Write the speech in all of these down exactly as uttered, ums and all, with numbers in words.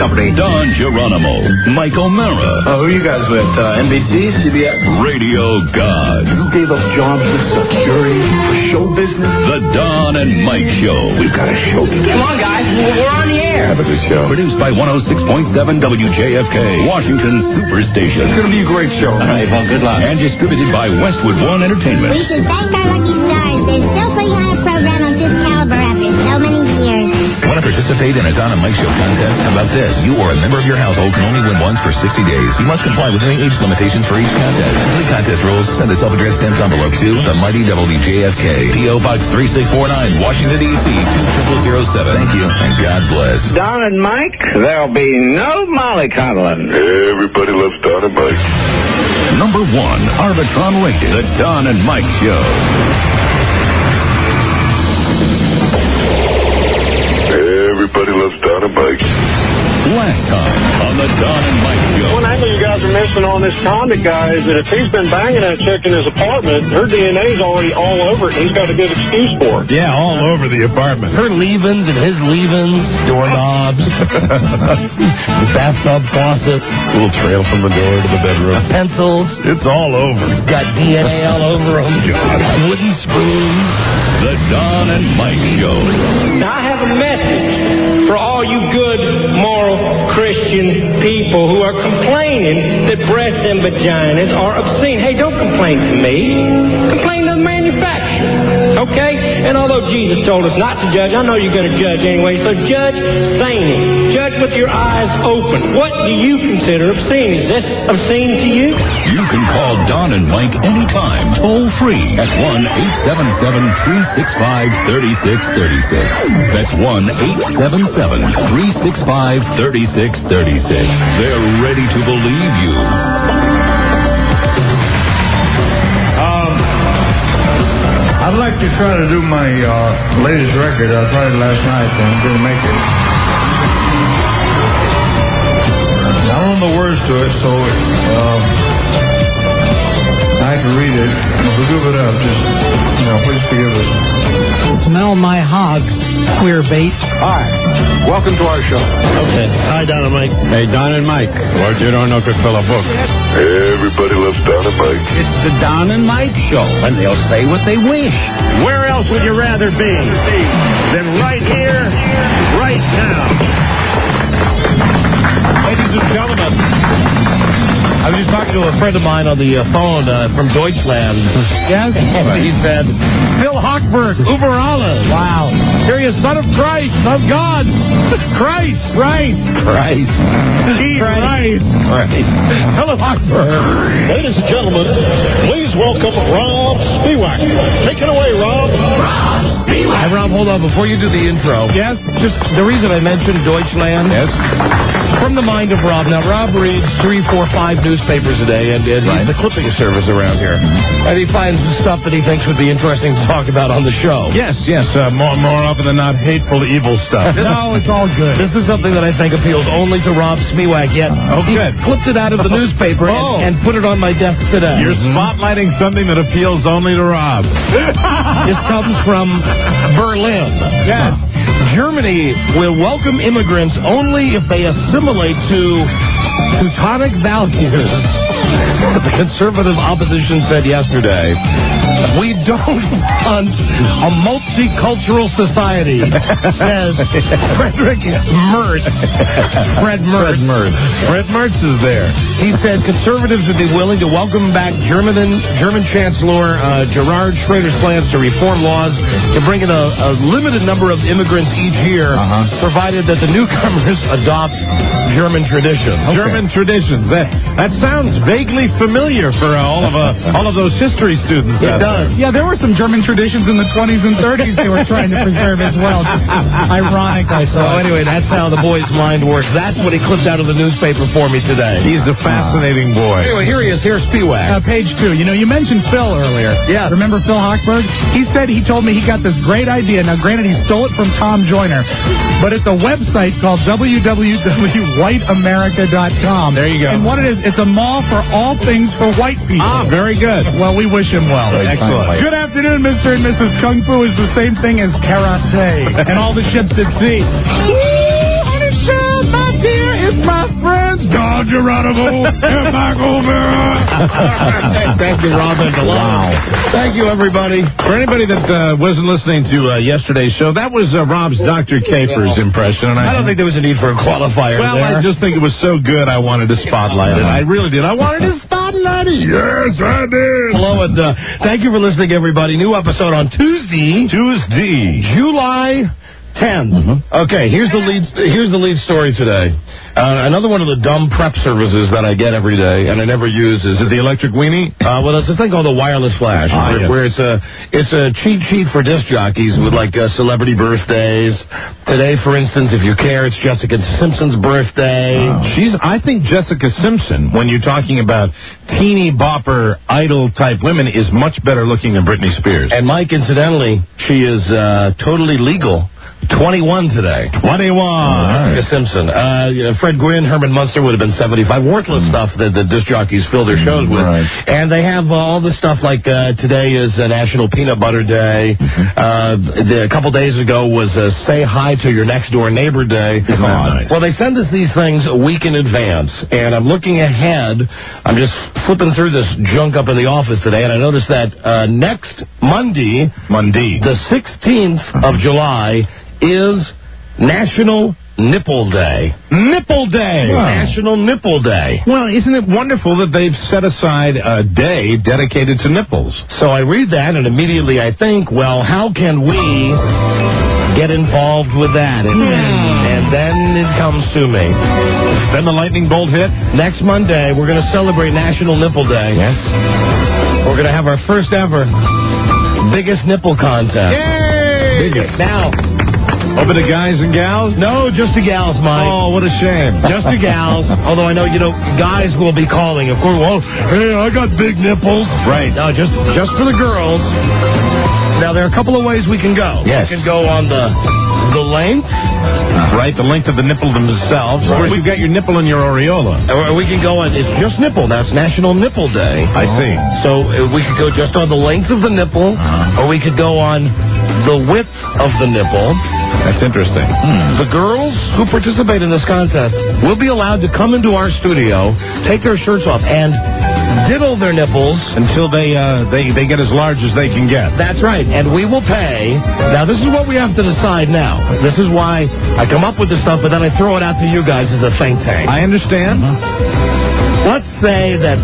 company. Don Geronimo, Mike O'Mara. Uh, who are you guys with? Uh, N B C, C B S? Radio God. You gave up jobs with security for show business? The Don and Mike Show. We've got a show. Come on, guys. We're on the air. Have a good show. Produced by one oh six point seven W J F K, Washington Superstation. It's going to be a great show. All right, well, good luck. And distributed by Westwood One Entertainment. We should thank our lucky stars. They're still putting on a program of this caliber after so many years. Want to participate in a Don and Mike Show contest? How about this? You or a member of your household can only win once for sixty days. You must comply with any age limitations for each contest. Complete contest rules. Send a self-addressed stamped envelope to the Mighty W J F K, P O Box three six four nine, Washington, D C two zero zero seven. Thank you, and God bless. Don and Mike, there'll be no mollycoddling. Everybody loves Don and Mike. Number one, Arbitron rated, The Don and Mike Show. Everybody loves Don and Mike. Last time on The Don and Mike Show. One angle you guys are missing on this convict guy is that if he's been banging that chick in his apartment, her D N A's already all over it, and he's got a good excuse for it. Yeah, all over the apartment. Her leave-ins and his leave-ins, doorknobs, the bathtub faucet, Little trail from the door to the bedroom. pencils, It's all over. got D N A all over them, wooden spoons. The Don and Mike Show. Now, I have a message for all you good, moral, Christian people who are complaining that breasts and vaginas are obscene. Hey, don't complain to me. Complain to the manufacturer. Okay? And although Jesus told us not to judge, I know you're going to judge anyway, so judge sanely. Judge with your eyes open. What do you consider obscene? Is this obscene to you? You can call Don and Mike anytime, toll free at one eight seven seven, three six five, three six three six. That's one eight seven seven, three six five, three six three six. They're ready to believe you. Um, I'd like to try to do my uh, latest record. I tried it last night and didn't make it. I don't know the words to it, so um, I have to read it. If we give it up, just, you know, please forgive us. Smell my hog, queer bait. Hi. Welcome to our show. Okay. Hi, Don and Mike. Hey, Don and Mike. What you don't know could fill a book. Everybody loves Don and Mike. It's the Don and Mike Show, and they'll say what they wish. Where else would you rather be than right here, right now? Ladies and gentlemen, I was just talking to a friend of mine on the uh, phone uh, from Deutschland. Yes? And he said, Phil Hochberg, Uber Allah. Wow. Here he is, son of Christ, of God. Christ. Christ. Christ. Jesus Christ. Christ. Hello, Hochberg. Ladies and gentlemen, please welcome Rob Spiewak. Take it away, Rob. Rob Spiewak. Hey, Rob, hold on. Before you do the intro. Yes? Just the reason I mentioned Deutschland. Yes? From the mind of Rob. Now, Rob reads three, four, five newspapers a day, and, and Right. he's the clipping service around here. And he finds stuff that he thinks would be interesting to talk about on the show. Yes, yes. Uh, more, more often than not, hateful, evil stuff. No, it's all good. This is something that I think appeals only to Rob Spiewak, yet Oh, he good. clipped it out of the newspaper Oh. and, and put it on my desk today. You're spotlighting something that appeals only to Rob. This comes from Berlin. Yes. Germany will welcome immigrants only if they assimilate to Teutonic values. The conservative opposition said yesterday, we don't want a multicultural society, says Frederick Merz. Fred Merz. Fred Merz. Fred Merz is there. He said conservatives would be willing to welcome back German German Chancellor uh, Gerhard Schroeder's plans to reform laws to bring in a, a limited number of immigrants each year, Uh-huh. provided that the newcomers adopt German traditions. Okay. German traditions. That, that sounds vaguely familiar for uh, all of uh, all of those history students. It does. Yeah, there were some German traditions in the twenties and thirties they were trying to preserve as well. Just ironic, I So saw. anyway, that's how the boy's mind works. That's what he clipped out of the newspaper for me today. He's a fascinating boy. Anyway, here he is. Here's Spiewak. Uh, page two. You know, you mentioned Phil earlier. Yeah. Remember Phil Hochberg? He said he told me he got this great idea. Now, granted, he stole it from Tom Joyner, but it's a website called w w w dot white america dot com. There you go. And what it is, it's a mall for all things for white people. Ah, very good. Well, we wish him well. Excellent. Good afternoon, Mister and Missus Kung Fu is the same thing as karate and all the ships at sea. Ooh, honey, child, my dear, Don Geronimo, come back over. Thank you, Robin. Wow. Thank you, everybody. For anybody that uh, wasn't listening to uh, yesterday's show, that was uh, Rob's Doctor Capers impression. And I, I don't think there was a need for a qualifier Well, there. I just think it was so good I wanted to spotlight it. I really did. I wanted to spotlight it. Yes, I did. Hello, and uh, thank you for listening, everybody. New episode on Tuesday. Tuesday. July tenth. Mm-hmm. Okay, here's the lead. Here's the lead story today. Uh, another one of the dumb prep services that I get every day, and I never use is, Is it the electric weenie? Uh, well, it's a thing called the wireless flash, Ah, where, yes. where it's a it's a cheat sheet for disc jockeys with like uh, celebrity birthdays. Today, for instance, if you care, it's Jessica Simpson's birthday. Oh. She's. I think Jessica Simpson, when you're talking about teeny bopper idol type women, is much better looking than Britney Spears. And Mike, incidentally, she is uh, totally legal. twenty-one today. twenty-one. Jessica Simpson. Uh, you know, Fred Gwynn, Herman Munster would have been seventy-five. Worthless mm. stuff that the disc jockeys fill their shows with. Right. And they have uh, all this stuff like uh, today is uh, National Peanut Butter Day. Mm-hmm. Uh, the, a couple days ago was uh, Say Hi to Your Next Door Neighbor Day. Isn't that nice? Well, they send us these things a week in advance. And I'm looking ahead. I'm just flipping through this junk up in the office today, and I noticed that uh, next Monday, Monday, the sixteenth of July, is National Nipple Day. Nipple Day! Wow. National Nipple Day. Well, isn't it wonderful that they've set aside a day dedicated to nipples? So I read that, and immediately I think, well, how can we get involved with that? And, Hmm. and, and then it comes to me. Then the lightning bolt hit? Next Monday, we're going to celebrate National Nipple Day. Yes. We're going to have our first ever biggest nipple contest. Yay! Biggest. Now... Open to guys and gals? No, just to gals, Mike. Oh, what a shame. Just to gals. Although I know, you know, guys will be calling. Of course, well, hey, I got big nipples. Right. No, just just for the girls. Now, there are a couple of ways we can go. Yes. We can go on the the length. Right, the length of the nipple themselves. Or if you've got your nipple in your areola. Or we can go on, it's just nipple. That's National Nipple Day. I see. So uh, we could go just on the length of the nipple, Uh-huh. or we could go on the width of the nipple. That's interesting. Hmm. The girls who participate in this contest will be allowed to come into our studio, take their shirts off, and diddle their nipples until they uh, they they get as large as they can get. That's right, and we will pay. Now, this is what we have to decide now. This is why I come up with this stuff, but then I throw it out to you guys as a think tank. I understand. Mm-hmm. Let's say that,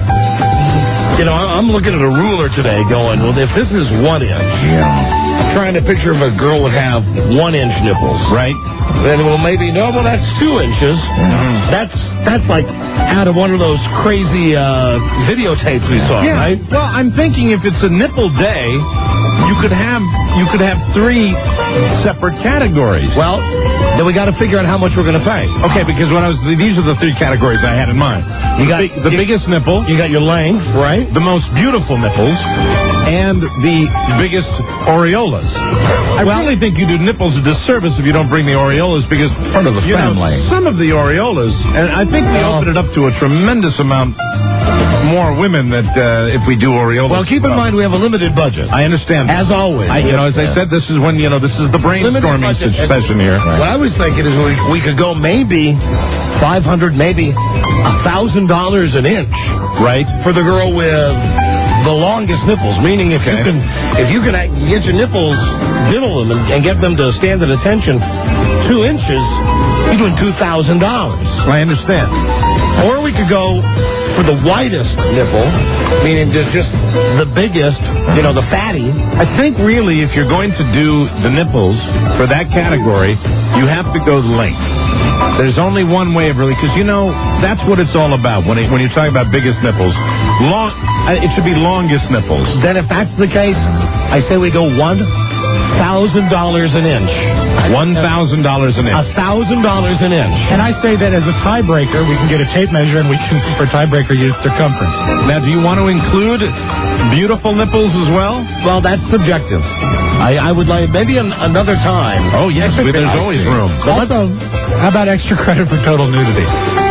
you know, I'm looking at a ruler today going, well, if this is one inch, Yeah. I'm trying to picture if a girl would have one-inch nipples. Right. Then, well, maybe, no, well, that's two inches. Mm-hmm. That's that's like out of one of those crazy uh, videotapes we saw, Yeah. right? Well, I'm thinking if it's a nipple day, you could have you could have three separate categories. Well, then we got to figure out how much we're going to pay. Okay, because when I was these are the three categories I had in mind. You the got big, the you, biggest nipple, you got your length, right? the most beautiful nipples, and the biggest areolas. I Well- really think you do nipples a disservice if you don't bring the areolas because Part of the you know, family. some of the areolas, and I think we Well- open it up to a tremendous amount more women that uh, if we do areolas. Well, keep in mind we have a limited budget. I understand. As always. I, you know, as I said, this is when you know this is the brainstorming Limited budget. session here. What I was thinking is we, we could go maybe five hundred, maybe a thousand dollars an inch, Right. for the girl with the longest nipples. Meaning, if you Okay. can, if you can act- get your nipples, diddle them, and, and get them to stand at attention two inches, you're doing two thousand dollars. I understand. Or we could go for the widest nipple, meaning just just the biggest, you know, the fatty. I think really if you're going to do the nipples for that category, you have to go length. There's only one way of really, because you know that's what it's all about when it, when you're talking about biggest nipples. Long, uh, it should be longest nipples. Then if that's the case, I say we go one thousand dollars an inch. One thousand dollars an A inch. thousand dollars an inch. And I say that as a tiebreaker, we can get a tape measure and we can, for tiebreaker, use circumference. Now, do you want to include beautiful nipples as well? Well, that's subjective. I, I would like maybe an, another time. Oh yes, but there's always room. But let's- Also, how about extra credit for total nudity?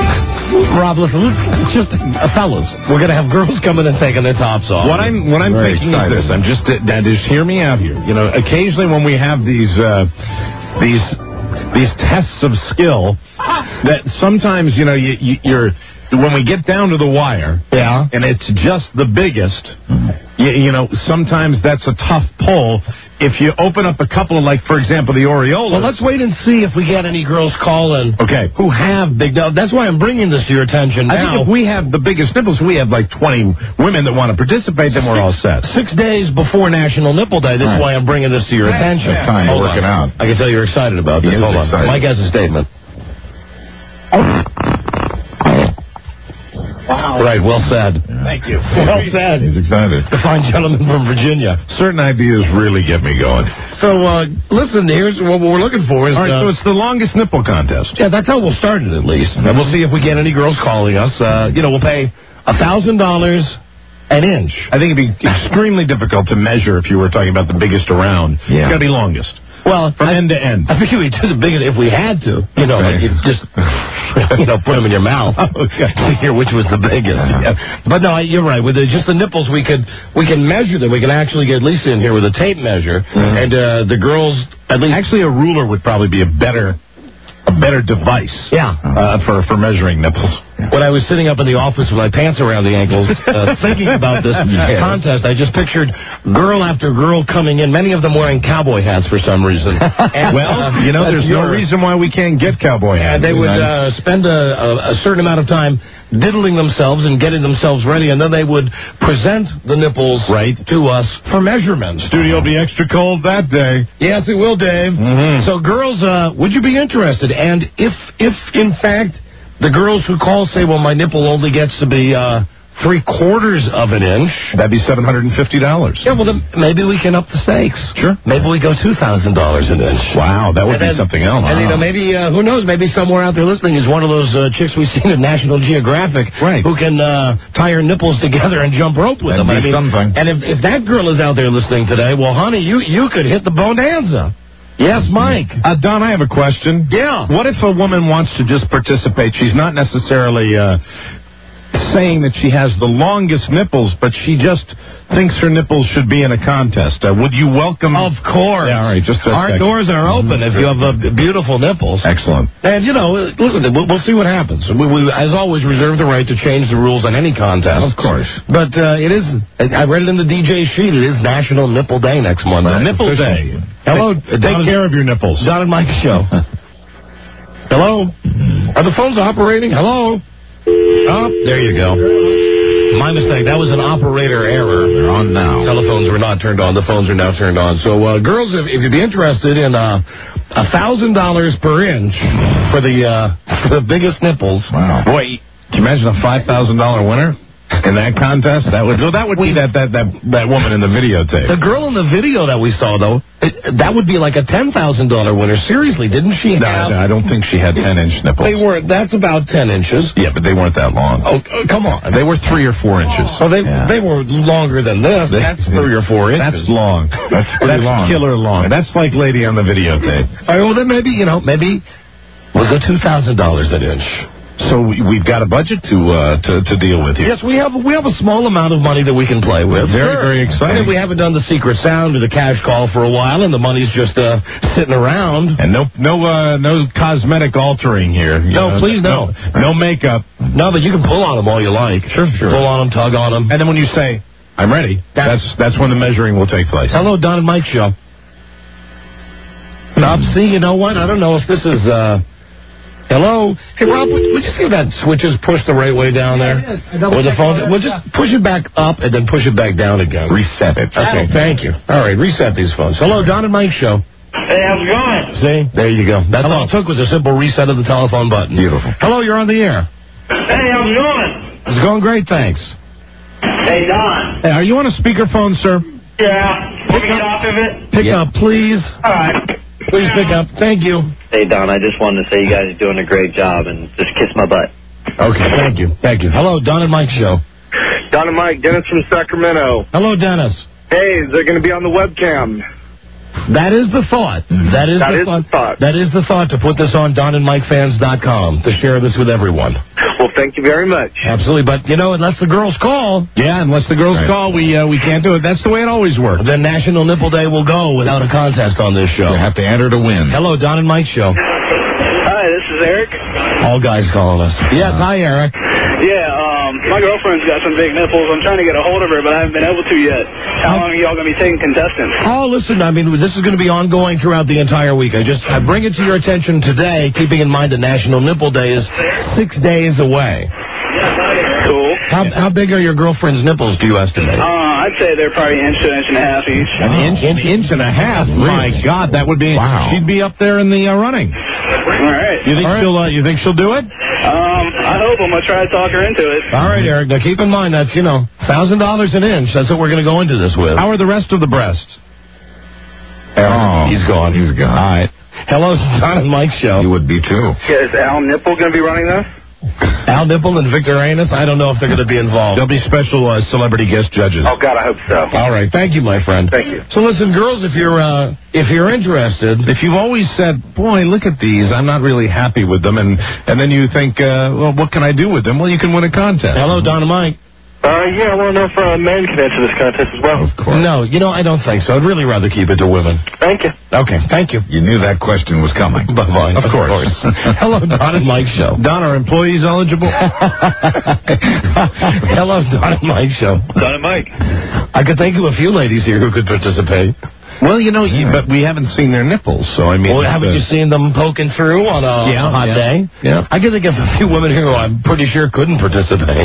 Rob, listen, it's just uh, fellas. We're gonna have girls coming and taking their tops off. What I'm what I'm Very thinking excited. is this. I'm just uh, now, just hear me out here. You know, occasionally when we have these uh, these these tests of skill that sometimes, you know, you, you, you're when we get down to the wire, yeah, and it's just the biggest, you, you know, sometimes that's a tough pull. If you open up a couple of, like, for example, the Oriola. Well, let's wait and see if we get any girls calling. Okay. Who have big... That's why I'm bringing this to your attention now. I think if we have the biggest nipples, we have like twenty women that want to participate, then we're all set. Six days before National Nipple Day, this is why I'm bringing this to your attention. Yeah. Time Hold working on. out. I can tell you're excited about this. He is Hold on. excited. Mike has a statement. Wow. Right, well said. Thank you. Well said. He's excited. The fine gentleman from Virginia. Certain ideas really get me going. So, uh, listen, here's what we're looking for. Is, all right, uh, so it's the longest nipple contest. Yeah, that's how we'll start it at least. And we'll see if we get any girls calling us. Uh, you know, we'll pay one thousand dollars an inch. I think it'd be extremely difficult to measure if you were talking about the biggest around. Yeah. It's got to be longest. Well, from I, end to end. I think we'd do the biggest if we had to. You know, Okay. like you just, you know, put them in your mouth to hear which was the biggest. Yeah. But no, you're right. With the, just the nipples, we could we can measure them. We can actually get Lisa in here with a tape measure, Mm-hmm. and uh, the girls at least. Actually, a ruler would probably be a better a better device. Yeah. Uh, for for measuring nipples. When I was sitting up in the office with my pants around the ankles, uh, thinking about this contest, I just pictured girl after girl coming in, many of them wearing cowboy hats for some reason. And, well, uh, you know, that's there's no your- reason why we can't get cowboy hats. And they would uh, spend a, a, a certain amount of time diddling themselves and getting themselves ready, and then they would present the nipples right. to us for measurement. Studio will be extra cold that day. Yes, it will, Dave. Mm-hmm. So, girls, uh, would you be interested? And if, if in fact, the girls who call say, well, my nipple only gets to be uh, three quarters of an inch. That'd be seven hundred fifty dollars. Yeah, well, then maybe we can up the stakes. Sure. Maybe we go two thousand dollars an inch. Wow, that would And be then- something else. And, you know, maybe, uh, who knows, maybe somewhere out there listening is one of those uh, chicks we've seen in National Geographic Right. who can uh, tie her nipples together and jump rope with That'd them. be something. And if, if that girl is out there listening today, well, honey, you, you could hit the bonanza. Yes, Mike. Uh, Don, I have a question. Yeah. What if a woman wants to just participate? She's not necessarily uh, saying that she has the longest nipples, but she just thinks her nipples should be in a contest. Uh, would you welcome? Of course. Yeah, all right. Just a Our second. doors are open if you have uh, beautiful nipples. Excellent. And, you know, listen, we'll, we'll see what happens. We, we, as always, reserve the right to change the rules on any contest. Of course. But uh, it is, I read it in the D J sheet, it is National Nipple Day next Monday. Nipple Day. Hello. Take, Don, take care of your nipples. Don and Mike Show. Hello? Are the phones operating? Hello? Oh, there you go. My mistake. That was an operator error. They're on now. Telephones were not turned on. The phones are now turned on. So, uh, girls, if, if you'd be interested in uh, one thousand dollars per inch for the uh, for the biggest nipples. Wow. Boy, can you imagine a five thousand dollars winner in that contest? That would well, that would be that, that, that, that woman in the videotape. The girl in the video that we saw, though, it, that would be like a ten thousand dollars winner. Seriously, didn't she No, have... I don't think she had ten-inch nipples. They weren't. That's about ten inches. Yeah, but they weren't that long. Oh, uh, come on. They were three or four inches. Oh, they Yeah. they were longer than this. They- That's three or four inches. That's long. That's pretty That's long. Killer long. That's like lady on the videotape. All right, well, then maybe, you know, maybe we'll go two thousand dollars an inch. So we- we've got a budget to uh, to to deal with here. Yes, we have we have a small amount of money that we can play with. Very, very exciting. And we haven't done the secret sound or the cash call for a while, and the money's just uh, sitting around. And no no uh, no cosmetic altering here. You No, know, please, no. no. No makeup. No, but you can pull on them all you like. Sure, sure. Pull on them, tug on them. And then when you say, I'm ready, that's that's when the measuring will take place. Hello, Don and Mike Show. Bob, see, you know what? I don't know if this is, uh... Hello? Hey, Rob, would, would you see if that switch is pushed the right way down there? Yeah, it is. I double Or the checked phone? all that Well, just stuff. push it back up and then push it back down again. Reset it. Okay, thank you. All right, reset these phones. Hello, Don and Mike Show. Hey, how's it going? See? There you go. That's all it took was a simple reset of the telephone button. Beautiful. Hello, you're on the air. Hey, how's it going? It's going great, thanks. Hey, Don. Hey, are you on a speakerphone, sir? Yeah. Can we get off of it? Pick Yeah. up, please. All right. Please pick up. Thank you. Hey, Don, I just wanted to say you guys are doing a great job, and just kiss my butt. Okay, thank you. Thank you. Hello, Don and Mike Show. Don and Mike, Dennis from Sacramento. Hello, Dennis. Hey, they're going to be on the webcam. That is the thought. That is, That the, is thought. the thought. That is the thought to put this on Don and Mike Fans dot com to share this with everyone. Well, thank you very much. Absolutely, but, you know, unless the girls call. Yeah, unless the girls Right. call, we uh, we can't do it. That's the way it always works. Then National Nipple Day will go without a contest on this show. You have to enter to win. Hello, Don and Mike Show. Hi, this is Eric. All guys calling us. Yes, hi, Eric. Yeah, um, my girlfriend's got some big nipples. I'm trying to get a hold of her, but I haven't been able to yet. How long are y'all going to be taking contestants? Oh, listen, I mean, this is going to be ongoing throughout the entire week. I just I bring it to your attention today, keeping in mind that National Nipple Day is six days away. Cool. How, how big are your girlfriend's nipples, do you estimate? Uh, I'd say they're probably an inch to an inch and a half each. An inch, inch, inch and a half. My God, that would be. Wow. She'd be up there in the uh, running. All right. You think All right. she'll? Uh, you think she'll do it? Um, I hope I'm going to try to talk her into it. All right, Eric. Now, keep in mind, that's, you know, one thousand dollars an inch. That's what we're going to go into this with. How are the rest of the breasts? Oh, He's gone. He's gone. All right. Hello, it's Don and Mike Show. You would be, too. Yeah, is Al Nipple going to be running this? Al Nipple and Victor Anus, I don't know if they're going to be involved. There'll be special uh, celebrity guest judges. Oh, God, I hope so. All right. Thank you, my friend. Thank you. So listen, girls, if you're uh, if you're interested, If you've always said, boy, look at these, I'm not really happy with them, and, and then you think, uh, well, what can I do with them? Well, you can win a contest. hello, Don and Mike. Uh, yeah, I want to know if uh, men can enter this contest as well. Of course. No, you know, I don't think so. I'd really rather keep it to women. Thank you. Okay, thank you. You knew that question was coming. Bye-bye. Of course. Hello, Don and Mike Show. Don, are employees eligible? Hello, Don and Mike Show. Don and Mike. I could think of a few ladies here who could participate. Well, you know, you, but we haven't seen their nipples, so I mean... Well, it's, haven't uh, you seen them poking through on a Yeah, hot yeah. day? Yeah. I can think of a few women here who I'm pretty sure couldn't participate.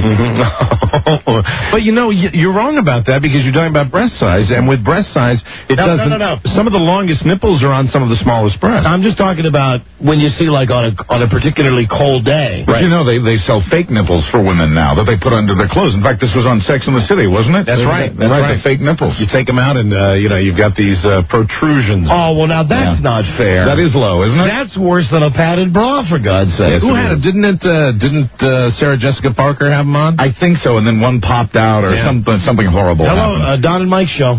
But you know, y- you're wrong about that because you're talking about breast size, and with breast size, it No, no, doesn't... no, no. Some of the longest nipples are on some of the smallest breasts. I'm just talking about when you see, like, on a on a particularly cold day. But you know, they, they sell fake nipples for women now that they put under their clothes. In fact, this was on Sex and the City, wasn't it? That's right. That's right. The fake nipples. You take them out, and uh, you know you've got these uh, protrusions. Oh, well, now that's Yeah. not fair. That is low, isn't it? That's worse than a padded bra, for God's sake. Yes, Who it had is. it? Didn't it? Uh, didn't uh, Sarah Jessica Parker have them on? I think so, and then one popped out or Yeah. something something horrible Hello, happened. uh, Don and Mike Show.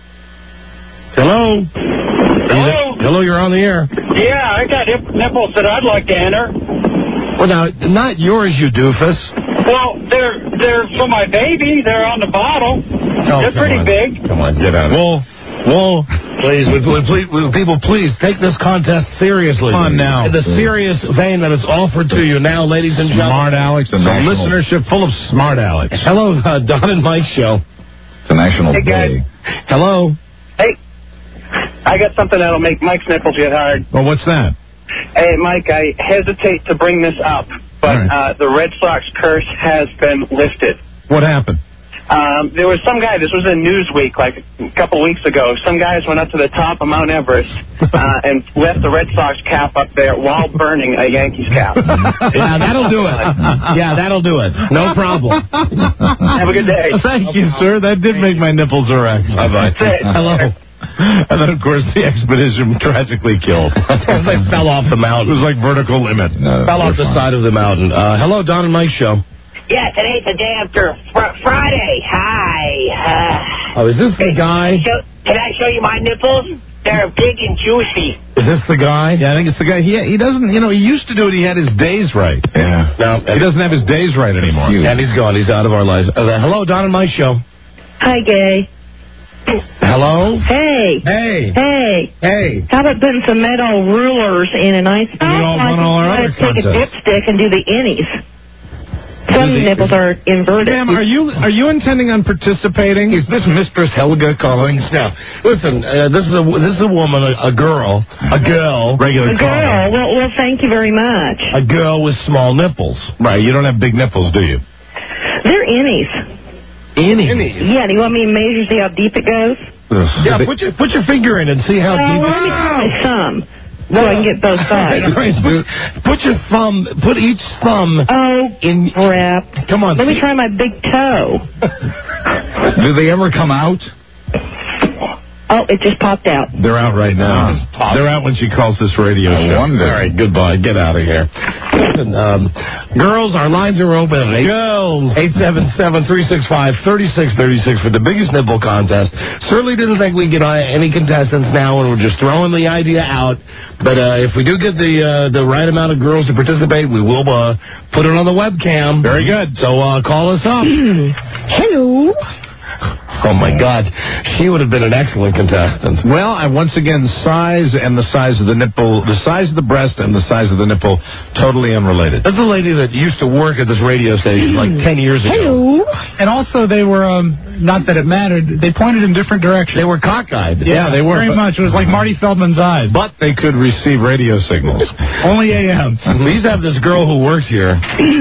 Hello? Hello? Hello, you're on the air. Yeah, I got nip- nipples that I'd like to enter. Well, now, not yours, you doofus. Well, they're they're for my baby. They're on the bottle. Oh, they're come pretty on. big. Come on, get out of it. Well, well, please, would, would, please, would people please take this contest seriously. Come on now. In the serious vein that it's offered to you now, ladies and gentlemen. Smart Alex, The a national- listenership full of smart Alex. Hello, uh, Don and Mike Show. It's a national Hey, guys. day. Hello. Hey, I got something that'll make Mike's nipples get hard. Well, what's that? Hey, Mike, I hesitate to bring this up, but All right. uh, the Red Sox curse has been lifted. What happened? Um, there was some guy, this was in Newsweek like a couple weeks ago, some guys went up to the top of Mount Everest uh, and left the Red Sox cap up there while burning a Yankees cap. Yeah, that'll do it. Yeah, that'll do it. No problem. Have a good day. Thank you, sir. That did make my nipples erect. Bye-bye. That's it. Hello. And then, of course, the expedition tragically killed. They fell off the It mountain. was like vertical limit. No, Fell off they're the fine. side of the mountain. Uh, hello, Don and Mike Show. Yeah, today's the day after fr- Friday. Hi. Uh, Oh, is this the guy? show, can I show you my nipples? They're big and juicy. Is this the guy? Yeah, I think it's the guy. He he doesn't, you know, he used to do it. He had his days right. Yeah. No, He doesn't have his days right anymore. Huge. and he's gone. He's out of our lives. Uh, hello, Don and Mike Show. Hi, Gay. Hello? Hey. Hey. Hey. Hey. How about putting some metal rulers in a nice We all won all our other take a contests. dipstick and do the innies. Some Do the- nipples are inverted. Ma'am, are you are you intending on participating? Is this Mistress Helga calling? Now, listen, uh, this is a this is a woman, a, a girl, a girl, Regular A girl. Well, well, thank you very much. a girl with small nipples. Right, you don't have big nipples, do you? They're innies. Innies. Yeah, do you want me to measure, see how deep it goes? Yeah, put your put your finger in and see how Oh, deep. let me put my thumb so I can get both sides. All right, put, put your thumb, put each thumb Oh, in. crap. Come on. Let me try my big toe. Do they ever come out? Oh, it just popped out. They're out right now. They're out when she calls this radio I show. wonder. All right, goodbye. Get out of here. Listen, um, girls, our lines are open at Girls. eight seven seven, three six five, three six three six for the biggest nipple contest. Certainly didn't think we'd get uh, any contestants now, and we're just throwing the idea out. But uh, if we do get the uh, the right amount of girls to participate, we will uh, put it on the webcam. Very good. So uh, call us up. Hello. Oh, my God. She would have been an excellent contestant. Well, I once again, size and the size of the nipple, the size of the breast and the size of the nipple, totally unrelated. That's a lady that used to work at this radio station like ten years ago. Hello. And also, they were, um, not that it mattered, they pointed in different directions. They were cockeyed. Yeah, they were, Very but- much. It was like Marty Feldman's eyes. But they could receive radio signals. Only A M. We used to have this girl who works here.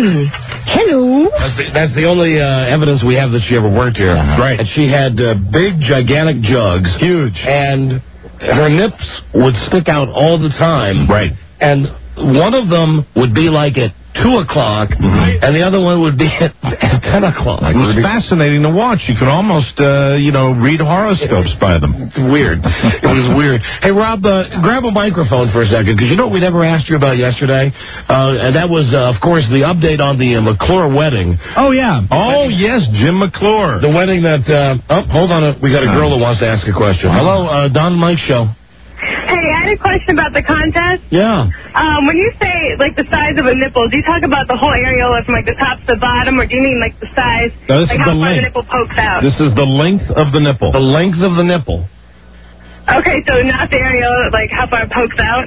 Hello. That's the, that's the only uh, evidence we have that she ever worked here. Right. And she had uh, big, gigantic jugs. Huge. And her nips would stick out all the time. Right. And one of them would be like at two o'clock, Mm-hmm. and the other one would be at, at ten o'clock. It was fascinating to watch. You could almost, uh, you know, read horoscopes by them. It's weird. It was weird. Hey, Rob, uh, grab a microphone for a second, because you know what we never asked you about yesterday? Uh, and that was, uh, of course, the update on the uh, McClure wedding. Oh, yeah. Oh, yes, Jim McClure. The wedding that, uh, oh, hold on. A, we got a girl that wants to ask a question. Hello, uh, Don and Mike Show. Hey, I had a question about the contest. Yeah. Um, when you say, like, the size of a nipple, do you talk about the whole areola from, like, the top to the bottom, or do you mean, like, the size, No, this like, is how the far the length. nipple pokes out? This is the length of the nipple. The length of the nipple. Okay, so not the areola, like, how far it pokes out?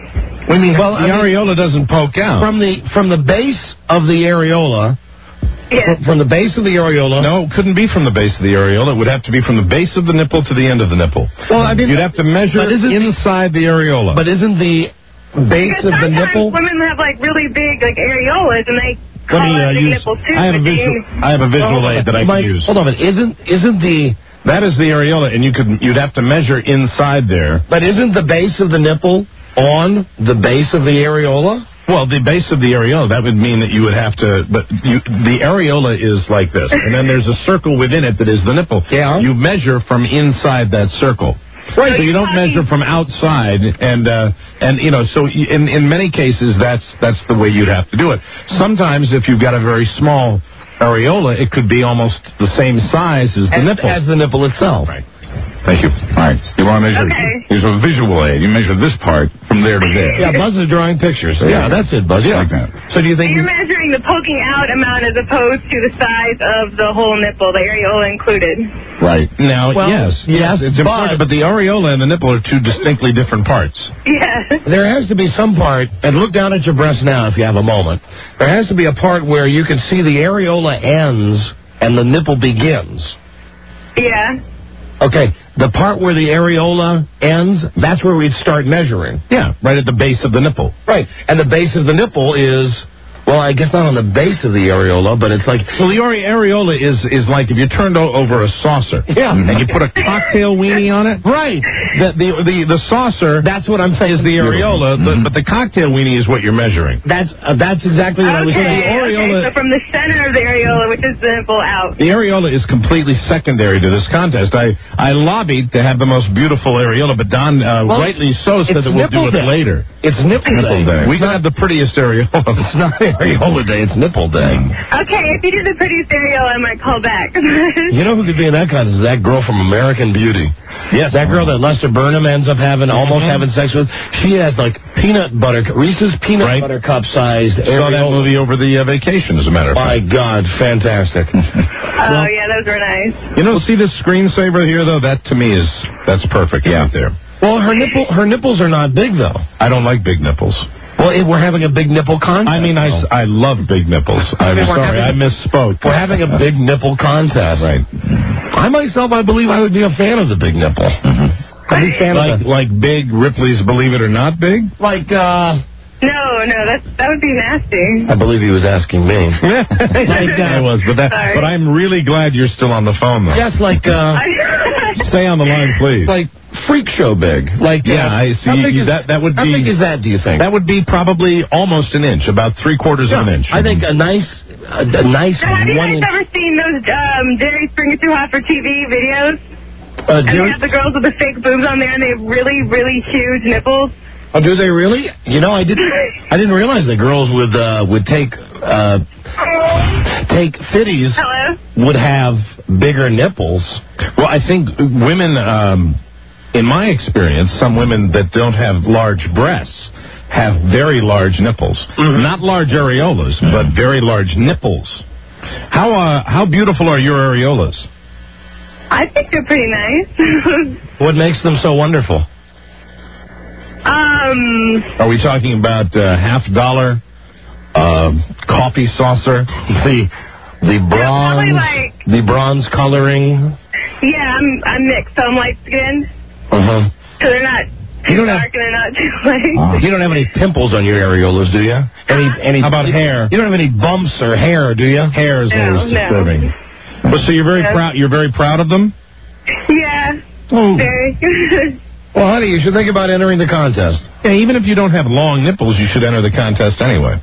We mean, Well, the I mean- areola doesn't poke out. From the from the base of the areola, Yes. from the base of the areola. No, it couldn't be from the base of the areola. It would have to be from the base of the nipple to the end of the nipple. Well, I mean, You'd have to measure but isn't- inside the areola. But isn't the base Because of the sometimes nipple? women have, like, really big, like, areolas, and they Let call me it uh, a big use. nipple, too. I have a but visual. they- I have a visual aid that I Mike, can use. hold on a minute. Isn't isn't the That is the areola, and you could you'd have to measure inside there. but isn't the base of the nipple on the base of the areola? Well, the base of the areola, that would mean that you would have to, but you, the areola is like this, and then there's a circle within it that is the nipple. Yeah. You measure from inside that circle. Right. So you don't measure from outside, and uh, and you know, so y- in in many cases that's that's the way you'd have to do it. Sometimes if you've got a very small areola, it could be almost the same size as the As, nipple. as the nipple itself. Right. Thank you. All right. You want to measure? Okay. Use a visual aid. You measure this part from there to there. Yeah, Buzz is drawing pictures. Yeah, that's it, Buzz. Yeah. Like that. So do you So think? you're measuring the poking out amount as opposed to the size of the whole nipple, the areola included. Right. Now, Well, yes, yes, it's but- important, but the areola and the nipple are two distinctly different parts. Yeah. There has to be some part, and look down at your breast now if you have a moment. There has to be a part where you can see the areola ends and the nipple begins. Yeah. Okay, the part where the areola ends, that's where we'd start measuring. Yeah, right at the base of the nipple. Right, and the base of the nipple is, well, I guess not on the base of the areola, but it's like... Well, the are- areola is is like if you turned o- over a saucer. Yeah. And you put a cocktail weenie on it. Right. The the the, the saucer. That's what I'm saying. Is the areola, the, but the cocktail weenie is what you're measuring. That's uh, that's exactly what I was Okay, saying. the areola- okay, so from the center of the areola, which is the nipple, out. The areola is completely secondary to this contest. I, I lobbied to have the most beautiful areola, but Don uh, Well, rightly so said it's that we'll do nipple it day. later. It's nipple, Nipple day. We can have the prettiest areola. It's not areola day, it's nipple day. Okay, if you do the prettiest areola, I might call back. You know who could be in that contest? That girl from American Beauty. Yes. That girl that Lester Burnham ends up having, almost having sex with. She has like peanut butter, Reese's peanut Right. butter cup sized Saw that areola. movie over the uh, vacation, as a matter of My fact. God, fantastic. Oh, yeah, those were nice. You know, see this screensaver here, though? That, to me, is that's perfect right there. Well, her nipple, her nipples are not big though. I don't like big nipples. Well, it, we're having a big nipple contest. I mean, I, s- I love big nipples. I'm We're sorry, I having- misspoke. We're having a big nipple contest. Right. I myself, I believe I would be a fan of the big nipple. I'd be a fan Like, of the, like big Ripley's Believe It or Not Big? like, uh, No, no, that's, that would be nasty. I believe he was asking me. I was, but that, Sorry. but I'm really glad you're still on the phone, though. Just like, uh, Stay on the line, please. like freak show big. Like, Yeah, uh, I see. How big You- is, that- that would how be- big is that, do you think? That would be probably almost an inch, about three quarters of an inch. I think a nice, a, a nice Now, have you one guys inch. ever seen those um, Jerry Springer Too Hot for T V videos? Uh, And they Jerry- have the girls with the fake boobs on there, and they have really, really huge nipples. Oh, do they really? You know, I didn't. I didn't realize that girls would uh, would take uh, take fitties. Hello? Would have bigger nipples. Well, I think women, um, in my experience, some women that don't have large breasts have very large nipples. Mm-hmm. Not large areolas, but very large nipples. How uh, how beautiful are your areolas? I think they're pretty nice. What makes them so wonderful? Um. Are we talking about uh, half dollar, uh, coffee saucer, the the bronze, yeah, like, the bronze coloring? Yeah, I'm I'm mixed, so I'm light skinned. Uh huh. So they're not too You don't dark have- and they're not too light. Uh, you don't have any pimples on your areolas, do you? Any any? How about hair? You don't have any bumps or hair, do you? Hair is No, always no. disturbing. Well, so you're very Yeah. proud. You're very proud of them. Yeah. Oh. Very. Well, honey, you should think about entering the contest. Yeah, even if you don't have long nipples, you should enter the contest anyway.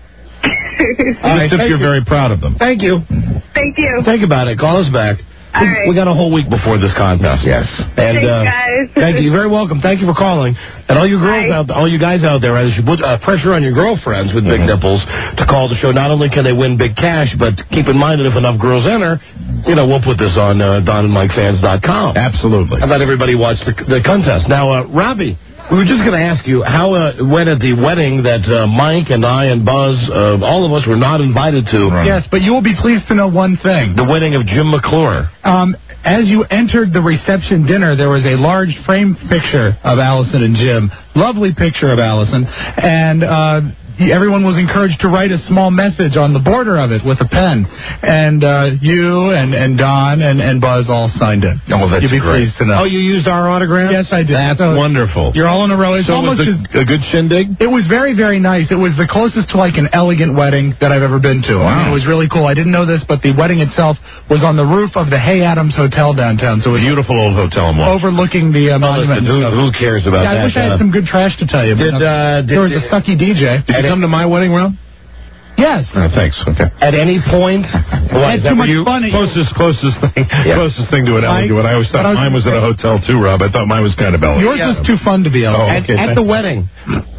All right, Just if thank you're you. very proud of them. Thank you. Thank you. Think about it. Call us back. All we, right. we got a whole week before this contest. Yes. And Thanks, uh, guys. thank you. You're very welcome. Thank you for calling. And all you girls Bye. out, all you guys out there, as you put uh, pressure on your girlfriends with big Mhm. nipples to call the show. Not only can they win big cash, but keep in mind that if enough girls enter, you know, we'll put this on uh, Don and Mike Fans dot com. Absolutely. And let everybody watch the, the contest. Now, uh, Robbie, we were just going to ask you how uh, went at the wedding that uh, Mike and I and Buzz, uh, all of us were not invited to. Right. Yes, but you will be pleased to know one thing. The wedding of Jim McClure. Um, as you entered the reception dinner, there was a large framed picture of Allison and Jim. Lovely picture of Allison. And uh, everyone was encouraged to write a small message on the border of it with a pen. And uh, you and, and Don and, and Buzz all signed it. Oh, that's You'd be great. pleased to know. Oh, you used our autograph? Yes, I did. That's So wonderful. You're all in a row. It's So almost was as... it a good shindig? It was very, very nice. It was the closest to like an elegant wedding that I've ever been to. I mean, it was really cool. I didn't know this, but the wedding itself was on the roof of the Hay Adams Hotel downtown. So it was Beautiful old hotel in Washington. overlooking the uh, Oh, monument. listen, who, who cares about yeah, that? I wish I uh, had some good trash to tell you. But Did, no, uh, did- there was a sucky D J. Did you come to my wedding, Rob? Yes. Oh, thanks. Okay. At any point? What, had is too that much where you, fun at Closest, closest thing, Yeah. closest thing to an I- elegant. I always thought but I was mine was at a hotel too, Rob. I thought mine was kind of elegant. Yours was too fun to be Oh, elegant. at, okay, at thank the you. wedding,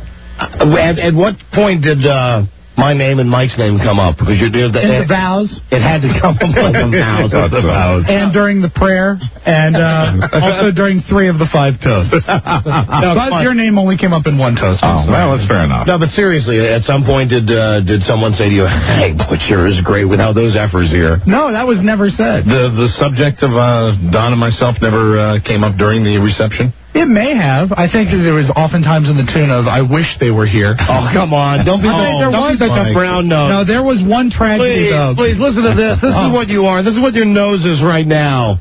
uh, at, at what point did uh, my name and Mike's name come up? Because you're doing the, In the it, vows it had to come up in the vows. Oh, the vows. and during the prayer and uh, also during three of the five toasts. No, Buzz, fun. your name only came up in one toast. Oh, well, that's fair enough. No, but seriously, at some point did uh, did someone say to you, "Hey, but sure is great without those effers here"? No, that was never said. The the subject of uh, Don and myself never uh, came up during the reception. It may have. I think that there was oftentimes in the tune of "I wish they were here." Oh, come on! Don't be, Oh, don't there be such was- a brown nose. No, there was one tragedy Please, though. please listen to this. This Oh. is what you are. This is what your nose is right now.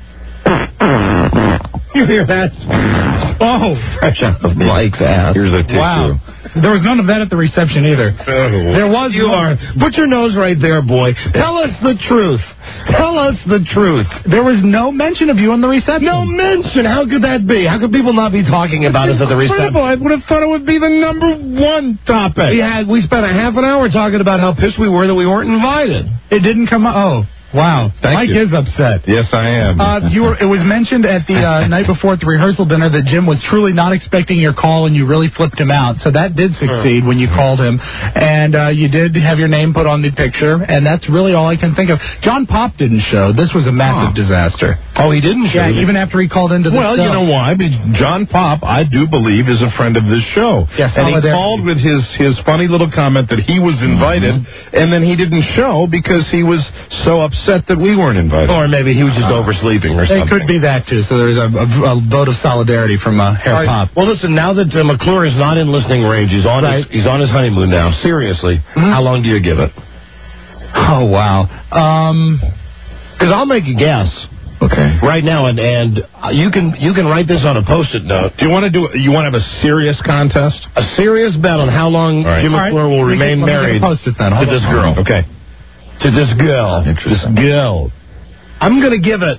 You hear that? Oh, Fresh out of Mike's ass. Here's a tissue. wow! There was none of that at the reception either. There was. You are. Put your nose right there, boy. Tell us the truth. Tell us the truth. There was no mention of you in the reception. No mention. How could that be? How could people not be talking about us at the reception? Incredible. I would have thought it would be the number one topic. We had. We spent a half an hour talking about how pissed we were that we weren't invited. It didn't come up. Oh, wow! Thank Mike you. is upset. Yes, I am. Uh, you were. It was mentioned at the uh, night before at the rehearsal dinner that Jim was truly not expecting your call, and you really flipped him out. So that did succeed when you called him, and uh, you did have your name put on the picture, and that's really all I can think of. John Pop didn't show. This was a massive Oh. disaster. Oh, he didn't show. Yeah, even after he called into the Well, show. you know why? Because John Pop, I do believe, is a friend of this show. Yes, and he solidarity. called with his, his funny little comment that he was invited, and then he didn't show because he was so upset that we weren't invited. Or maybe he was just oversleeping or It something. could be that too. So there's a, a, a vote of solidarity from uh, Hair All right. Pop. Well, listen. Now that uh, McClure is not in listening range, he's on Right. his he's on his honeymoon now. Seriously, how long do you give it? Oh wow. Um, Because I'll make a guess. Okay. Right now, and and uh, you can you can write this on a post-it note. Do you want to do? You want to have a serious contest? A serious bet on how long All right. Jim All right. McClure will Let me remain get- let me get a married post-it then. to Hold this on. girl. Okay. To this girl. Interesting. This girl. I'm going to give it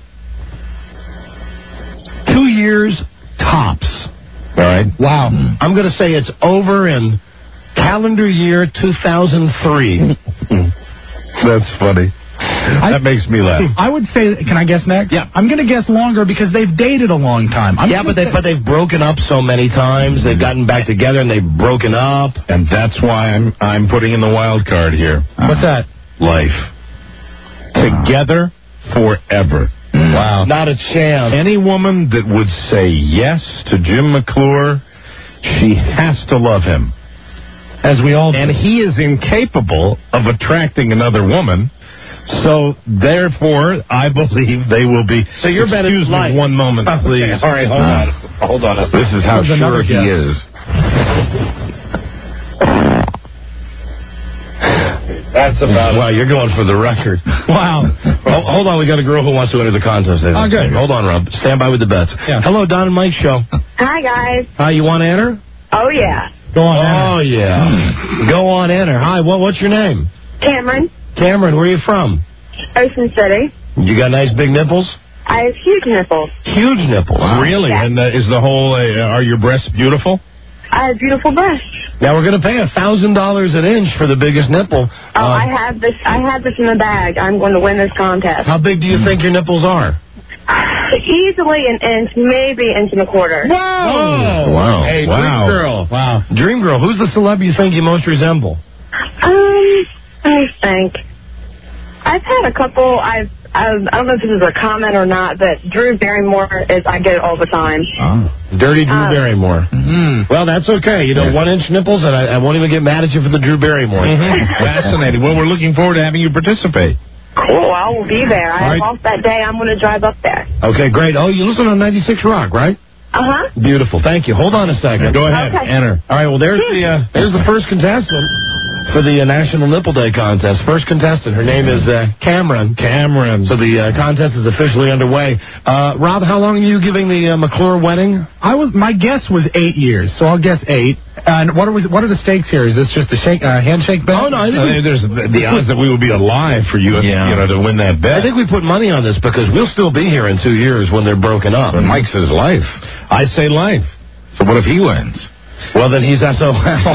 two years tops. All right. Wow. I'm going to say it's over in calendar year two thousand three. That's funny. That makes me laugh. I would say, can I guess next? Yeah. I'm going to guess longer because they've dated a long time. I'm yeah, but, they, say, but they've broken up so many times. They've gotten back together and they've broken up. And that's why I'm I'm putting in the wild card here. What's that? Life. Together forever. Wow. Not a chance. Any woman that would say yes to Jim McClure, she has to love him. As we all do. And he is incapable of attracting another woman. So, therefore, I believe they will be... So you're better Excuse life. me one moment, please. Okay, all right, hold Uh, on. Hold on. a This is how There's sure another he guess. is. That's about Wow, you're going for the record. Wow. Oh, hold on, we got a girl who wants to enter the contest. Oh, good. Hold on, Rob. Stand by with the bets. Yeah. Hello, Don and Mike Show. Hi, guys. Hi, you want to enter? Oh, yeah. Go on. Oh, yeah. Go on, enter. Hi, what, what's your name? Cameron, Cameron, where are you from? Ocean City. You got nice big nipples? I have huge nipples. Huge nipples. Really? Yeah. And uh, is the whole... Uh, are your breasts beautiful? I have beautiful breasts. Now, we're going to pay one thousand dollars an inch for the biggest nipple. Oh, Uh, I have this. I have this in the bag. I'm going to win this contest. How big do you think your nipples are? Easily an inch, maybe inch and a quarter. Whoa! Wow. Hey, Wow. Dream Girl. Wow. Dream Girl, who's the celeb you think you most resemble? Um, let me think. I've had a couple. I've. I I don't know if this is a comment or not, but Drew Barrymore is. I get it all the time. Dirty Drew Um, Barrymore. Mm-hmm. Well, that's okay. You know, one inch nipples, and I, I won't even get mad at you for the Drew Barrymore. Mm-hmm. Fascinating. Well, we're looking forward to having you participate. Cool. I will be there. All I'm right. off that day. I'm going to drive up there. Okay, great. Oh, you listen on ninety-six Rock, right? Uh huh. Beautiful. Thank you. Hold on a second. Go ahead. Okay. Enter. All right. Well, there's the uh, there's the first contestant for the uh, National Nipple Day contest. First contestant. Her name is uh, Cameron. Cameron. So the uh, contest is officially underway. Uh, Rob, how long are you giving the uh, McClure wedding? I was. My guess was eight years, so I'll guess eight. And what are we, what are the stakes here? Is this just a shake, uh, handshake bet? Oh no, I think Uh, we, there's the, the odds that we will be alive for you, Yeah. you know, to win that bet. I think we put money on this because we'll still be here in two years when they're broken up. But Mike says life. I'd say life. So what if he wins? Well, then he's S O L.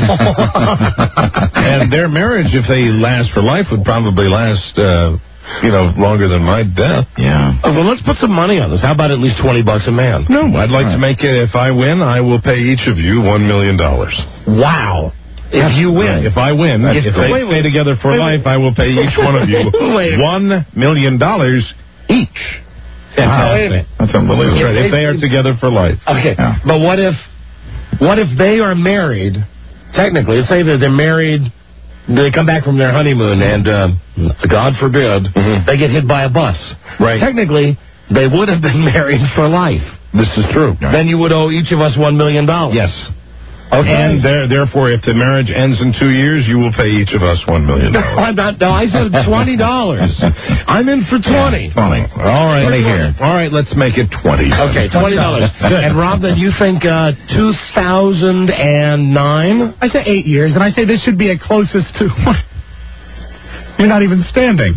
And their marriage, if they last for life, would probably last, uh, you know, longer than my death. Yeah. Oh, well, let's put some money on this. How about at least twenty bucks a man? No, I'd like to make it. If I win, I will pay each of you one million dollars. Wow. If you win. If I win, That's if great. they Wait, stay wait. together for Wait, life, I will pay each one of you Wait. one million dollars each. Fantastic. That's unbelievable. That's right. If they are together for life. Okay. But what if what if they are married, technically, let's say that they're married, they come back from their honeymoon and, uh, God forbid, Mhm. they get hit by a bus. Right. Technically, they would have been married for life. This is true. Then you would owe each of us one million dollars. Yes. Okay. And there, therefore, if the marriage ends in two years, you will pay each of us one million No, dollars. I'm not, no, I said twenty dollars. I'm in for twenty. Funny. All right. twenty here. All right. Let's make it twenty. Okay, twenty dollars. And Rob, then you think uh, two thousand nine? I say eight years, and I say this should be a closest to. You're not even standing.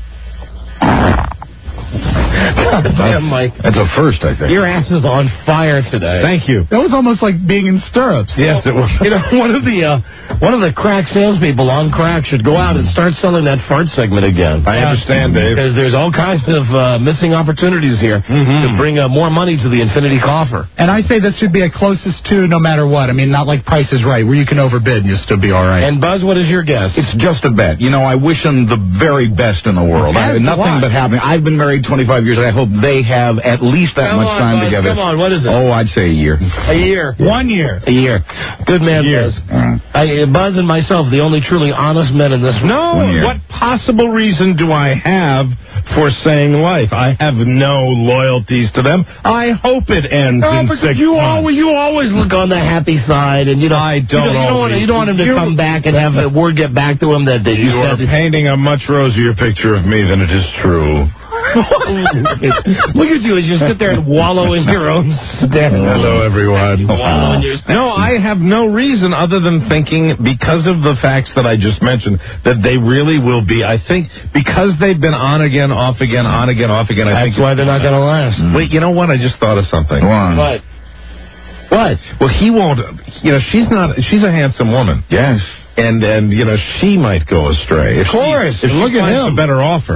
Damn, Mike. That's a first, I think. Your ass is on fire today. Thank you. That was almost like being in stirrups. Yes, it was. You know, one of the uh, one of the crack salespeople on crack should go out and start selling that fart segment again. I understand, Dave. Because there's all kinds of uh, missing opportunities here to bring uh, more money to the infinity coffer. And I say this should be a closest to no matter what. I mean, not like Price is Right, where you can overbid and you'll still be all right. And Buzz, what is your guess? It's just a bet. You know, I wish them the very best in the world. I, That's nothing why. but happy. I've been married twenty-five years. I hope they have at least that Come much on, time Buzz, together. come on, what is it? Oh, I'd say a year. A year. One year. A year. Good man, Year. Buzz. I, uh, Buzz and myself, the only truly honest men in this room. No, One year. what possible reason do I have for saying life? I have no loyalties to them. I hope it ends No, in because six you months. always you always look on the happy side, and you know I don't You, know, you don't want always. you don't want him to You're- come back and have a word get back to him that, that you You are said. painting a much rosier picture of me than it is true. Look at you as you sit there and wallow in your own stuff. Hello, everyone. Wallow in your stuff. No, I have no reason other than thinking, because of the facts that I just mentioned, that they really will be. I think because they've been on again, off again, on again, off again. I That's think why they're not going to last. Wait, you know what? I just thought of something. Go on. What? What? Well, he won't. You know, she's not. She's a handsome woman. Yes. And and you know, she might go astray. If Of course. She, if Look she at finds him. a better offer.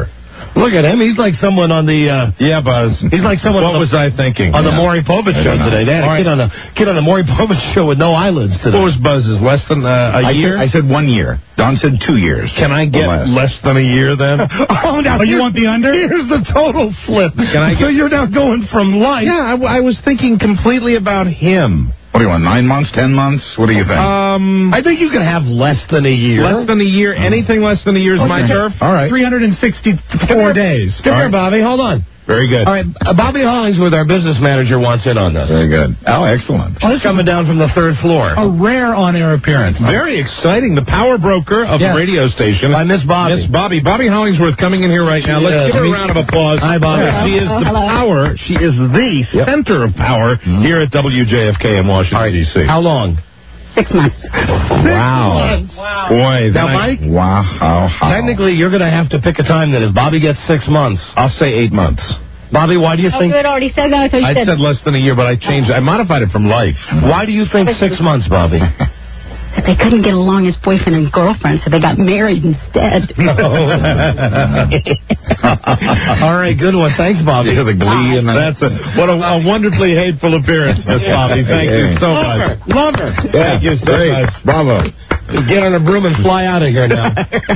Look at him. He's like someone on the... Uh, yeah, Buzz. He's like someone... What on the, was I thinking? On yeah. the Maury Povich show today. They had a right. kid on, a, kid on the Maury Povich show with no eyelids today. What was Buzz's? Less than uh, a I year? Said, I said one year. Don said two years. Can I get less. less than a year then? oh, now oh, you want the under? Here's the total flip. Can I get, so you're now going from life. Yeah, I, I was thinking completely about him. What do you want, nine months, ten months? What do you think? Um, I think you can have less than a year. Less than a year. Anything less than a year is okay. my turf. All right. three hundred sixty-four days. Come here, Bobby. Hold on. Very good. All right. Uh, Bobby Hollingsworth, our business manager, wants in on this. Very good. Oh, excellent. Oh, this coming down from the third floor. A rare on-air appearance. Very exciting. The power broker of yes. the radio station. By Miss Bobby. Miss Bobby. Bobby Hollingsworth coming in here right now. Let's yes. give her a round of applause. Hi, Bobby. Yeah. She is the Hello. power. She is the yep. center of power mm-hmm. here at W J F K in Washington, D C How long? Six months. Wow. Wow. Boy. Now, I, Mike, wow. How, how. technically, you're going to have to pick a time then. If Bobby gets six months, I'll say eight months. Bobby, why do you Oh, think... you had already said that. I thought you I said... said less than a year, but I changed. I modified it from life. Why do you think six months, Bobby? That they couldn't get along as boyfriend and girlfriend, so they got married instead. All right, good one. Thanks, Bobby. The glee and That's a, what a, a wonderfully hateful appearance, Miss Bobby. Thank you so Love much. her. Love her. Thank you so Great. much. Bravo. Get on a broom and fly out of here now.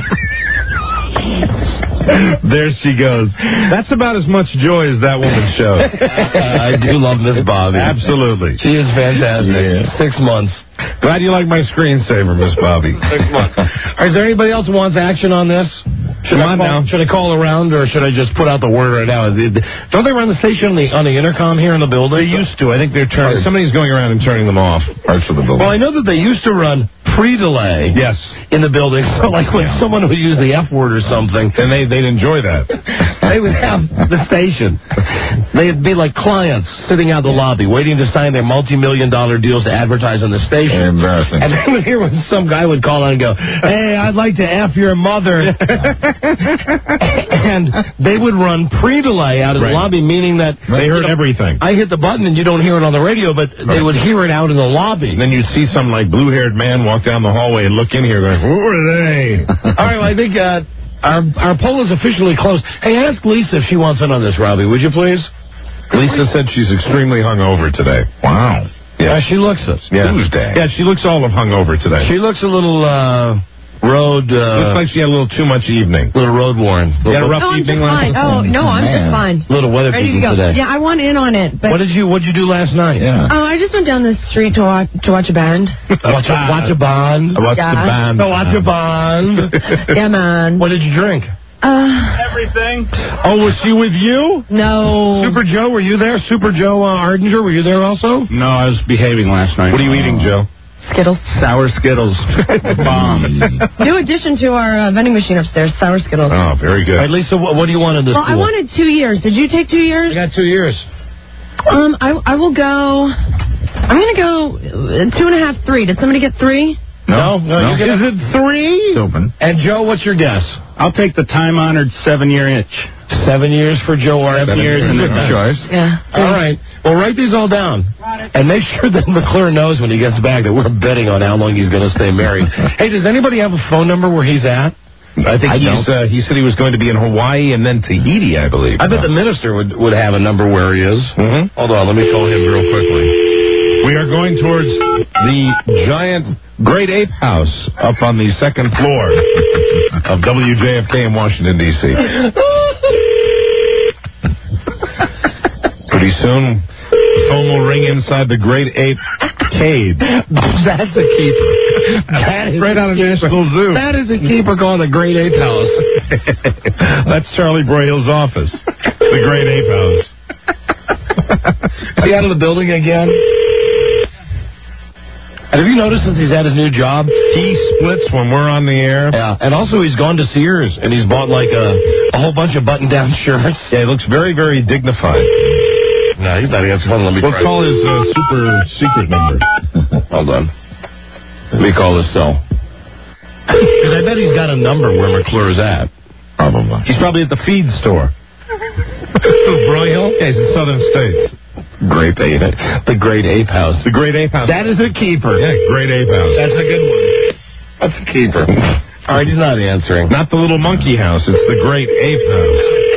There she goes. That's about as much joy as that woman shows. uh, I do love Miss Bobby. Absolutely. She is fantastic. Yeah. Six months. Glad you like my screensaver, Miss Bobby. Six months. Is there anybody else who wants action on this? Should Come I on call, now. Should I call around, or should I just put out the word right now? Don't they run the station on the, on the intercom here in the building? They used to. I think they're turning. Somebody's going around and turning them off. Parts of the building. Well, I know that they used to run pre-delay. Yes. In the building. So, like, when yeah. someone would use the F word or something. And they, they'd enjoy that. They would have the station. They'd be like clients sitting out the lobby waiting to sign their multi-million dollar deals to advertise on the station. Embarrassing. And then here when some guy would call on and go, hey, I'd like to F your mother. And they would run pre-delay out of right. the lobby, meaning that... They heard you know, everything. I hit the button and you don't hear it on the radio, but right. they would hear it out in the lobby. And then you'd see some, like, blue-haired man walk down the hallway and look in here going, who are they? All right, well, I think... Uh, Our our poll is officially closed. Hey, ask Lisa if she wants in on this, Robbie. Would you please? Lisa said she's extremely hungover today. Wow. Yeah, uh, she looks it. Yeah. Tuesday. Yeah, she looks all of hungover today. She looks a little uh, road. Uh, looks like she had a little too much evening. A little road worn. You had a rough no, I'm evening just last fine. night? Oh, no, I'm just fine. A little weather Ready to peaking go. today. Yeah, I want in on it. But what did you What did you do last night? Yeah. Oh, I just went down the street to watch to watch a band. watch, a, watch a bond. Watch yeah. the band. No, watch a bond. Yeah, man. What did you drink? Uh, Everything. Oh, was she with you? No. Super Joe, were you there? Super Joe uh, Ardinger, were you there also? No, I was behaving last night. What are you eating, Joe? Skittles. Sour Skittles. Bomb. New addition to our uh, vending machine upstairs, sour Skittles. Oh, very good. All right, Lisa, what, what do you want in this Well, I pool? wanted two years. Did you take two years? I got two years. Um, I I will go. I'm gonna go uh, two and a half, three. Did somebody get three? No, no. no. You get, Is it three? It's open. And Joe, what's your guess? I'll take the time-honored seven-year itch. Seven years for Joe Ardinger. Seven years and Good choice. Yeah. All right. Well, write these all down. And make sure that McClure knows when he gets back that we're betting on how long he's going to stay married. Hey, does anybody have a phone number where he's at? I think I he's, uh, he said he was going to be in Hawaii and then Tahiti, I believe. I bet the minister would, would have a number where he is. Mm-hmm. Hold on, let me call him real quickly. We are going towards the giant Great Ape House up on the second floor of W J F K in Washington, D C Pretty soon, the phone will ring inside the Great Ape Cage. That's a keeper. That is right out of National Zoo. That is a keeper called the Great Ape House. That's Charlie Broyhill's office. The Great Ape House. Is he out of the building again? And have you noticed since he's had his new job, he splits when we're on the air? Yeah, and also he's gone to Sears and he's bought like a, a whole bunch of button-down shirts. Yeah, he looks very, very dignified. No, he's not answering. Hold on, let me We'll try. call his uh, super secret number. Hold on. Let me call his cell. Because I bet he's got a number where McClure's at. Probably. He's probably at the feed store. Broyhill? Yeah, he's in Southern States. Grape Ape. The Great Ape House. The Great Ape House. That is a keeper. Yeah, Great Ape House. That's a good one. That's a keeper. All right, he's not answering. Not the little monkey house. It's the Great Ape House.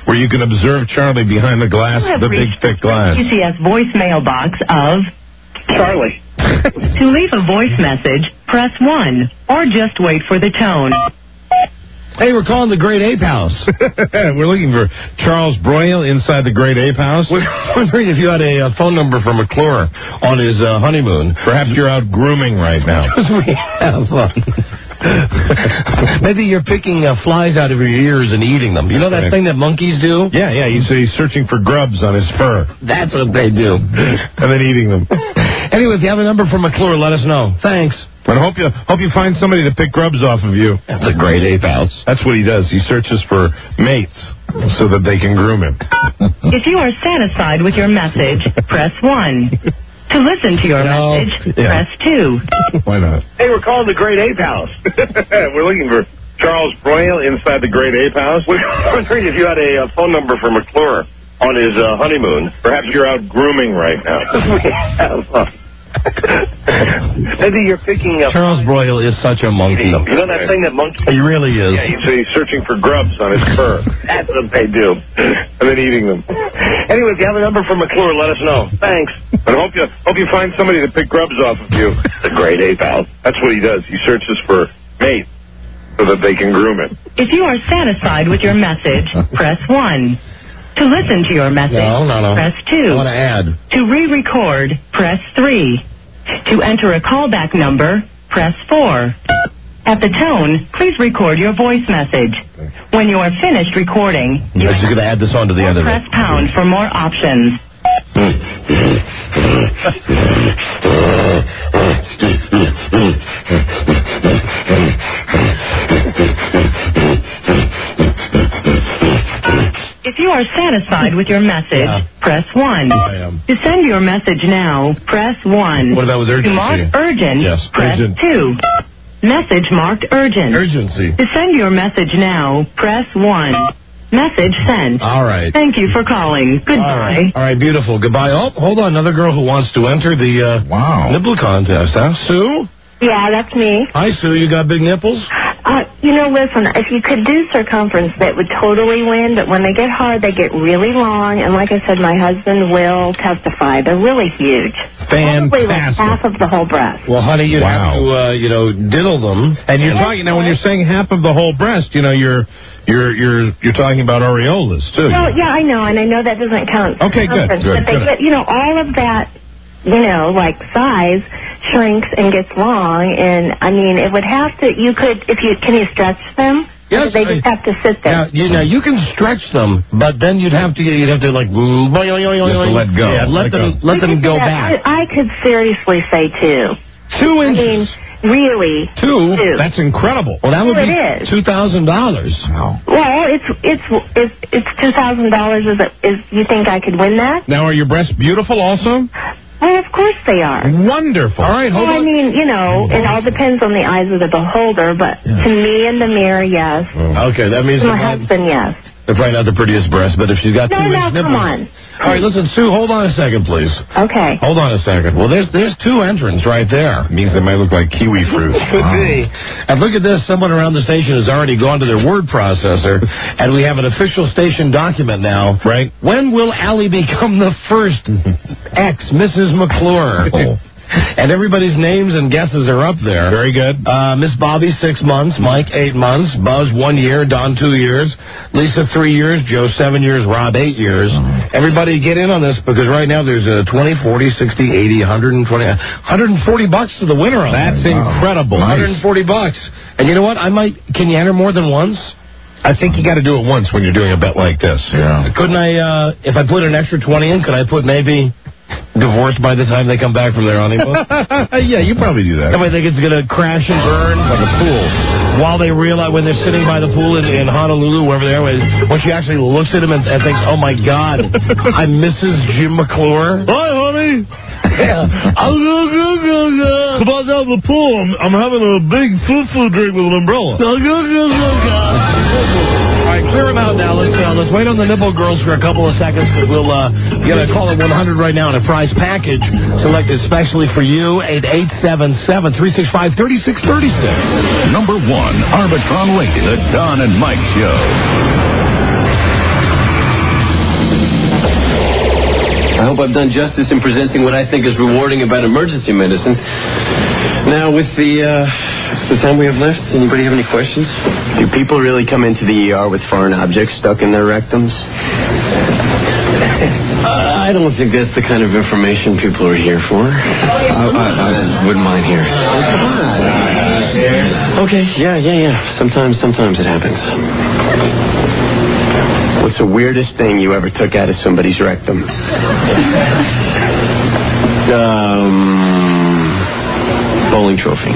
where you can observe Charlie behind the glass, You have the big reached thick glass. U C S voicemail box of Charlie. To leave a voice message, press one, or just wait for the tone. Hey, we're calling the Great Ape House. We're looking for Charles Broyle inside the Great Ape House. We're wondering if you had a, uh phone number for McClure on his uh, honeymoon. Perhaps you're out grooming right now. We have fun. Maybe you're picking uh, flies out of your ears and eating them. You know that thing that monkeys do? Yeah, yeah. He's, he's searching for grubs on his fur. That's what they do. And then eating them. Anyway, if you have a number for McClure, let us know. Thanks. But I hope you hope you find somebody to pick grubs off of you. That's a Great Ape House. That's what he does. He searches for mates so that they can groom him. If you are satisfied with your message, press one. To listen to your No. message, Yeah. press two. Why not? Hey, we're calling the Great Ape House. We're looking for Charles Broyle inside the Great Ape House. We're wondering if you had a, uh phone number for McClure on his uh, honeymoon. Perhaps you're out grooming right now. We have fun. Maybe you're picking up. Charles Broyle is such a monkey. You know that thing that monkey? He really is. Yeah, he's, he's searching for grubs on his fur. That's what they do. And then eating them. Anyway, if you have a number for McClure, let us know. Thanks. But I hope you hope you find somebody to pick grubs off of you. The Great Ape House. That's what he does. He searches for mates so that they can groom him. If you are satisfied with your message, press one. To listen to your message, No, no, no. press I two. want to add. To re-record, press three. To enter a callback number, press four. At the tone, please record your voice message. When you are finished recording, you I'm just going to add this on to the end of press it. pound for more options. If you are satisfied with your message, Yeah. press one. I am. To send your message now, press one. What about with To urgency? mark urgent, Yes, press urgent. two. Message marked urgent. Urgency. To send your message now, press one. Message sent. All right. Thank you for calling. Goodbye. All right. All right, beautiful. Goodbye. Oh, hold on. Another girl who wants to enter the uh, Wow. nipple contest, huh? Sue? Yeah, that's me. Hi, Sue. You got big nipples? Uh, you know, listen, if you could do circumference, that would totally win, but when they get hard, they get really long, and like I said, my husband will testify. They're really huge. Probably like Fantastic. half of the whole breast. Well, honey, you'd Wow. have to, uh, you know, diddle them. And you're talking now when you're saying half of the whole breast, you know, you're you're you're you're talking about areolas too. Well, yeah, I know, and I know that doesn't count. Okay, good, circumference, good, But they good. get, you know, all of that, you know, like size shrinks and gets long, and I mean, it would have to. You could, if you can, you stretch them. Yes, Or do they just I- have to sit there. Now, you know, you can stretch them, but then you'd have to, you'd have to like, mm, boing, boing, boing, You have to boing. let go. Yeah, let Let them, go. let them Look go at that. back. I, I could seriously say two. Two I inches. mean, really. Two? Two. That's incredible. Well, that would Well, be it is. two thousand dollars. Wow. Well, it's it's it's it's two thousand dollars. Is it? Is you think I could win that? Now, are your breasts beautiful also? Well, of course they are. Wonderful. All right, Well, hold I on. mean, you know, it all depends on the eyes of the beholder, but to me in the mirror, yes. Okay, that means To they're my probably, husband, yes. they're probably not the prettiest breast, but if she's got No, two no, inch nipples. come on. All right, listen, Sue, hold on a second, please. Okay. Hold on a second. Well, there's there's two entrants right there. Means they might look like kiwi fruit. Could be. And look at this. Someone around the station has already gone to their word processor, and we have an official station document now. Right. When will Allie become the first ex Missus McClure? And everybody's names and guesses are up there. Very good. Uh, Miss Bobby, six months. Mike, eight months. Buzz, one year. Don, two years. Lisa, three years. Joe, seven years. Rob, eight years. Everybody get in on this because right now there's a twenty, forty, sixty, eighty, one hundred twenty, one hundred forty bucks to the winner on That's that. incredible. one hundred forty bucks. And you know what? I might. Can you enter more than once? I think you got to do it once when you're doing a bet like this. Yeah. Couldn't I? Uh, if I put an extra twenty in, could I put maybe divorced by the time they come back from their honeymoon? Yeah, you probably do that. That way they think it's going to crash and burn like a pool. While they realize when they're sitting by the pool in, in Honolulu, wherever they are, when she actually looks at him and, and thinks, "Oh my God, I'm Missus Jim McClure." Hi, honey. Yeah. I'm good, good, good, good. Come on down to the pool. I'm, I'm having a big foo-foo drink with an umbrella. Good, good, good, good. All right, clear them out now. Let's uh, let's wait on the nipple girls for a couple of seconds. But we'll uh, get a call at one hundred right now on a prize package selected especially for you at eight seven seven, three six five, three six three six. Number one, Arbitron Lincoln, the Don and Mike Show. I hope I've done justice in presenting what I think is rewarding about emergency medicine. Now, with the, uh, the time we have left, anybody have any questions? Do people really come into the E R with foreign objects stuck in their rectums? Uh, I don't think that's the kind of information people are here for. I, I, I wouldn't mind hearing. Okay, yeah, yeah, yeah. Sometimes, sometimes it happens. What's the weirdest thing you ever took out of somebody's rectum? Um, bowling trophy.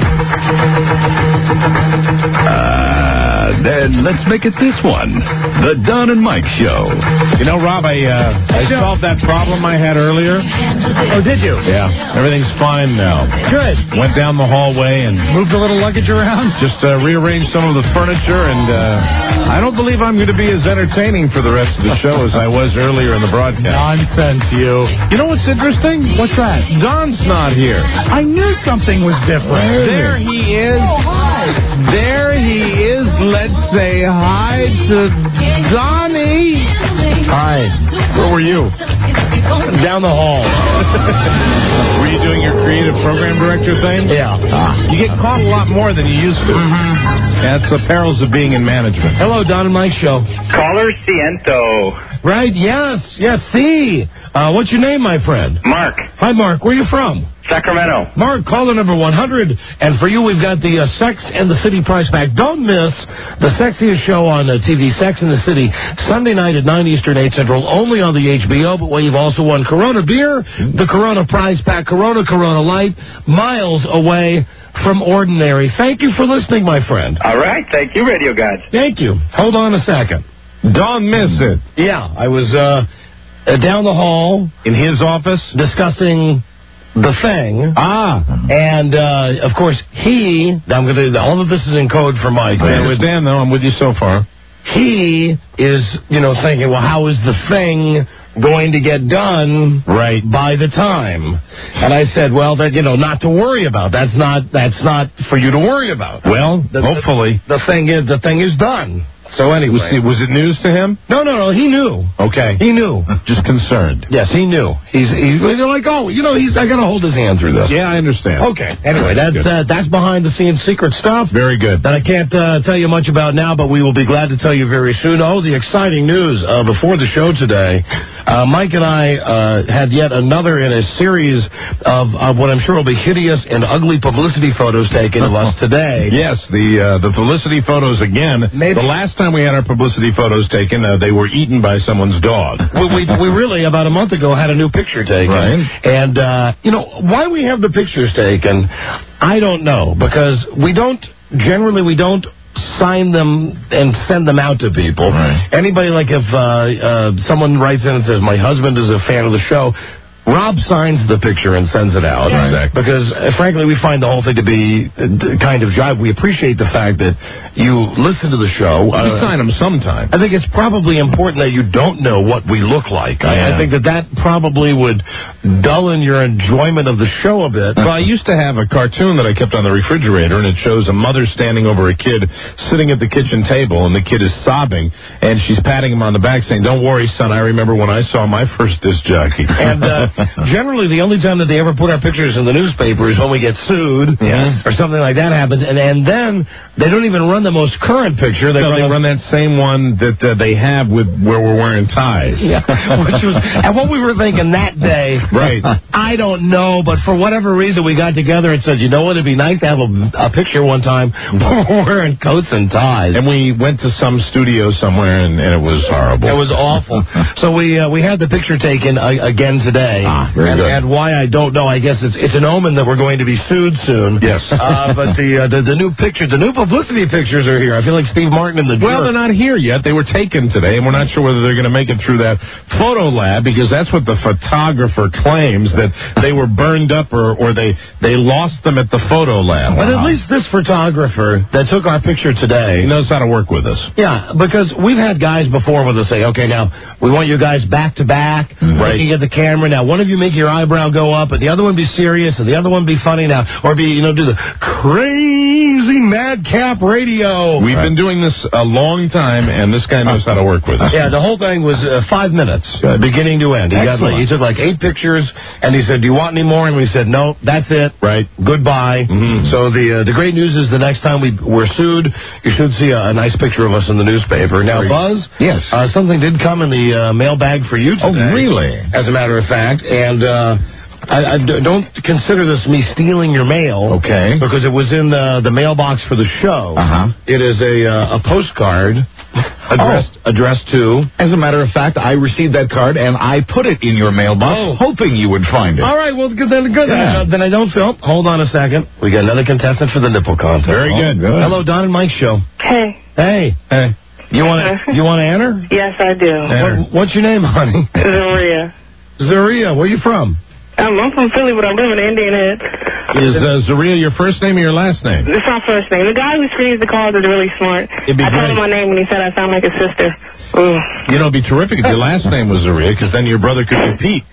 Uh, then let's make it this one. The Don and Mike Show. You know, Rob, I uh, I solved that problem I had earlier. Oh, did you? Yeah, everything's fine now. Good. Went down the hallway and moved a little luggage around. Just uh, rearranged some of the furniture, and uh, I don't believe I'm going to be as entertaining for the rest of the show as I was earlier in the broadcast. Nonsense, you. You know what's interesting? What's that? Don's not here. I knew something was different. There he is. Oh, hi. There he is. Let's say hi to Donnie. Hi. Where were you? Down the hall. Were you doing your creative program director thing? Yeah. Ah. You get caught a lot more than you used to. Mm-hmm. That's the perils of being in management. Hello, Don and Mike Show. Caller Ciento. Right, yes, yes, see. Uh, what's your name, my friend? Mark. Hi, Mark. Where are you from? Sacramento. Mark, caller number one hundred. And for you, we've got the uh, Sex and the City price pack. Don't miss the sexiest show on uh, T V, Sex and the City, Sunday night at nine Eastern, eight Central, only on the H B O. But we've also won Corona Beer, the Corona prize pack, Corona, Corona Light, miles away from ordinary. Thank you for listening, my friend. All right. Thank you, Radio Gods. Thank you. Hold on a second. Don't miss it. Yeah, I was uh, uh, down the hall. In his office? Discussing the thing. Ah. And, uh, of course, he, I'm going to, all of this is in code for Mike. I understand, though. I'm with you so far. He is, you know, thinking, well, how is the thing going to get done right by the time? And I said, well, that, you know, not to worry about. That's not, that's not for you to worry about. Well, the, hopefully. The, the thing is, the thing is done. So anyway. Was it, was it news to him? No, no, no. He knew. Okay. He knew. Just concerned. Yes, he knew. He's, he's they're like, oh, you know, he's, I got to hold his hand through this. Yeah, I understand. Okay. Anyway, that's, uh, that's behind the scenes secret stuff. Very good. That I can't uh, tell you much about now, but we will be glad to tell you very soon. Oh, the exciting news uh, before the show today. Uh, Mike and I uh, had yet another in a series of, of what I'm sure will be hideous and ugly publicity photos taken of us today. Yes, the uh, the publicity photos again. Maybe. The last time we had our publicity photos taken, uh, they were eaten by someone's dog. we, we, we really, about a month ago, had a new picture taken. Right. And, uh, you know, why we have the pictures taken, I don't know. Because we don't, generally we don't sign them and send them out to people. Right. Anybody, like if uh, uh, someone writes in and says, my husband is a fan of the show, Rob signs the picture and sends it out. Yeah. Exactly. Because, uh, frankly, we find the whole thing to be uh, kind of jive. We appreciate the fact that you listen to the show. We uh, sign them sometime. I think it's probably important that you don't know what we look like. I, Yeah. I think that that probably would dull your enjoyment of the show a bit. Well, I used to have a cartoon that I kept on the refrigerator, and it shows a mother standing over a kid sitting at the kitchen table, and the kid is sobbing, and she's patting him on the back saying, don't worry, son, I remember when I saw my first disc jockey. And uh, generally, the only time that they ever put our pictures in the newspaper is when we get sued Yes. or something like that happens. And, and then they don't even run the most current picture. They, No, run, they run that same one that uh, they have with where we're wearing ties. Yeah, which was, and what we were thinking that day, Right. I don't know, but for whatever reason, we got together and said, you know what, it'd be nice to have a, a picture one time wearing coats and ties. And we went to some studio somewhere, and, and it was horrible. It was awful. So we uh, we had the picture taken uh, again today. Ah, very and, good. and why, I don't know. I guess it's it's an omen that we're going to be sued soon. Yes. uh, but the, uh, the the new picture, the new publicity pictures are here. I feel like Steve Martin in the Well, Jerk. they're not here yet. They were taken today, and we're not sure whether they're going to make it through that photo lab, because that's what the photographer claims, that they were burned up or, or they, they lost them at the photo lab. But at least this photographer that took our picture today He knows how to work with us. Yeah, because we've had guys before with us say, okay, now we want you guys back to back, Right. looking at the camera. Now, one of you make your eyebrow go up, and the other one be serious, and the other one be funny now, or be, you know, do the crazy madcap radio. We've been doing this a long time, and this guy knows how to work with it. Yeah, the whole thing was uh, five minutes, uh, beginning to end. He, got, like, he took like eight pictures, and he said, "Do you want any more?" And we said, "No, that's it. Right. Goodbye." Mm-hmm. So the uh, the great news is the next time we we're sued, you should see a, a nice picture of us in the newspaper. Now, Buzz, yes, uh, something did come in the uh, mailbag for you today. Oh, really? As a matter of fact, and. Uh, I, I d- don't consider this me stealing your mail. Okay. Because it was in the, the mailbox for the show. Uh-huh. It is a, uh, a postcard addressed, oh. addressed to... As a matter of fact, I received that card, and I put it in your mailbox, oh. hoping you would find it. All right, well, good, then, good. Yeah. Uh, then I don't feel... Hold on a second. We got another contestant for the nipple contest. Very oh, good. good. Hello, Don and Mike Show. Hey. Hey. Hey. You want to you want to enter? Yes, I do. What, what's your name, honey? Zaria. Zaria, where are you from? Um, I'm from Philly, but I live in Indian Head. Is uh, Zaria your first name or your last name? It's my first name. The guy who screens the calls is really smart. It'd be I told great. him my name, and he said I sound like his sister. Ooh. You know, it'd be terrific if your last name was Zaria, because then your brother could be Pete.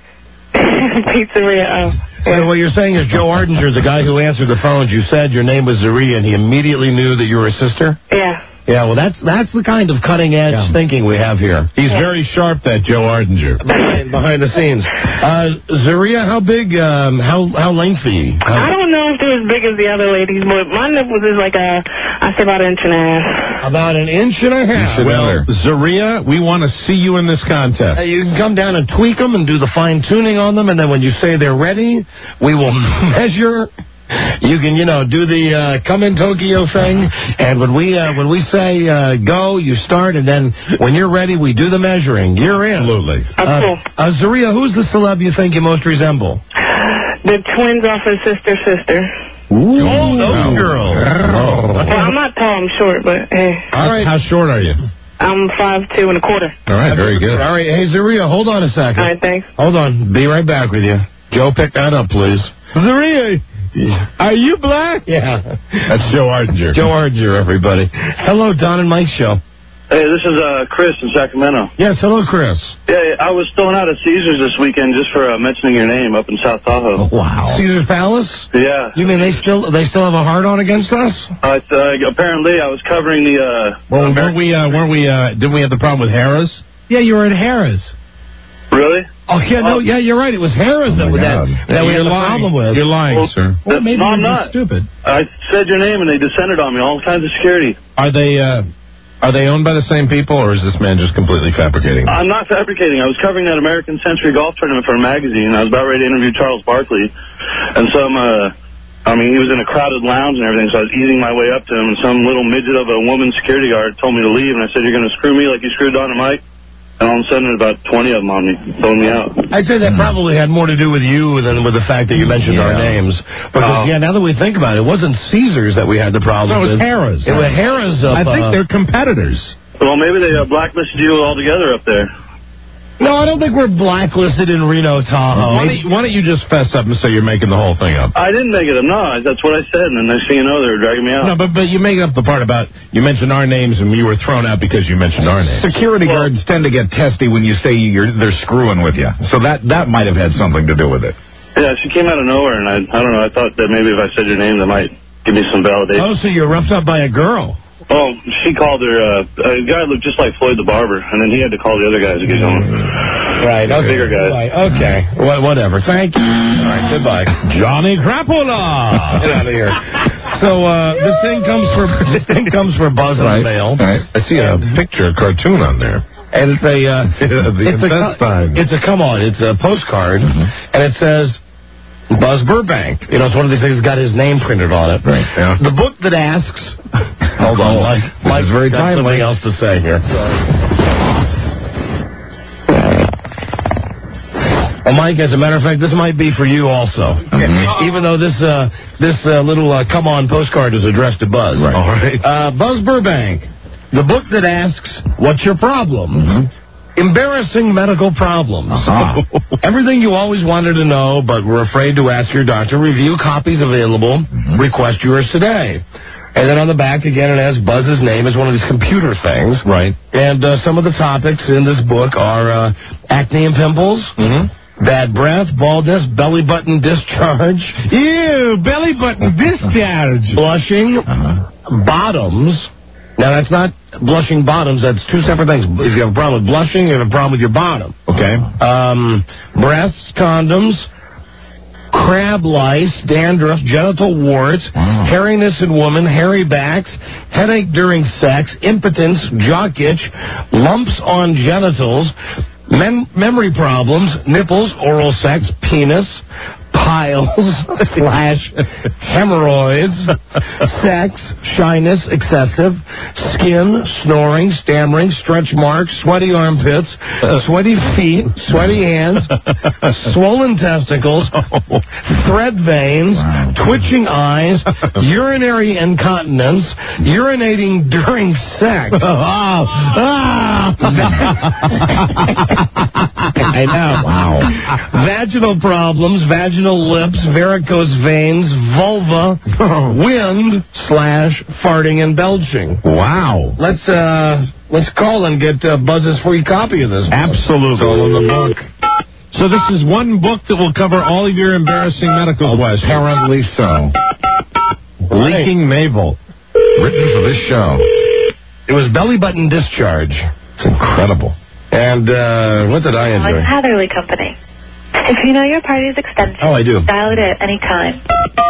Pete Zaria, oh. Yeah. What you're saying is Joe Ardinger, the guy who answered the phones, you said your name was Zaria, and he immediately knew that you were a sister? Yeah. Yeah, well, that's that's the kind of cutting-edge yeah. thinking we have here. He's yeah. very sharp, that Joe Ardinger. Behind, behind the scenes. Uh, Zaria, how big, um, how how lengthy? How... I don't know if they're as big as the other ladies, but my nipples is like a, I say about an inch and a half. About an inch and a half. Well, Zaria, we want to see you in this contest. Uh, you can come down and tweak them and do the fine-tuning on them, and then when you say they're ready, we will measure... You can, you know, do the uh, come in Tokyo thing, and when we uh, when we say uh, go, you start, and then when you're ready, we do the measuring. You're in. Absolutely. Oh, cool. Uh, uh, Zaria, who's the celeb you think you most resemble? The twins off of Sister Sister. Ooh, oh, those girls. Oh. Well, I'm not tall, I'm short, but hey. All right. How short are you? I'm five two and a quarter. All right, very good. All right, hey, Zaria, hold on a second. All right, thanks. Hold on. Be right back with you. Joe, pick that up, please. Zaria. Are you black? Yeah. That's Joe Ardinger. Joe Ardinger, everybody. Hello, Don and Mike Show. Hey, this is uh, Chris in Sacramento. Yes, hello, Chris. Yeah, I was thrown out at Caesars this weekend just for uh, mentioning your name up in South Tahoe. Oh, wow. Caesars Palace? Yeah. You mean they still they still have a hard on against us? Uh, it's, uh, apparently, I was covering the. Uh, well, weren't we? Uh, weren't we? Uh, didn't we have the problem with Harrah's? Yeah, you were at Harrah's. Really? Oh, yeah, no, yeah, you're right. It was Harrah's oh that, that, that we had a problem with. You're lying, well, sir. Well, maybe no, I'm you're not. Stupid. I said your name and they descended on me. All kinds of security. Are they? Uh, are they owned by the same people, or is this man just completely fabricating? I'm not fabricating. I was covering that American Century Golf Tournament for a magazine. I was about ready to interview Charles Barkley, and some. Uh, I mean, he was in a crowded lounge and everything, so I was easing my way up to him, and some little midget of a woman security guard told me to leave, and I said, "You're going to screw me like you screwed Don and Mike?" And all of a sudden, about twenty of them on me, throwing me out. I'd say that probably had more to do with you than with the fact that you mentioned yeah. our names. Because, uh, yeah, now that we think about it, it wasn't Caesars that we had the problem with. No, it was Harrah's. It was Harrah's. Up, I think uh, they're competitors. Well, maybe they uh, blacklisted you altogether up there. No, I don't think we're blacklisted in Reno, Tahoe. Why don't, you, why don't you just fess up and say you're making the whole thing up? I didn't make it up. No, that's what I said. And then next thing you know, they were dragging me out. No, but but you make up the part about you mentioned our names and you were thrown out because you mentioned our names. Security well, guards tend to get testy when you say you're they're screwing with you. So that that might have had something to do with it. Yeah, she came out of nowhere, and I I don't know. I thought that maybe if I said your name, that might give me some validation. Oh, so you're roughed up by a girl. Oh, she called her, uh, a guy looked just like Floyd the Barber, and then he had to call the other guys to get going. Right, okay. Bigger guys. Right, okay. Well, whatever. Thank you. All right, goodbye. Johnny Crapola! Get out of here. So, uh, this thing comes for, this thing comes for Buzz in the mail. Right. I see a picture, a cartoon on there. And it's a, uh, the it's, a it's a, come on, it's a postcard, mm-hmm. and it says, Buzz Burbank. You know, it's one of these things that's got his name printed on it. Right. Yeah. The book that asks... Hold on, Mike. Mike's very got something else to say here. Well, Mike, as a matter of fact, this might be for you also. Mm-hmm. Even though this uh, this uh, little uh, come on postcard is addressed to Buzz. Right. All right. Uh, Buzz Burbank. The book that asks, what's your problem? Mm-hmm. Embarrassing medical problems. Uh-huh. Everything you always wanted to know, but were afraid to ask your doctor. Review copies available. Mm-hmm. Request yours today. And then on the back, again, it has Buzz's name as one of these computer things. Right. And uh, some of the topics in this book are uh, acne and pimples, mm-hmm. bad breath, baldness, belly button discharge. Ew, belly button discharge. Blushing, uh-huh. bottoms. Now, that's not blushing bottoms. That's two separate things. If you have a problem with blushing, you have a problem with your bottom. Okay. Um, breasts, condoms, crab lice, dandruff, genital warts, wow. hairiness in woman, hairy backs, headache during sex, impotence, jock itch, lumps on genitals, mem- memory problems, nipples, oral sex, penis, piles, slash, hemorrhoids, sex, shyness, excessive, skin, snoring, stammering, stretch marks, sweaty armpits, sweaty feet, sweaty hands, swollen testicles, thread veins, wow. twitching eyes, urinary incontinence, urinating during sex. Oh, ah. I know. Wow. Vaginal problems, vaginal lips, varicose veins, vulva, wind, slash, farting and belching. Wow. Let's, uh, let's call and get uh, Buzz's free copy of this book. Absolutely. It's all in the book. So this is one book that will cover all of your embarrassing medical questions. Apparently so. Leaking navel. Written for this show. It was belly button discharge. It's incredible. And uh, what did I enjoy? It's Hatherley Company. If you know your party's extension, oh, I do. dial it at any time.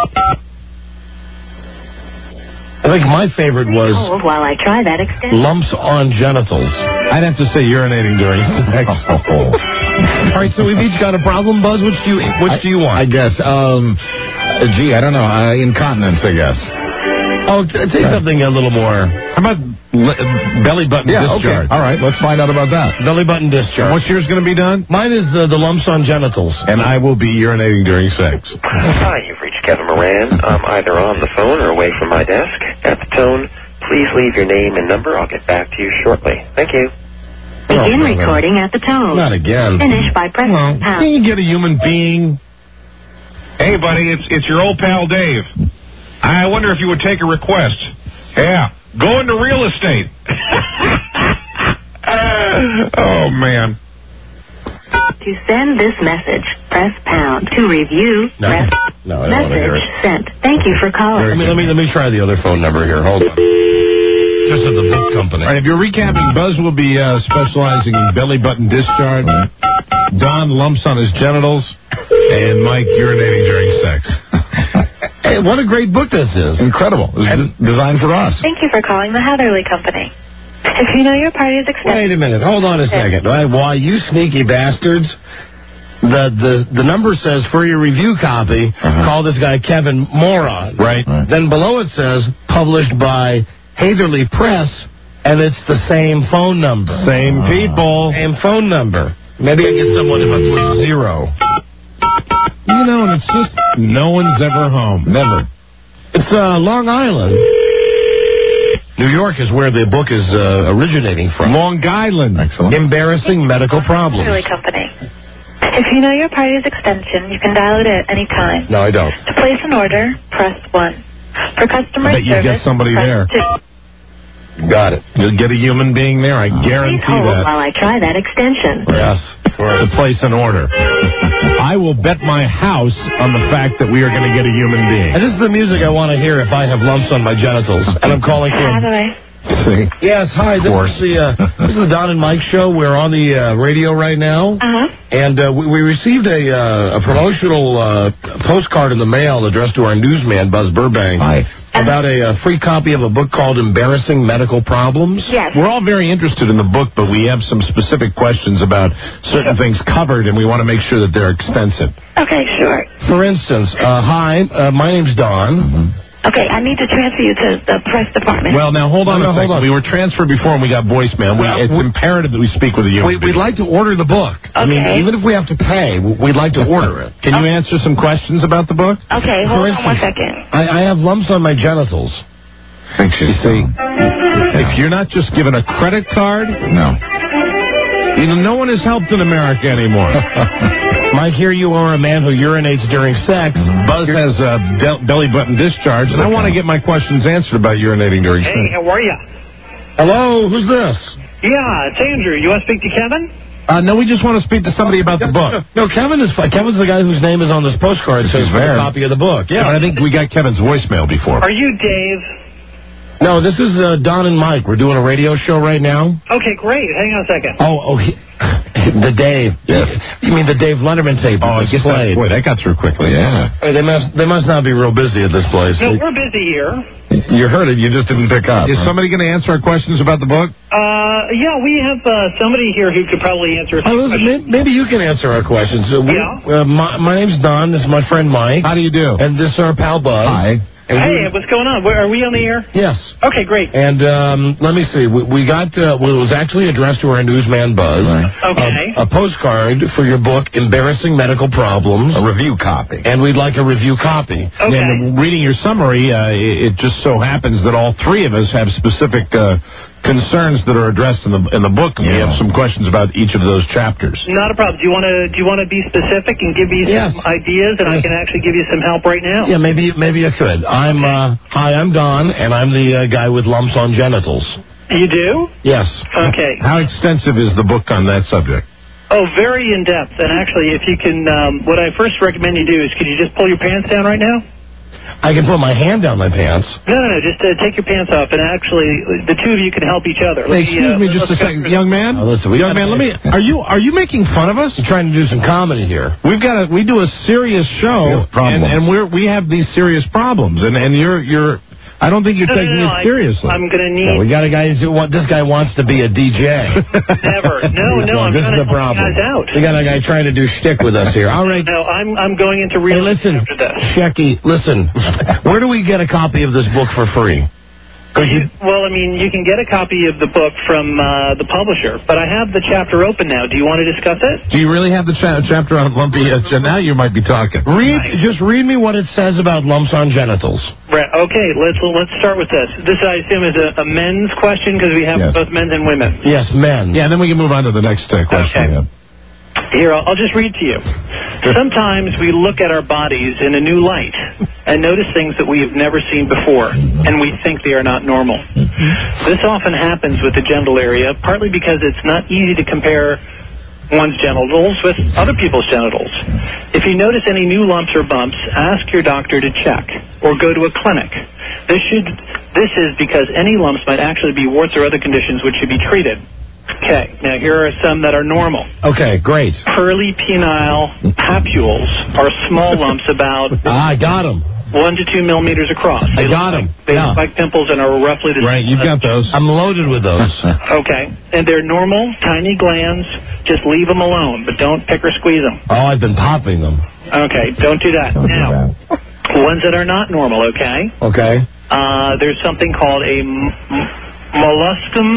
I think my favorite was Hold while I try that extension. lumps on genitals. I'd have to say urinating during sex. All right, so we've each got a problem, Buzz. Which do you which I, do you want? I guess. Um, uh, gee, I don't know. Uh, incontinence, I guess. Oh, t- say yeah. something a little more. How about le- belly button yeah, discharge? Okay. All right, let's find out about that. Belly button discharge. What's yours going to be done? Mine is the, the lumps on genitals. And I will be urinating during sex. Hi, you've reached Kevin Moran. I'm either on the phone or away from my desk. At the tone, please leave your name and number. I'll get back to you shortly. Thank you. Begin oh, recording at the tone. Not again. Finish by pressing well, pound. Can you get a human being? Hey, buddy, it's it's your old pal Dave. I wonder if you would take a request. Yeah, go into real estate. Oh, man. To send this message, press pound. To review, no. press no, I don't want to hear message it. sent. Thank you for calling. Let me, let me let me try the other phone number here. Hold on. Just at the book company. All right, if you're recapping, Buzz will be uh, specializing in belly button discharge. Don lumps on his genitals, and Mike urinating during sex. Hey, what a great book this is. Incredible. It was And, designed for us. Thank you for calling the Hatherley Company. If you know your party's extension... Wait a minute. Hold on a second. Right? Why, you sneaky bastards. The, the, the number says, for your review copy, uh-huh. call this guy Kevin Moron. Right. right. Then below it says, published by Hatherley Press, and it's the same phone number. Same people. Same phone number. Maybe I get someone if I put zero. You know, and it's just no one's ever home. Never. It's uh, Long Island. New York is where the book is uh, originating from. Long Island. Excellent. Embarrassing medical problems. Hatherley Company. If you know your party's extension, you can dial it at any time. No, I don't. To place an order, press one. For customer I bet you service, get somebody press there. two. Got it. You'll get a human being there, I guarantee Please hold that. while I try that extension. Yes. To place an order. I will bet my house on the fact that we are going to get a human being. And this is the music I want to hear if I have lumps on my genitals. And I'm calling for... Hatherley. See? Yes, hi. This is, the, uh, this is the Don and Mike show. We're on the uh, radio right now. Uh-huh. And uh, we, we received a, uh, a promotional uh, postcard in the mail addressed to our newsman, Buzz Burbank. Hi. About a, a free copy of a book called Embarrassing Medical Problems. Yes. We're all very interested in the book, but we have some specific questions about certain things covered, and we want to make sure that they're extensive. Okay, sure. For instance, uh, hi, uh, my name's Don. Mm-hmm. Okay, I need to transfer you to the press department. Well, now, hold on no, a no, second. hold on. We were transferred before, and we got voicemail. We, Well, it's we- imperative that we speak with a human We, we'd being. like to order the book. I mean, Okay. even if we have to pay, we'd like to order it. Can you answer some questions about the book? Okay, For hold on one instance, second. I, I have lumps on my genitals. Thanks, you See, if you're not just given a credit card, No. you know, no one is helped in America anymore. Mike, here you are, a man who urinates during sex. Buzz has a del- belly button discharge, and I want to get my questions answered about urinating during sex. Hey, how are you? Hello, who's this? Yeah, it's Andrew. You want to speak to Kevin? Uh, no, we just want to speak to somebody about the book. No, Kevin is fine. Kevin's the guy whose name is on this postcard. It says for a copy of the book. Yeah, but I think we got Kevin's voicemail before. Are you Dave? No, this is uh, Don and Mike. We're doing a radio show right now. Okay, great. Hang on a second. Oh, oh, he, the Dave. Yes. You mean the Dave Letterman tape? Oh, I guess that, boy, that got through quickly. Yeah. Hey, they must they must not be real busy at this place. No, we're busy here. You heard it. You just didn't pick up. Is huh? somebody going to answer our questions about the book? Uh, yeah, we have uh, somebody here who could probably answer. Oh, listen, maybe you can answer our questions. Uh, we, yeah. Uh, my, my name's Don. This is my friend Mike. How do you do? And this is our pal Buzz. Hi. And hey, we, what's going on? Are we on the air? Yes. Okay, great. And um, let me see. We, we got, uh, well, it was actually addressed to our newsman, Buzz. Right. Okay. A, a postcard for your book, Embarrassing Medical Problems. A review copy. And we'd like a review copy. Okay. And reading your summary, uh, it, it just so happens that all three of us have specific uh, concerns that are addressed in the in the book, and yeah. we have some questions about each of those chapters. Not a problem. Do you want to do you want to be specific and give me yes. some ideas, and yes. I can actually give you some help right now? Yeah, maybe maybe I could. I'm uh, hi, I'm Don, and I'm the uh, guy with lumps on genitals. You do? Yes. Okay. How extensive is the book on that subject? Oh, very in depth. And actually, if you can, um, what I first recommend you do is, could you just pull your pants down right now? I can put my hand down my pants. No, no, no. Just uh, take your pants off, and actually, the two of you can help each other. Hey, excuse uh, me just a second, young man. Oh, listen, we young man, let me. Are you are you making fun of us? I'm trying to do some comedy here. We've got a we do a serious show, and, and we're we have these serious problems, and and you're you're. I don't think you're no, taking no, no, it seriously. I, I'm going to need... Yeah, we got a guy who want, this guy wants to be a D J. Never. No, no, I'm this trying is to the problem. help you guys out. We got a guy trying to do shtick with us here. All right. No, I'm I'm going into real hey, listen, after this. Shecky, listen. Where do we get a copy of this book for free? You, well, I mean, you can get a copy of the book from uh, the publisher, but I have the chapter open now. Do you want to discuss it? Do you really have the cha- chapter on lumpy? Uh, now you might be talking. Read, right. Just read me what it says about lumps on genitals. Right. Okay. Let's let's start with this. This, I assume, is a, a men's question because we have yes. both men and women. Yes, men. Yeah. Then we can move on to the next uh, question. Okay. Yeah. Here, I'll, I'll just read to you. Sometimes we look at our bodies in a new light and notice things that we have never seen before, and we think they are not normal. This often happens with the genital area, partly because it's not easy to compare one's genitals with other people's genitals. If you notice any new lumps or bumps, ask your doctor to check, or go to a clinic. This should. This is because any lumps might actually be warts or other conditions which should be treated. Okay, now here are some that are normal. Okay, great. Pearly penile papules are small lumps about... Ah, I got them. One to two millimeters across. I They got them. Like, they yeah. look like pimples and are roughly the Right, same. you've got those. I'm loaded with those. Okay, and they're normal, tiny glands. Just leave them alone, but don't pick or squeeze them. Oh, I've been popping them. Okay, don't do that. Don't now, do that. ones that are not normal, okay? Okay. Uh, there's something called a... M- m- molluscum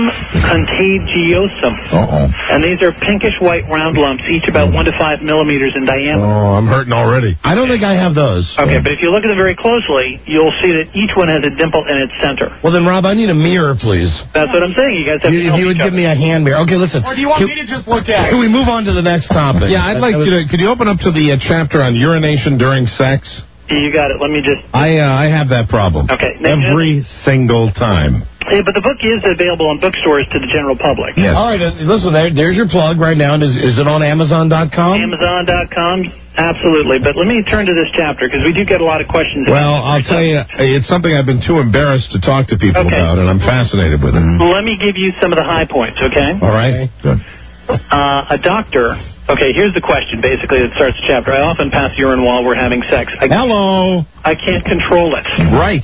contagiosum. Uh-oh. And these are pinkish-white round lumps, each about one to five millimeters in diameter. Oh, I'm hurting already. I don't think I have those. Okay, but if you look at them very closely, you'll see that each one has a dimple in its center. Well, then, Rob, I need a mirror, please. That's what I'm saying. You guys have you, to If help you would each give other. me a hand mirror. Okay, listen. Or do you want can, me to just look at Can it? we move on to the next topic? Yeah, I'd like was, you to. Could you open up to the uh, chapter on urination during sex? You got it. Let me just... I uh, I have that problem. Okay. Every single time. Yeah, but the book is available in bookstores to the general public. Yes. All right, uh, listen, there, there's your plug right now. Is, is it on Amazon dot com? Amazon dot com, absolutely. But let me turn to this chapter, because we do get a lot of questions. Well, I'll tell you, it's something I've been too embarrassed to talk to people Okay. about, and I'm fascinated with it. Let me give you some of the high points, okay? All right? Good. Uh, a doctor... Okay, here's the question, basically, that starts the chapter. I often pass urine while we're having sex. I, Hello. I can't control it. Right.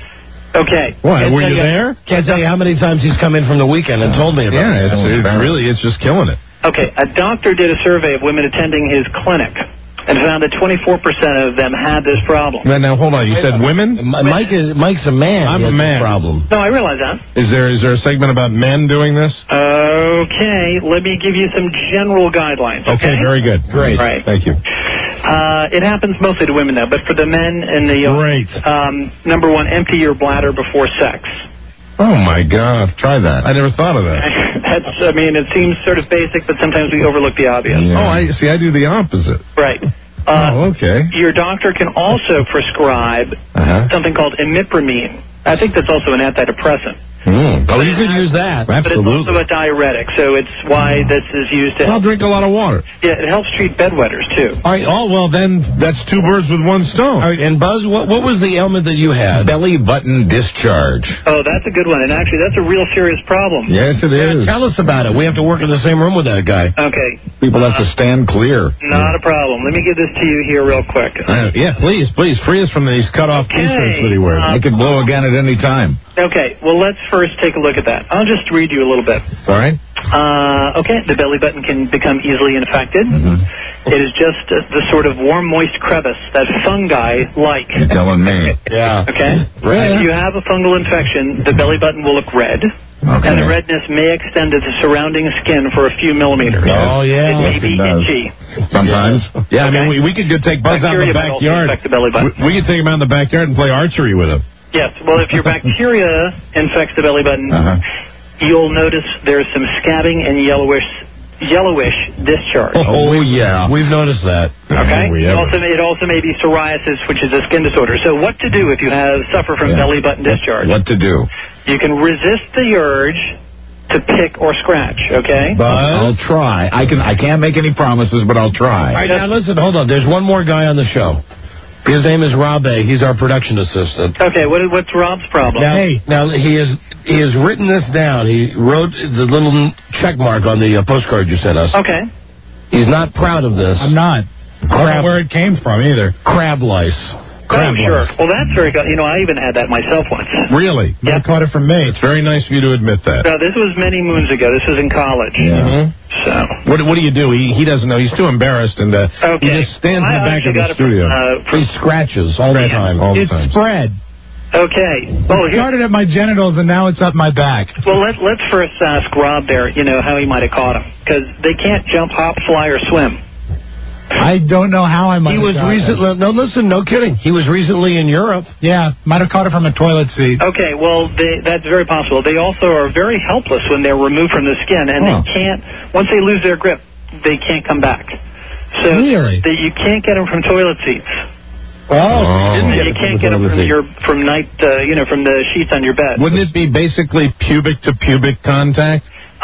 Okay. What, Can't were tell you there? Can't tell you how many times he's come in from the weekend and told me about Yeah, it. it's, it's really, it's just killing it. Okay, a doctor did a survey of women attending his clinic and found that twenty-four percent of them had this problem. Now, now hold on. You said women? M- Mike is, Mike's a man. I'm He a has this man. problem. No, I realize that. Is there is there a segment about men doing this? Okay, let me give you some general guidelines. Okay, Okay, very good. Great. Right. Thank you. Uh, it happens mostly to women, though, but for the men and the... Great. Um, number one, empty your bladder before sex. Oh, my God. Try that. I never thought of that. That's, I mean, it seems sort of basic, but sometimes we overlook the obvious. Oh, I see. I do the opposite. Right. Uh, oh, okay. Your doctor can also prescribe Uh-huh. something called imipramine. I think that's also an antidepressant. Mm. Oh, you could use that. But it's also a diuretic, so it's why this is used to I'll help. drink a lot of water. Yeah, it helps treat bedwetters, too. All right, oh, well, then that's two birds with one stone. All right, and Buzz, what, what was the ailment that you had? Belly button discharge. Oh, that's a good one. And actually, that's a real serious problem. Yes, it is. Yeah, tell us about it. We have to work in the same room with that guy. Okay. People have to stand clear. Not a problem. Let me give this to you here real quick. Uh, yeah, please, please, free us from these cut-off Okay. T-shirts that he wears. Um, It could blow again at any time. Okay, well, let's first take a look at that. I'll just read you a little bit. All right? Uh, okay, the belly button can become easily infected. Mm-hmm. It is just uh, the sort of warm, moist crevice that fungi like. You're telling me. Yeah. Okay? Right. If you have a fungal infection, the belly button will look red. Okay. And the redness may extend to the surrounding skin for a few millimeters. Oh, yeah. It may Yes, be it does. itchy. Sometimes. Yeah, I mean, Okay. we, we could go take Buzz out in Bacteria the might also backyard. infect the belly button. We, we could take him out in the backyard and play archery with him. Yes, well, if your bacteria infects the belly button, Uh-huh. you'll notice there's some scabbing and yellowish yellowish discharge. Oh, yeah. We've noticed that. Okay. we It ever. also, it also may be psoriasis, which is a skin disorder. So, what to do if you have suffer from Yeah. belly button discharge? What to do? You can resist the urge to pick or scratch. Okay. I'll try. I can. I can't make any promises, but I'll All try. right, now listen, hold on. There's one more guy on the show. His name is Rob A. He's our production assistant. Okay. What, what's Rob's problem? Now, now he has he has written this down. He wrote the little check mark on the uh, postcard you sent us. Okay. He's not proud of this. I'm not. I don't know where it came from either. Crab lice. Oh, sure. Well, that's very good. You know, I even had that myself once. Really? You caught it from me. It's very nice of you to admit that. No, this was many moons ago. This was in college. Mhm. So. What, what do you do? He, he doesn't know. He's too embarrassed, and uh, Okay. he just stands in I the back actually of got the it from, studio. uh, He scratches all the time. All the It's time. spread. Okay. Well, It here, started at my genitals and now it's up my back. well, let, let's first ask Rob there, you know, how he might have caught him. Because they can't jump, hop, fly, or swim. I don't know how I might He have was got it. recently. No, listen, no kidding. He was recently in Europe. Yeah, might have caught it from a toilet seat. Okay, well, they, that's very possible. They also are very helpless when they're removed from the skin, and Huh. they can't, once they lose their grip, they can't come back. So Really? they, you can't get them from toilet seats. Oh, And didn't you can't get them from your from night, uh, you know, from the sheets on your bed. Wouldn't it be basically pubic to pubic contact?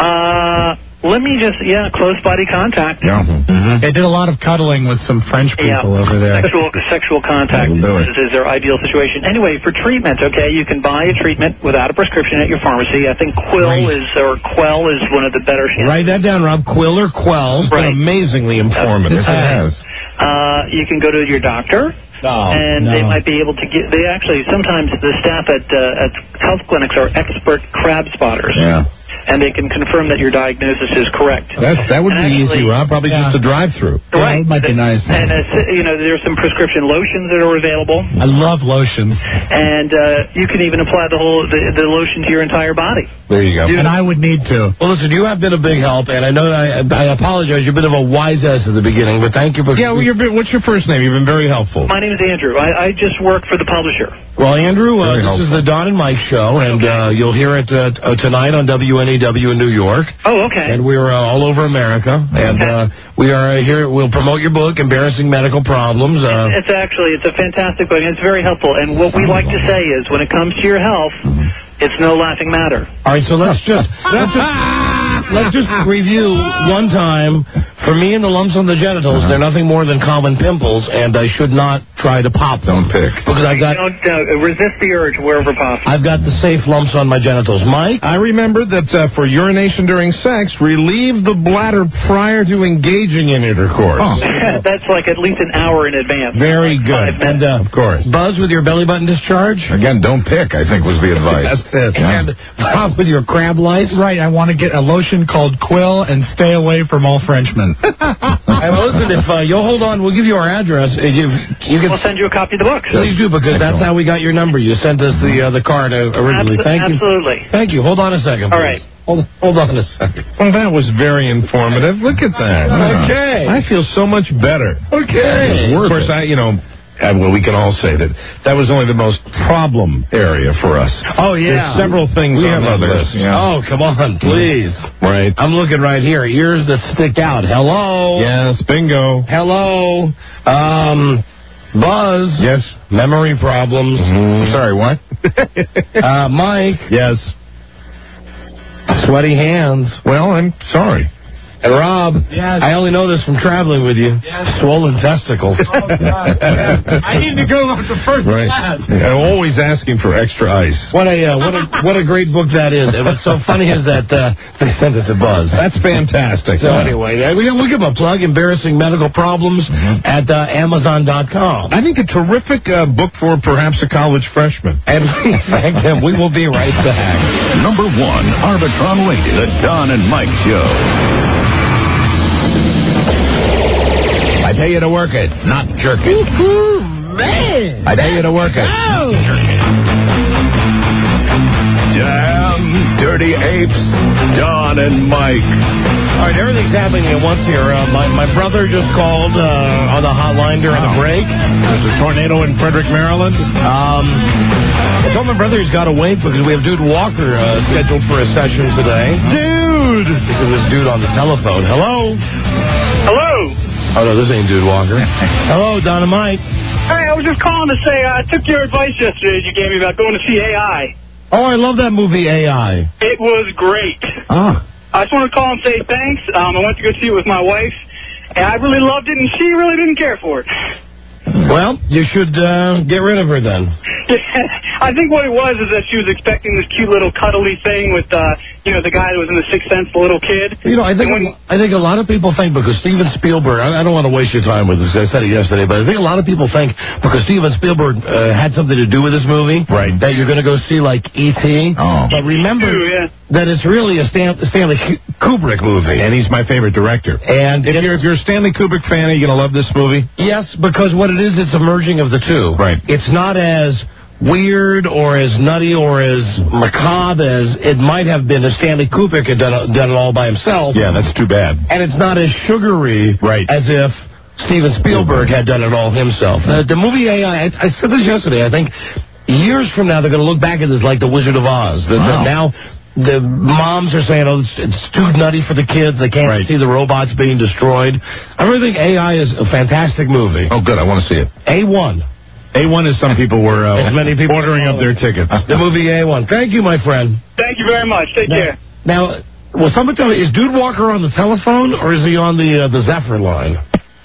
Uh, let me just, yeah, close body contact. Yeah. They did a lot of cuddling with some French Yeah, people over there. sexual sexual contact That'll do it. is, is their ideal situation. Anyway, for treatment, okay, you can buy a treatment without a prescription at your pharmacy. I think Quill Right. is or Quell is one of the better. Write that down, Rob. Quill or Quell. Right. Amazingly informative. Yes, it has. Uh, you can go to your doctor. No, and no. they might be able to get. They actually sometimes the staff at uh, at health clinics are expert crab spotters, Yeah. and they can confirm that your diagnosis is correct. That's, that would And be actually- easy, Rob. Probably Yeah. just a drive-through. Right, that might be nice. And uh, you know, there's some prescription lotions that are available, I love lotions. and uh, you can even apply the whole the, the lotion to your entire body. There you go. And I would need to. Well, listen, you have been a big help, and I know I, I apologize. You're a bit of a wise ass at the beginning, but thank you for. Yeah, well, you're, what's your first name? You've been very helpful. My name is Andrew. I, I just work for the publisher. Well, Andrew, uh, Very this helpful. is the Don and Mike show, and uh, you'll hear it uh, t- uh, tonight on W N E W in New York. Oh, okay. And we're uh, all over America, and uh, we are uh, here. We'll promote your book, Embarrassing Medical Problems. Uh, It's actually it's a fantastic book, and it's very helpful. And what we like to say is, when it comes to your health, it's no laughing matter. all right, so let's just let's just let's just review one time. For me and the lumps on the genitals, they're nothing more than common pimples, and I should not try to pop them. Don't pick. Because I've got Don't uh, resist the urge wherever possible. I've got the safe lumps on my genitals. Mike? I remember that uh, for urination during sex, relieve the bladder prior to engaging in intercourse. That's like at least an hour in advance. Very Like good. five minutes. And uh, Of course. Buzz with your belly button discharge? Again, don't pick, I think was the advice. That's it. And Bob with your crab lice? Right, I want to get a lotion called Quill and stay away from all Frenchmen. And listen, if uh, you'll hold on, we'll give you our address. Uh, You, you can We'll send you a copy of the book. please do, because that's how we got your number. You sent us the uh, the card uh, originally. Abso- Thank you. absolutely. Thank you. Hold on a second. All please. right. Hold, hold on a second. Well, that was very informative. Look at that. Okay. I feel so much better. Okay. Of course, I, you know, uh, well, we can all say that that was only the most problem area for us. Oh, yeah. There's several things We on have that others, list. yeah. Oh, come on, please. Right. I'm looking right here. Ears that stick out. Hello. Yes, bingo. Hello. Um, Buzz. Yes. Memory problems. I'm sorry, what? Uh, Mike. Yes. Sweaty hands. Well, I'm sorry. And Rob, Yes. I only know this from traveling with you. Yes. Swollen testicles. Oh, God. I need to go up to first Right. class. I'm always asking for extra ice. What a uh, what a what a great book that is. And what's so funny is that uh, they sent it to Buzz. That's fantastic. So anyway, uh, we we'll give a plug. Embarrassing medical problems mm-hmm. at uh, Amazon dot com. I think a terrific uh, book for perhaps a college freshman. And we thank him. We will be right back. Number one, Arbitron Radio, the Don and Mike Show. I tell you to work it, not jerk it. Ooh, man. I tell you to work it. Oh. Damn dirty apes, Don and Mike. All right, everything's happening at once here. Uh, my, my brother just called uh, on the hotline during Wow. the break. There's a tornado in Frederick, Maryland. Um, I told my brother he's got to wait because we have Dude Walker uh, scheduled for a session today. Dude! This is this dude on the telephone. Hello? Hello. Oh, no, this ain't Dude Walker. Hello, Don and Mike. Hey, I was just calling to say uh, I took your advice yesterday that you gave me about going to see A I. Oh, I love that movie, A I. It was great. Ah. I just want to call and say thanks. Um, I went to go see it with my wife, and I really loved it, and she really didn't care for it. Well, you should uh, get rid of her then. I think what it was is that she was expecting this cute little cuddly thing with, uh, you know, the guy that was in The Sixth Sense, the little kid. You know, I think when, I think a lot of people think because Steven Spielberg, I, I don't want to waste your time with this, I said it yesterday, but I think a lot of people think because Steven Spielberg uh, had something to do with this movie, right, that you're going to go see, like, E T Oh. But remember too, yeah. that it's really a Stan, Stanley Kubrick movie. And he's my favorite director. And if you're, if you're a Stanley Kubrick fan, are you going to love this movie? Yes, because what it is, it's a merging of the two. Right. It's not as weird or as nutty or as macabre as it might have been if Stanley Kubrick had done, done it all by himself. Yeah, that's too bad. And it's not as sugary right. as if Steven Spielberg had done it all himself. Uh, the movie A I, I, I said this yesterday, I think years from now they're going to look back at this like The Wizard of Oz. The, Wow. the, now the moms are saying, oh, it's, it's too nutty for the kids. They can't right. see the robots being destroyed. I really think A I is a fantastic movie. Oh, good. I want to see it. A one. A one is some people were uh, As many people ordering up their tickets. The movie A one. Thank you, my friend. Thank you very much. Take now, care. Now, well, somebody tell me, is Dude Walker on the telephone or is he on the uh, the Zephyr line?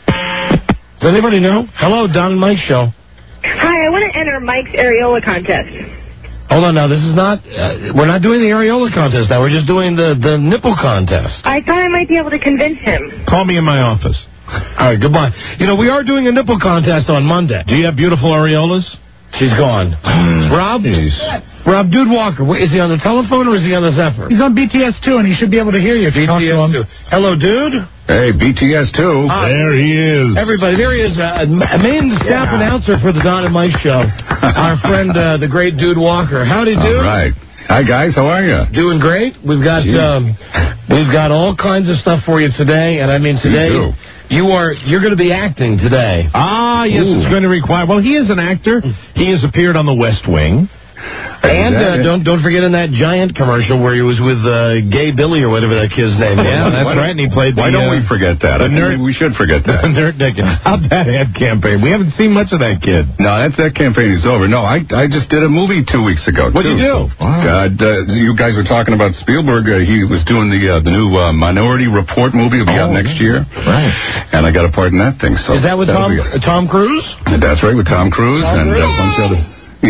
Does anybody know? Hello, Don and Mike Show. Hi, I want to enter Mike's areola contest. Hold on now, this is not, uh, we're not doing the areola contest now, we're just doing the, the nipple contest. I thought I might be able to convince him. Call me in my office. All right, goodbye. You know, we are doing a nipple contest on Monday. Do you have beautiful areolas? She's gone. Rob? Jeez. Rob Dude Walker, wait, is he on the telephone or is he on the Zephyr? He's on B T S two, and he should be able to hear you if you talk to him. Hello, Dude. Hey, B T S two. Uh, there he is. Everybody, there he is, uh, a main staff Yeah. announcer for the Don and Mike Show. Our friend, uh, the great Dude Walker. Howdy, Dude. All right. Hi, guys. How are you? Doing great. We've got um, we've got all kinds of stuff for you today, and I mean today. You do. You are you're going to be acting today. Ah, yes, Ooh. it's going to require. Well, he is an actor. He has appeared on The West Wing. And uh, don't don't forget in that Giant commercial where he was with uh, Gay Billy or whatever that kid's name is. Yeah, that's right. And he played. Why the, don't uh, we forget that? the I think nerd- we should forget that. The Nerd Dick. How'd that ad campaign? We haven't seen much of that kid. No, that's that campaign is over. No, I I just did a movie two weeks ago. What'd too. you do? God, uh, you guys were talking about Spielberg. Uh, he was doing the uh, the new uh, Minority Report movie. It'll be out Oh, next year. Right. And I got a part in that thing. So Is that with that'll Tom be it. Tom Cruise? That's right, with Tom Cruise Tom and Cruise? uh, a bunch of other.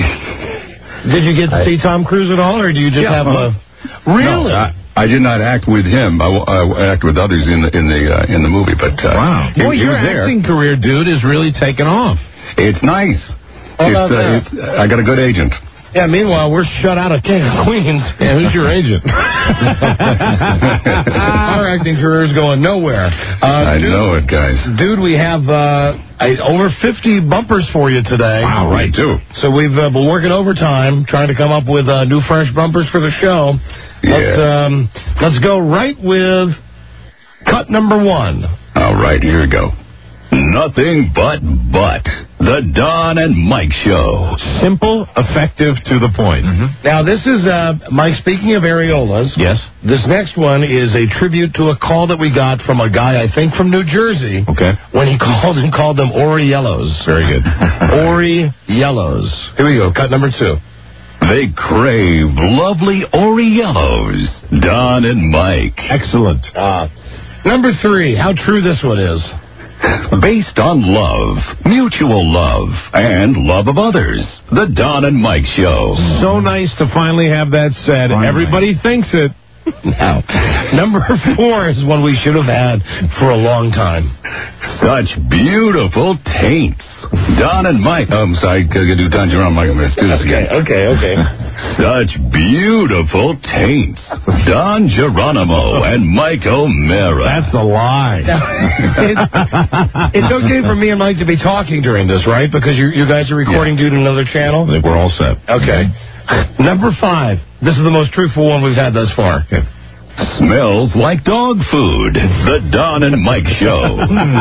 Did you get to see Tom Cruise at all, or do you just Yeah, have uh, a really? No, I, I did not act with him. I, I acted with others in the in the uh, in the movie, but uh, Wow. he, Boy, he your was there. acting career, dude, is really taking off. It's nice. How It's, about uh, that? it's, I got a good agent. Yeah. Meanwhile, we're shut out of King of Queens. Yeah, who's your agent? Our acting career is going nowhere. Uh, I dude, know it, guys. Dude, we have uh, I, over fifty bumpers for you today. Wow, right, too. So we've uh, been working overtime trying to come up with uh, new fresh bumpers for the show. Let's, Yeah. um, let's go right with cut number one. All right, here we go. Nothing but but. The Don and Mike Show. Simple, effective, to the point. Now, this is, uh, Mike, speaking of areolas. Yes. This next one is a tribute to a call that we got from a guy, I think, from New Jersey. Okay. When he called and called them Ori Yellows. Very good. Ori Yellows. Here we go, cut number two. They crave lovely Oreos. Don and Mike. Excellent. Uh, number three, how true this one is. Based on love, mutual love, and love of others. The Don and Mike Show. So nice to finally have that said. Finally. Everybody thinks it. Now, number four is one we should have had for a long time. Such beautiful taints. Don and Mike. Oh, I'm sorry. I gotta do Don Jerome. Mike. Let's do this again. Okay, okay. Such beautiful taints. Don Geronimo and Mike O'Mara. That's a lie. it's, it's okay for me and Mike to be talking during this, right? Because you, you guys are recording Yeah. due to another channel? I think we're all set. Okay. Number five. This is the most truthful one we've had thus far. Okay. Smells like dog food. The Don and Mike Show.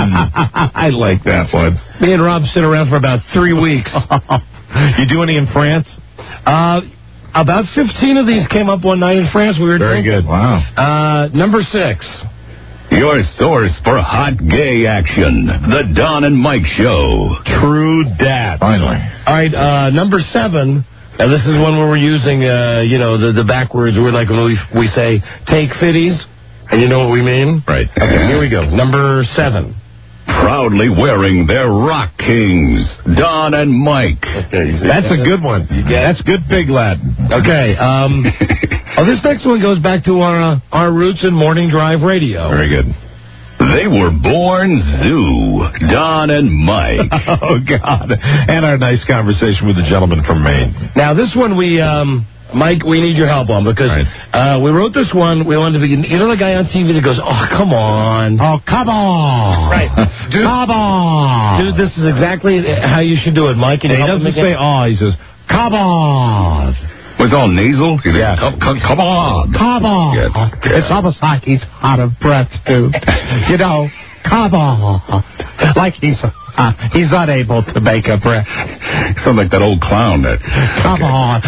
I like that one. Me and Rob sit around for about three weeks. You do any in France? Uh, about fifteen of these came up one night in France. We were Very drinking. good. Wow. Uh, number six. Your source for hot gay action. The Don and Mike Show. True dat. Finally. All right, uh, number seven. And this is one where we're using, uh, you know, the, the backwards word, like when we, we say, take fitties, and you know what we mean? Right. Okay, here we go. Number seven. Proudly wearing their Rock Kings. Don and Mike. Okay, That's a good one. That's good, big lad. Okay, um, oh, this next one goes back to our, uh, our roots in morning drive radio. Very good. They were born zoo. Don and Mike. Oh, God. And our nice conversation with the gentleman from Maine. Now, this one we, um, Mike, we need your help on because Right. uh, we wrote this one. We wanted to be, you know the guy on T V that goes, oh, come on. Oh, come on. Right. Dude, Come on. dude, this is exactly how you should do it, Mike. Can you He help doesn't him say, again? oh, he says, come on. Was all nasal? He said, Yeah. Come, come, come on. Come on. Yes, yes. It's almost like he's out of breath, too. You know, come on. Like he's uh, he's unable to make a breath. Sound like that old clown. That. Come on.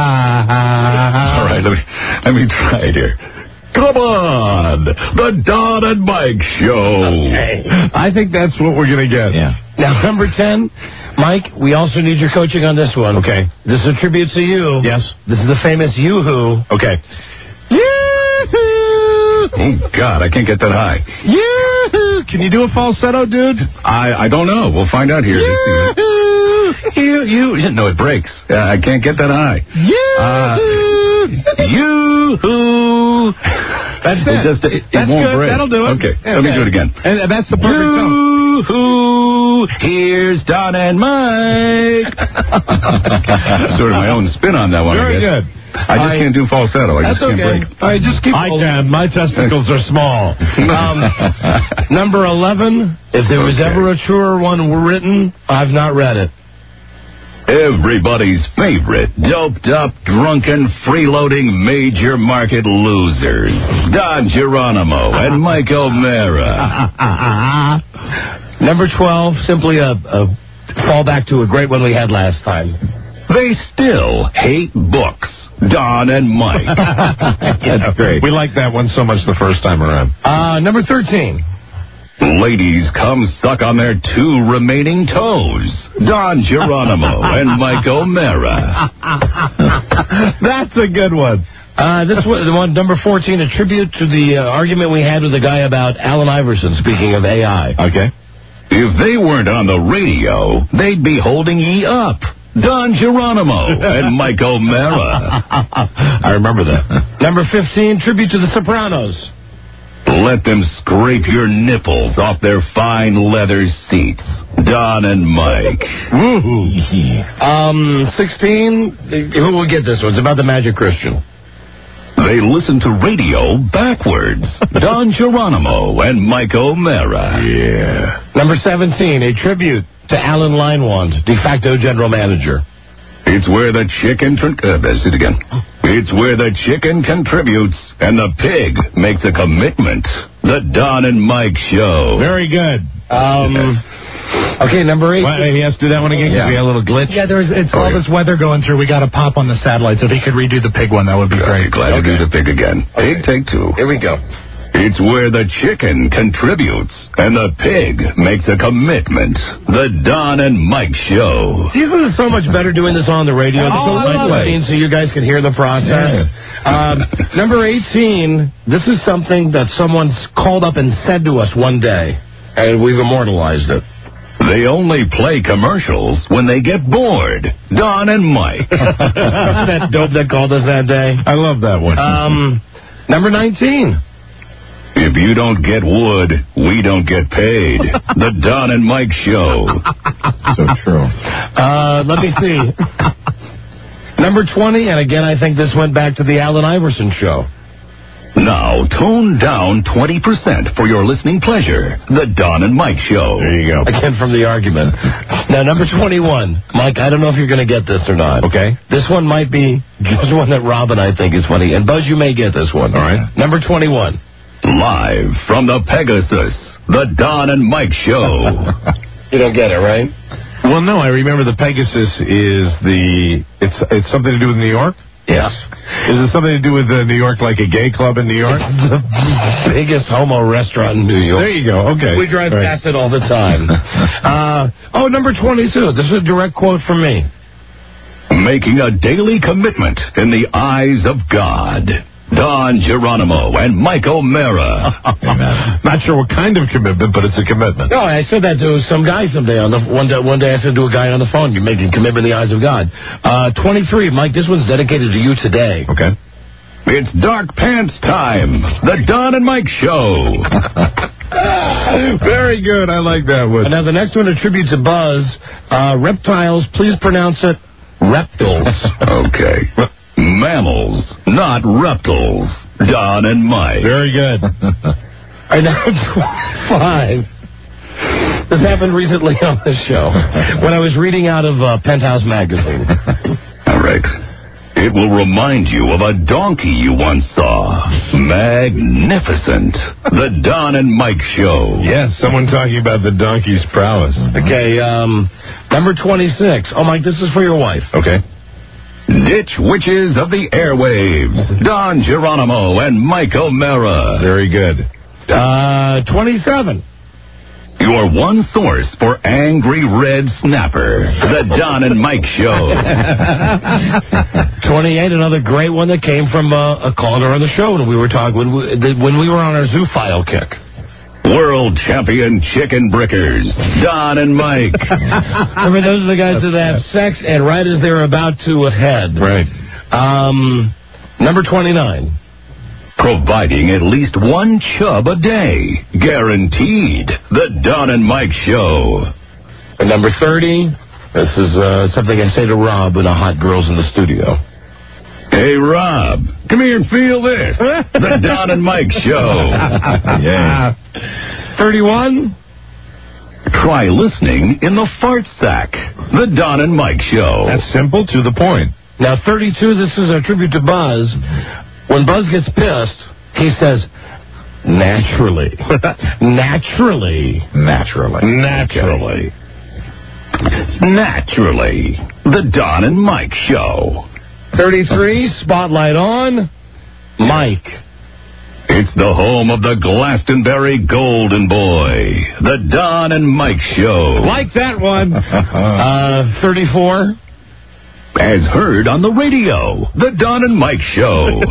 All right, let me, let me try it here. Come on. The Don and Mike Show. I think that's what we're going to get. Yeah. Now, number ten, Mike, we also need your coaching on this one. Okay. This is a tribute to you. Yes. This is the famous Yoo-Hoo. Okay. Oh, God, I can't get that high. Yoo-hoo. Can you do a falsetto, dude? I, I don't know. We'll find out here. Yoo-hoo. You, you, no, it breaks. Uh, I can't get that high. Yoo-hoo. Uh, you. That's it. It just it, it That's won't good. break. That'll do it. Okay. Okay. Let me do it again. And that's the perfect tone. Yoo-hoo, here's Don and Mike. Sort of my own spin on that one. Very I guess. good. I just I- can't do falsetto. I That's just can't okay. break. All right, just keep I can. My testicles are small. Um, number eleven, if there was Okay. ever a truer one written, I've not read it. Everybody's favorite, doped up, drunken, freeloading, major market losers. Don Geronimo and Mike O'Mara. Number twelve, simply a, a fallback to a great one we had last time. They still hate books. Don and Mike. That's great. We liked that one so much the first time around. Uh, number thirteen. Ladies come stuck on their two remaining toes. Don Geronimo and Mike O'Mara. That's a good one. Uh, this was the one, number fourteen, a tribute to the uh, argument we had with the guy about Allen Iverson, speaking of A I. Okay. If they weren't on the radio, they'd be holding ye up. Don Geronimo and Mike O'Mara. I remember that. Number fifteen, tribute to the Sopranos. Let them scrape your nipples off their fine leather seats. Don and Mike. Um, sixteen, who will get this one? It's about the Magic Christian. They listen to radio backwards. Don Geronimo and Mike O'Mara. Yeah. Number seventeen, a tribute to Alan Leinwand, de facto general manager. It's where the chicken... Tr- uh, that's it again. It's where the chicken contributes and the pig makes a commitment. The Don and Mike Show. Very good. Um, okay, number eight. Well, he has to do that one again because we had a little glitch. Yeah, there's it's Oh, all yeah. this weather going through. We got to pop on the satellite. So if he could redo the pig one, that would be great. Glad to do the pig again. Okay. Pig, take two. Here we go. It's where the chicken contributes and the pig makes a commitment. The Don and Mike Show. Isn't it so much better doing this on the radio? Oh, so I love it. so you guys can hear the process. Um, number eighteen, this is something that someone called up and said to us one day, and we've immortalized it. They only play commercials when they get bored. Don and Mike. That dope that called us that day. I love that one. Um, number nineteen. If you don't get wood, we don't get paid. The Don and Mike Show. So true. Uh, let me see. Number twenty, and again, I think this went back to the Allen Iverson Show. Now, tone down twenty percent for your listening pleasure. The Don and Mike Show. There you go. Again, from the argument. Now, number twenty-one. Mike, I don't know if you're going to get this or not. Okay. This one might be just one that Rob and I think is funny. And, Buzz, you may get this one. All right. Number twenty-one. Live from the Pegasus, the Don and Mike Show. You don't get it, right? Well, no, I remember the Pegasus is the, it's it's something to do with New York? Yes. Is it something to do with uh, New York, like a gay club in New York? The biggest homo restaurant in New York. There you go, okay. We drive right. past it all the time. uh, oh, number twenty-two. This is a direct quote from me. Making a daily commitment in the eyes of God. Don Geronimo and Mike O'Mara. Not sure what kind of commitment, but it's a commitment. No, I said that to some guy someday. On the one day, one day I said to a guy on the phone, "You're making a commitment in the eyes of God." Uh, twenty-three, Mike. This one's dedicated to you today. Okay. It's dark pants time. The Don and Mike Show. Very good. I like that one. Now the next one, a tribute to Buzz. Uh, reptiles. Please pronounce it reptiles. Okay. Mammals, not reptiles. Don and Mike. Very good. All right, now twenty-five. This happened recently on the show when I was reading out of uh, Penthouse magazine. Rex, it will remind you of a donkey you once saw. Magnificent. The Don and Mike Show. Yes, someone talking about the donkey's prowess. Okay, um, number twenty-six. Oh, Mike, this is for your wife. Okay. Ditch Witches of the Airwaves. Don Geronimo and Mike O'Mara. Very good. Uh, twenty-seven. Your one source for Angry Red Snapper. The Don and Mike Show. twenty-eight, another great one that came from uh, a caller on the show when we were talking, when we, when we were on our Zoophile kick. World champion chicken brickers, Don and Mike. Remember, those are the guys that have sex, and right as they're about to head. Right. Um, number twenty-nine. Providing at least one chub a day. Guaranteed. The Don and Mike Show. And number thirty. This is uh, something I say to Rob when a hot girl's in the studio. Hey, Rob, come here and feel this. The Don and Mike Show. Yeah. thirty-one. Try listening in the fart sack. The Don and Mike Show. That's simple, to the point. Now, thirty-two, this is a tribute to Buzz. When Buzz gets pissed, he says, naturally. Naturally. Naturally. Naturally. Naturally. The Don and Mike Show. thirty-three, spotlight on Mike. It's the home of the Glastonbury Golden Boy. The Don and Mike Show. Like that one. uh, thirty-four. As heard on the radio. The Don and Mike Show.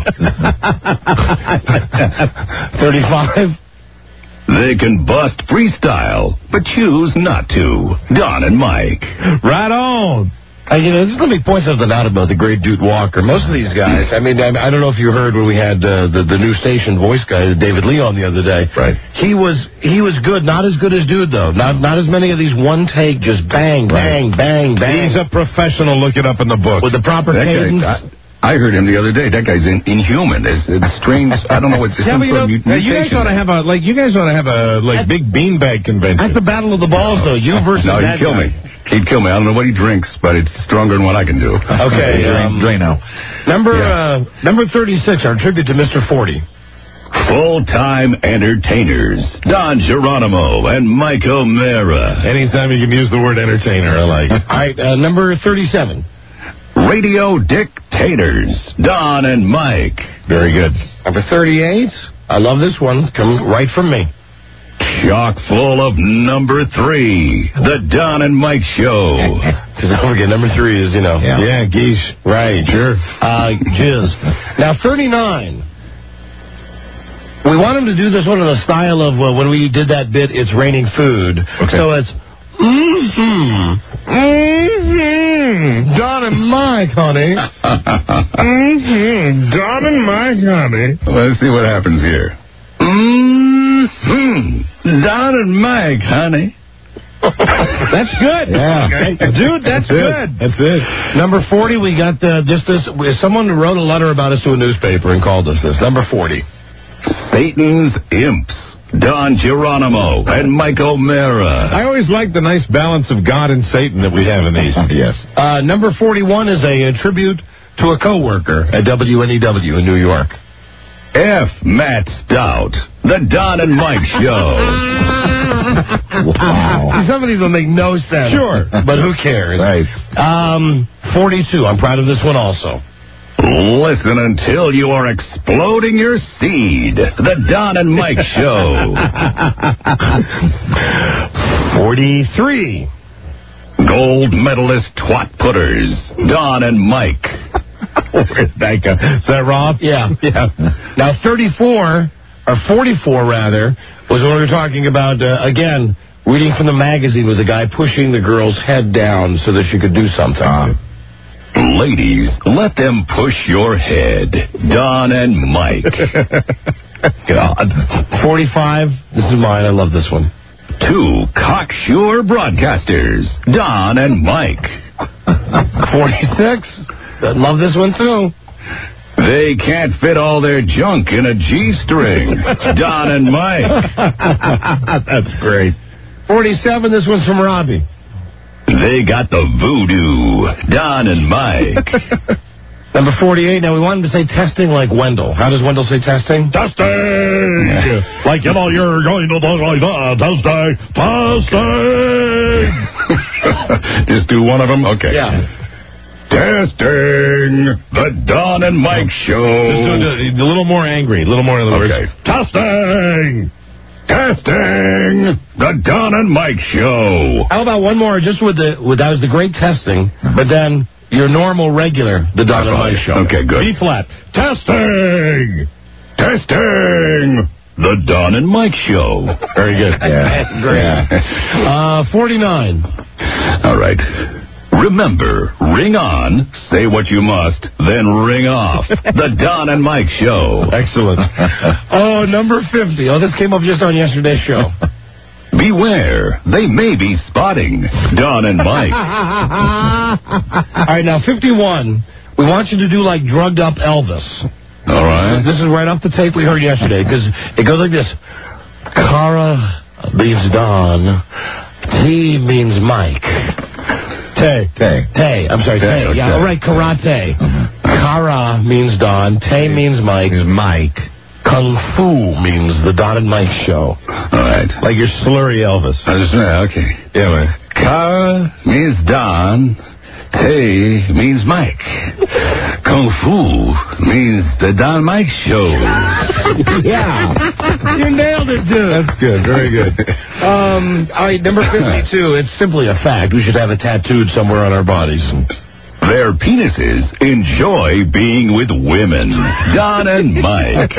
thirty-five. They can bust freestyle, but choose not to. Don and Mike. Right on. Uh, you know, just let me point something out about the great Dude Walker. Most of these guys, I mean, I, I don't know if you heard when we had uh, the, the new station voice guy, David Lee, on the other day. Right. He was he was good. Not as good as Dude, though. Not not as many of these one take, just bang, bang, bang, bang. He's a professional. Look it up in the book. With the proper That cadence. guy, I, I heard him the other day. That guy's in, inhuman. It's, it's strange. I don't know what's yeah, some but you, sort know, of mutation. you guys ought to have a like. You guys ought to have a like big beanbag convention. That's the battle of the balls, though. You versus No, that he'd kill guy. me. He'd kill me. I don't know what he drinks, but it's stronger than what I can do. Okay, um, Drano. Number Yeah. uh, number thirty-six, our tribute to Mister forty. Full-time entertainers. Don Geronimo and Mike O'Mara. Anytime you can use the word entertainer, I like it. All right, uh, number thirty-seven. Radio dictators. Don and Mike. Very good. All Number thirty-eight. I love this one. Come right from me. Chock full of number three, the Don and Mike Show. Don't forget, number three is, you know. Yeah, yeah geese. Right. Sure. Uh, jizz. Now, thirty-nine. We want him to do this one in the style of uh, when we did that bit, It's Raining Food. Okay. So it's, mm-hmm, mm-hmm, Don and Mike, honey. mm-hmm, Don and Mike, honey. Let's see what happens here. Mm-hmm, Don and Mike, honey. That's good. Yeah. Okay. Dude, that's, That's good. That's it. Number forty, we got uh, just this. Someone wrote a letter about us to a newspaper and called us this. Number forty. Satan's Imps, Don Geronimo and Mike O'Mara. I always like the nice balance of God and Satan that we have in these. Yes. Uh, number forty-one is a, a tribute to a coworker at W N E W in New York. F. Matt Stout, the Don and Mike Show. Wow. Some of these will make no sense. Sure. But who cares? Right. Um, forty-two. I'm proud of this one also. Listen until you are exploding your seed. The Don and Mike Show. forty-three. Gold medalist twat putters. Don and Mike. Where'd that go? Is that Rob? Yeah. Yeah. Now, thirty-four, or forty-four rather, was when we were talking about, uh, again, reading from the magazine with the guy pushing the girl's head down so that she could do something. Uh, Ladies, let them push your head. Don and Mike. God. forty-five. This is mine. I love this one. Two cocksure broadcasters. Don and Mike. forty-six. I love this one, too. They can't fit all their junk in a G-string. Don and Mike. That's great. forty-seven. This one's from Robbie. They got the voodoo. Don and Mike. Number forty-eight. Now, we want him to say testing like Wendell. How does Wendell say testing? Testing! Like, you know, you're going to do like that. Testing. Testing! Just do one of them? Okay. Yeah. Testing. The Don and Mike Show. Just do it a little more angry. A little more, in other Okay. words. Testing. Testing. The Don and Mike Show. How about one more just with the, with, that was the great testing, but then your normal, regular, the Don and Mike Show. Okay, good. B flat. Testing. Testing. The Don and Mike Show. Very good. Yeah. Great. Yeah. Uh, forty-nine. All right. Remember, ring on, say what you must, then ring off. The Don and Mike Show. Excellent. Oh, number fifty. Oh, this came up just on yesterday's show. Beware, they may be spotting Don and Mike. All right, now fifty-one. We want you to do like drugged up Elvis. All right. This is right off the tape we heard yesterday, because it goes like this. Cara means Don. T means Mike. Tay. Tay. Tay. I'm sorry, Tay. Okay. Yeah, all right, karate. Mm-hmm. Kara means Don. Tay means Mike. Means Mike. Kung Fu means the Don and Mike Show. All right. Like your slurry Elvis. I just, yeah, okay. Yeah, man. Kara means Don. Tay means Mike. Kung Fu means the Don Mike Show. Yeah. You nailed it, dude. That's good. Very good. Um, all right, number fifty-two. It's simply a fact. We should have it tattooed somewhere on our bodies. Their penises enjoy being with women. Don and Mike.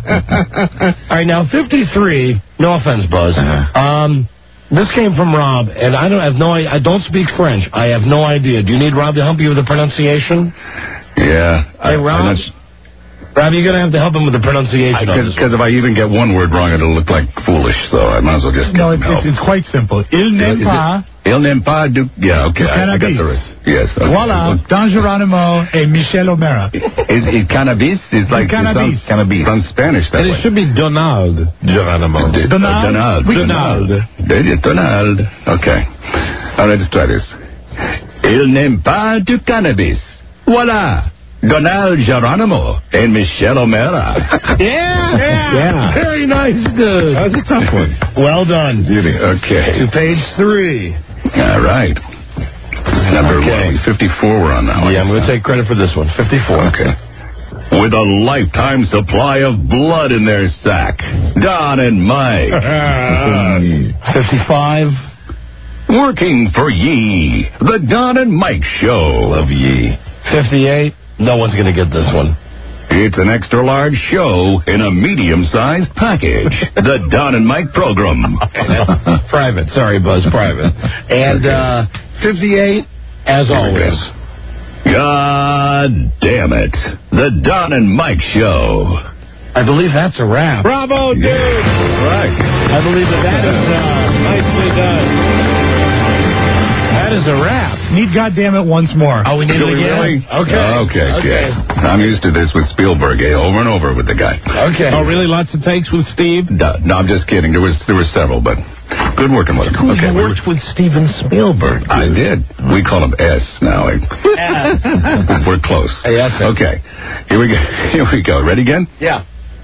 All right, now fifty-three. No offense, Buzz. Um, this came from Rob, and I don't have no. I don't speak French. I have no idea. Do you need Rob to help you with the pronunciation? Yeah. Hey, Rob. Rob, you're going to have to help him with the pronunciation. Because if I even get one word wrong, it'll look like foolish, so I might as well just get No, it's, help. it's, it's quite simple. Il n'aime pas. Il n'aime pas du... Yeah, okay, I, I got the rest. Yes. Okay. Voila, Don Geronimo and Michelle O'Mara. Is it cannabis? It's like... Cannabis. It sounds, cannabis. It sounds Spanish that And way. it should be Donald Geronimo. D- Donald? Donald. Oui. Donald. Donald. Donald. Okay. All right, let's try this. Il n'aime pas du cannabis. Voila. Donald Geronimo and Michelle O'Mara. Yeah. Yeah. Yeah. Very nice, dude. That was a tough one. Well done. Beauty. Okay. To page three. All right. Number Okay. one, fifty-four we're on now. Yeah, I'm going to take credit for this one. fifty-four. Okay. with a lifetime supply of blood in their sack. Don and Mike. fifty-five. Working for ye. The Don and Mike Show. Love ye. fifty-eight. No one's going to get this one. It's an extra-large show in a medium-sized package. The Don and Mike program. Private. Sorry, Buzz. Private. And uh, fifty-eight, as always. God damn it. The Don and Mike Show. I believe that's a wrap. Bravo, dude. Yeah. Right. I believe that that is uh, nicely done. That is a wrap. Need goddamn it once more. Oh, we need Do it we again? really? Okay. Okay, okay. I'm used to this with Spielberg, eh? Over and over with the guy. Okay. Oh, really? Lots of takes with Steve? No, no, I'm just kidding. There was there were several, but good working with him. Who Okay. you worked with Steven Spielberg? I did. We call him S now. eh? We're close. Yes. Okay. Here we go. Here we go. Ready again? Yeah.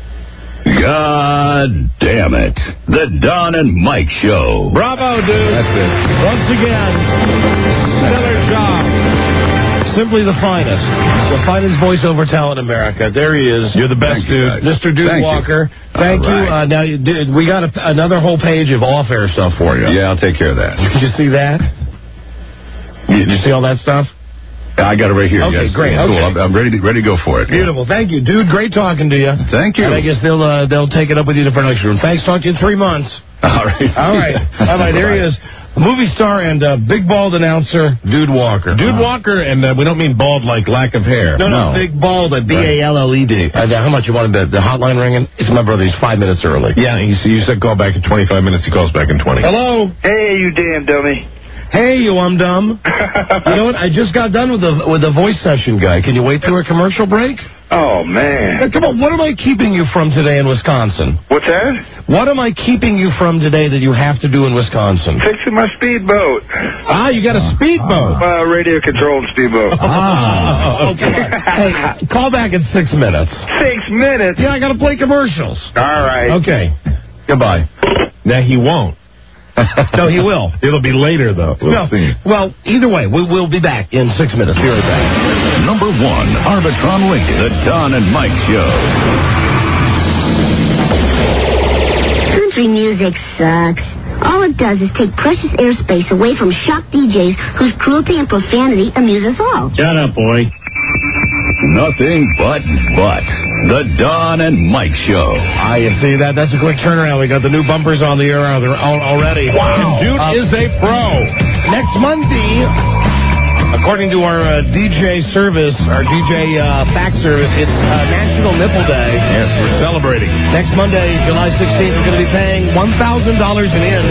God damn it. The Don and Mike Show. Bravo, dude. That's it. Once again, stellar job. Simply the finest. The finest voiceover talent in America. There he is. You're the best, Thank you, dude. guys. Mister Dude Thank you. Walker. Thank All you. right. Uh, now, you did, we got a, another whole page of off-air stuff for you. Yeah, I'll take care of that. Did you see that? Did you see all that stuff? I got it right here. Okay, yes. great. Cool. Okay. I'm, I'm ready to ready to go for it. Beautiful. Thank you, dude. Great talking to you. Thank you. And I guess they'll uh, they'll take it up with you in the production room. Thanks. Talk to you in three months. All right. All right. All right. There he is. Movie star and uh, big bald announcer, Dude Walker. Dude Walker, and uh, we don't mean bald like lack of hair. No, no, big bald, B A L L E D. Uh, how much you wanted the, the hotline ringing? It's my brother. He's five minutes early. Yeah, he, you said call back in twenty-five minutes. He calls back in twenty. Hello. Hey, you damn dummy. Hey, you um dumb. You know what? I just got done with the with the voice session guy. Can you wait through a commercial break? Oh, man. Hey, come on. What am I keeping you from today in Wisconsin? What's that? What am I keeping you from today that you have to do in Wisconsin? Fixing my speedboat. Ah, you got a speedboat. Uh, radio-controlled speedboat. Ah, okay. Hey, call back in six minutes. Six minutes? Yeah, I got to play commercials. All right. Okay. Goodbye. Now, he won't. No, he will. It'll be later, though. We'll no. see. Well, either way, we, we'll be back in six minutes. Be right back. Number one, Arbitron Lincoln, the Don and Mike Show. Country music sucks. All it does is take precious airspace away from shock D Js whose cruelty and profanity amuse us all. Shut up, boy. Nothing but but. The Don and Mike Show. Ah, you see that? That's a quick turnaround. We got the new bumpers on the air already. Wow. Dude uh, is a pro. Next Monday, according to our uh, D J service, our D J uh, fax service, it's uh, National Nipple Day. Yes, we're celebrating. Next Monday, July sixteenth, we're going to be paying one thousand dollars an in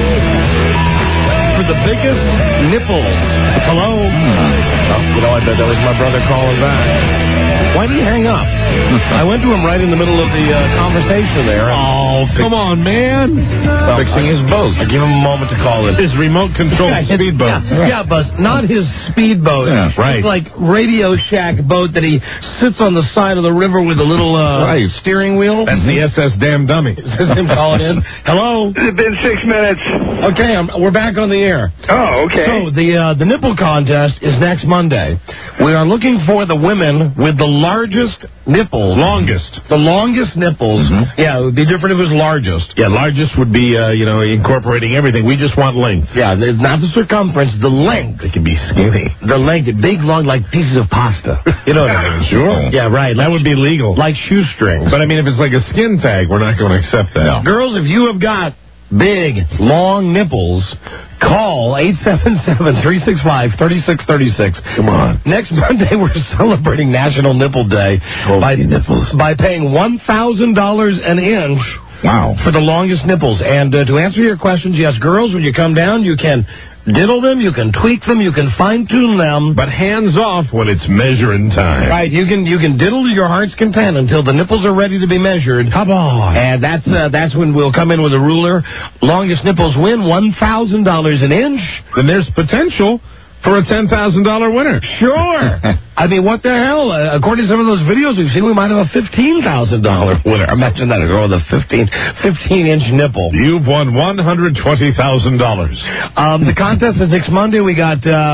for the biggest nipple. Hello? Oh, you know, I bet that was my brother calling back. Why did he hang up? I went to him right in the middle of the uh, conversation there. Oh, come on, man. Well, Fixing his boat. I give him a moment to call in. His remote control speedboat. Yeah, yeah, Buzz, not his speedboat. Yeah, right. It's like Radio Shack boat that he sits on the side of the river with a little uh, Right. steering wheel. That's the S S Damn Dummy. This is him calling in. Hello? It's been six minutes. Okay, I'm, we're back on the air. Oh, okay. So the uh, the nipple contest is next Monday. We are looking for the women with the largest nipples. Longest. The longest nipples. Mm-hmm. Yeah, it would be different if it was largest. Yeah, largest would be, uh, you know, incorporating everything. We just want length. Yeah, the- not the circumference, the length. It can be skinny. The length, big, long, like pieces of pasta. You know what I mean? Sure. Yeah, right. That would be legal. Like shoestrings. But, I mean, if it's like a skin tag, we're not going to accept that. Girls, if you have got big, long nipples, call eight seven seven, three six five, three six three six. Come on. Next Monday, we're celebrating National Nipple Day by, nipples. by paying one thousand dollars an inch. Wow. For the longest nipples. And uh, to answer your questions, yes, girls, when you come down, you can diddle them, you can tweak them, you can fine-tune them. But hands off when it's measuring time. Right, you can you can diddle to your heart's content until the nipples are ready to be measured. Come on. And that's uh, that's when we'll come in with a ruler. Longest nipples win one thousand dollars an inch. Then there's potential for a ten thousand dollars winner. Sure. I mean, what the hell? Uh, according to some of those videos we've seen, we might have a fifteen thousand dollars winner. Imagine that, a girl with a fifteen inch nipple. You've won one hundred twenty thousand dollars. Um, the contest is next Monday. We got uh,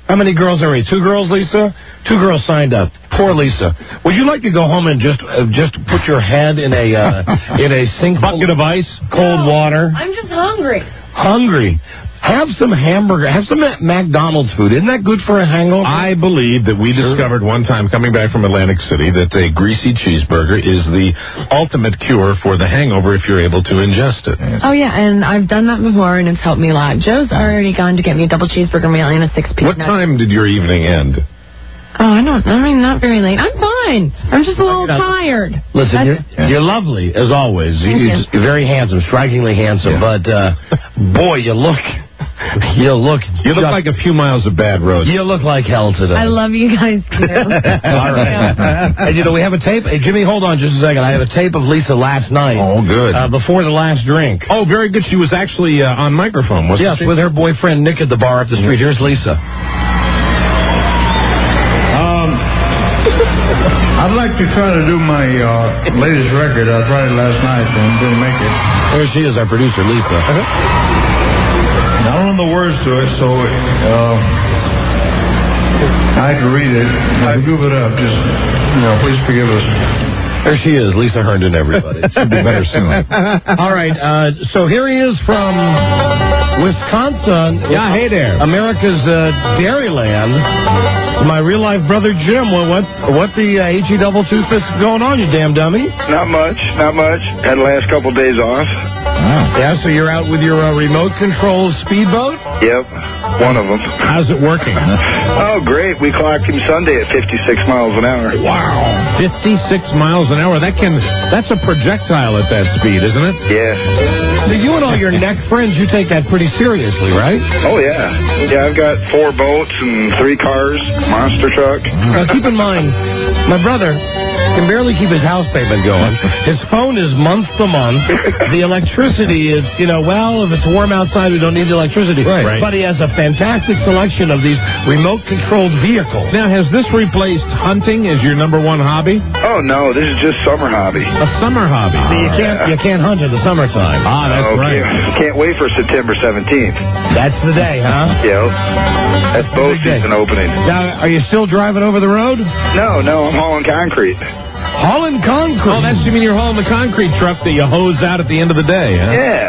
How many girls are we? Two girls, Lisa? Two girls signed up. Poor Lisa. Would you like to go home and just uh, just put your head in a uh, in a sink bucket of ice, cold No, water? I'm just hungry. Hungry. Have some hamburger. Have some McDonald's food. Isn't that good for a hangover? I believe that we discovered one time coming back from Atlantic City that a greasy cheeseburger is the ultimate cure for the hangover if you're able to ingest it. Oh, yeah, and I've done that before, and it's helped me a lot. Joe's already gone to get me a double cheeseburger meal and a six-piece What nugget. time did your evening end? Oh, I don't, I mean, not very late. I'm fine. I'm just a little tired. Listen, That's- you're, you're lovely, as always. Thank You're you. just very handsome, strikingly handsome. But, uh, boy, you look... You look... You look like a few miles of bad road. You look like hell today. I love you guys, too. All right. And, you know, we have a tape. Hey, Jimmy, hold on just a second. I have a tape of Lisa last night. Oh, good. Uh, before the last drink. Oh, very good. She was actually uh, on microphone, wasn't Yes, she? with her boyfriend Nick at the bar up the street. Here's Lisa. Um, I'd like to try to do my uh, latest record. I tried it last night and didn't make it. There she is, our producer, Lisa. I don't know the words to it, so uh, I had to read it. I goof it up. Just, you know, please forgive us. There she is, Lisa Herndon, everybody. Should be better soon. All right, uh, so here he is from Wisconsin. Yeah, hey there. America's uh, Dairyland. My real-life brother, Jim. What what, what the uh, H E double toothpaste going on, you damn dummy? Not much, not much. Had the last couple days off. Yeah, so you're out with your uh, remote control speedboat? Yep, one of them. How's it working? Oh, great. We clocked him Sunday at fifty-six miles an hour. Wow. fifty-six miles an hour. That can, that's a projectile at that speed, isn't it? Yeah. So you and all your neck friends, you take that pretty seriously, right? Oh, yeah. Yeah, I've got four boats and three cars, monster truck. Now, keep in mind, my brother can barely keep his house payment going. His phone is month to month. The electricity is, you know, well, if it's warm outside, we don't need the electricity. Right. Right. But he has a fantastic selection of these remote-controlled vehicles. Now, has this replaced hunting as your number one hobby? Oh, no, this is just summer hobby. A summer hobby. See, you can't, you can't hunt in the summertime. Ah, that's Oh, right. Can't, can't wait for September seventeenth. That's the day, huh? Yep. That's boat season opening. Now, are you still driving over the road? No, no, I'm hauling concrete. Hauling concrete? Oh, that's, you mean you're hauling the concrete truck that you hose out at the end of the day, huh? Yeah,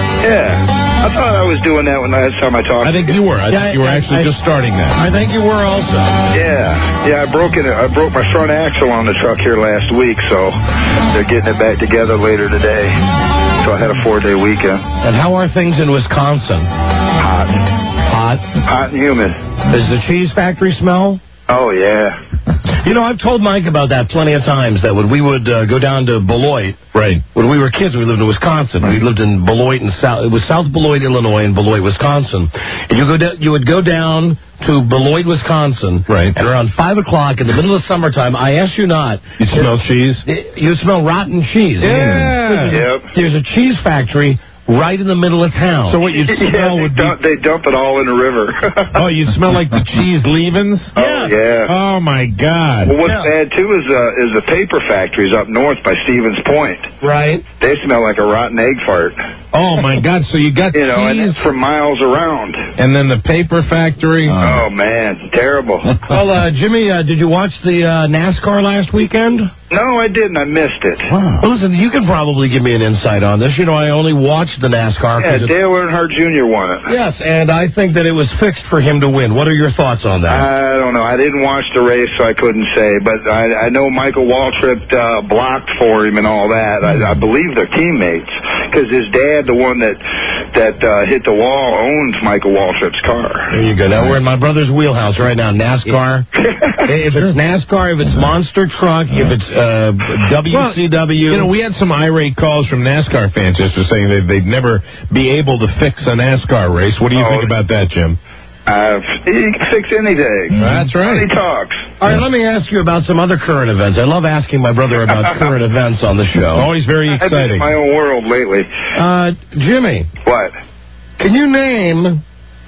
yeah. I thought I was doing that when last time I talked. I think you were. I Yeah, think you were I- actually I- just starting that. I think you were also. Yeah, yeah. I broke it. I broke my front axle on the truck here last week, so they're getting it back together later today. So I had a four-day weekend. And how are things in Wisconsin? Hot, Hot. hot and humid. Does the cheese factory smell? Oh yeah. You know, I've told Mike about that plenty of times, that when we would uh, go down to Beloit, Right. when we were kids, we lived in Wisconsin. We lived in Beloit and South, it was South Beloit, Illinois, and Beloit, Wisconsin. And you go down, you would go down to Beloit, Wisconsin, Right. and around five o'clock in the middle of summertime, I ask you not, You smell cheese? you smell rotten cheese. Yeah. Yep. There's a cheese factory right in the middle of town. So what you'd Yeah, smell they would be... dump, they dump it all in the river. Oh, you'd smell like the cheese leavings? Oh yeah. Oh, my God. Well, what's bad too is uh, is the paper factories up north by Stevens Point. Right. They smell like a rotten egg fart. Oh, my God. So you got You know, and cheese it's for miles around. and then the paper factory. Oh man, terrible. Well, uh, Jimmy, uh, did you watch the uh, NASCAR last weekend? No, I didn't. I missed it. Well, listen, you can probably give me an insight on this. You know, I only watched the NASCAR. Yeah, 'cause it's- Dale Earnhardt Junior won it. Yes, and I think that it was fixed for him to win. What are your thoughts on that? I don't know. I didn't watch the race, so I couldn't say. But I, I know Michael Waltrip uh, blocked for him and all that. I, I believe they're teammates because his dad, the one that that uh, hit the wall, owns Michael Waltrip's car. There you go. Now we're in my brother's wheelhouse right now. NASCAR. If it's NASCAR, if it's monster truck, if it's uh, W C W. Well, you know, we had some irate calls from NASCAR fans just saying that they'd never be able to fix a NASCAR race. What do you Oh. think about that, Jim? Uh, he can fix anything. That's right. He talks. All right, let me ask you about some other current events. I love asking my brother about current events on the show. Always very I've been in exciting. my own world lately. Uh, Jimmy, What? can you name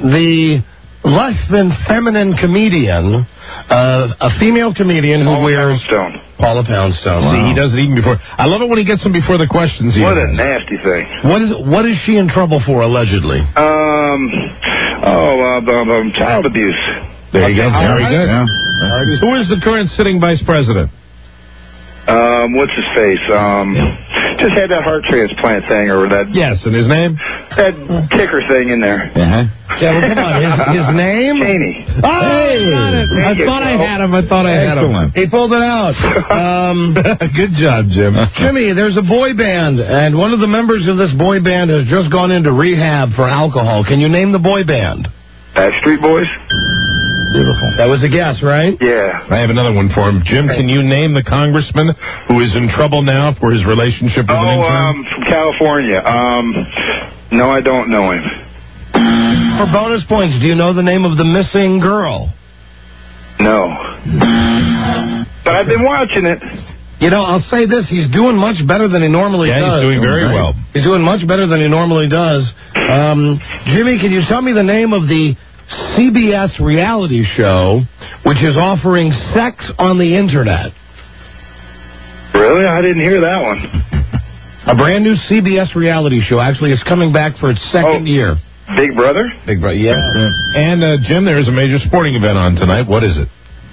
the less than feminine comedian, uh, a female comedian who Paula wears Poundstone. Paula Poundstone? See, he does it even before. I love it when he gets them before the questions. What a even. nasty thing. What is what is she in trouble for allegedly? Um, oh, uh, um, um, child abuse. There you go. Okay, Very all good. right. Who is the current sitting vice president? Um, what's his face? Um, just had that heart transplant thing or that. Yes, and his name? That ticker thing in there. Uh-huh. Yeah, well, come on. His, his name? Cheney. Oh, hey, got it. I thought I had him. I thought I had him. He pulled it out. Um, Good job, Jim. Jimmy, there's a boy band, and one of the members of this boy band has just gone into rehab for alcohol. Can you name the boy band? Backstreet Boys. Beautiful. That was a guess, right? Yeah. I have another one for him. Jim, can you name the congressman who is in trouble now for his relationship with Oh, an intern? um, from California. Um, no, I don't know him. For bonus points, do you know the name of the missing girl? No. But I've been watching it. You know, I'll say this. He's doing much better than he normally Yeah, does. he's doing very well. He's doing much better than he normally does. Um, Jimmy, can you tell me the name of the C B S reality show which is offering sex on the Internet? Really? I didn't hear that one. A brand new C B S reality show. Actually, it's coming back for its second Oh. year. Big Brother? Big Brother, yeah. And, uh, Jim, there is a major sporting event on tonight. What is it?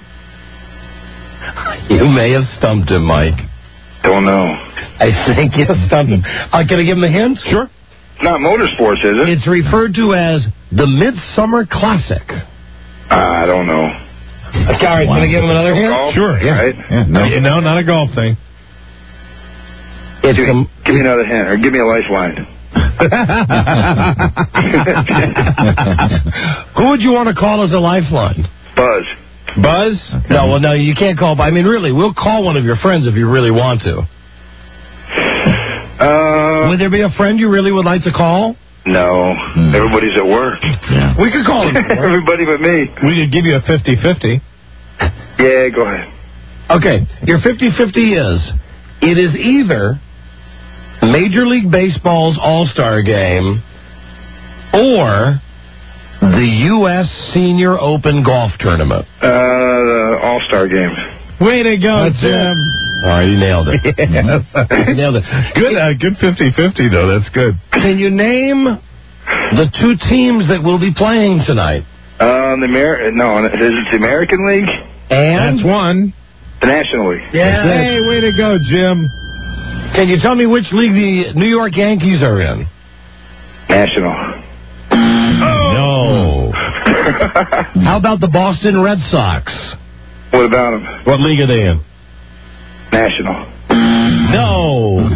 You may have stumped him, Mike. Don't know. I think you stumped him. Uh, can I give him a hint? Sure. It's not motorsports, is it? It's referred to as the Midsummer Classic. Uh, I don't know. Uh, Gary, can I give him another hint? Golf? Sure, yeah. Right? yeah no. no, not a golf thing. It's Give, a, me- give me another hint, or give me a lifeline. Who would you want to call as a lifeline? Buzz. Buzz? No, well, no, you can't call. I mean, really, we'll call one of your friends if you really want to. Uh, Would there be a friend you really would like to call? no. Everybody's at work. We could call him. Everybody but me. We could give you a fifty-fifty. Yeah, go ahead. Okay, your fifty-fifty is, it is either Major League Baseball's All-Star Game or the U S Senior Open Golf Tournament. Uh, the All-Star Game. Way to go, That's Jim. it. All right, you nailed it. You nailed it. Good, uh, good fifty-fifty, though. That's good. Can you name the two teams that will be playing tonight? Uh, the Amer- no, is it the American League? And That's one. The National League. Yeah. Hey, way to go, Jim. Can you tell me which league the New York Yankees are in? National. No. How about the Boston Red Sox? What about them? What league are they in? National. No.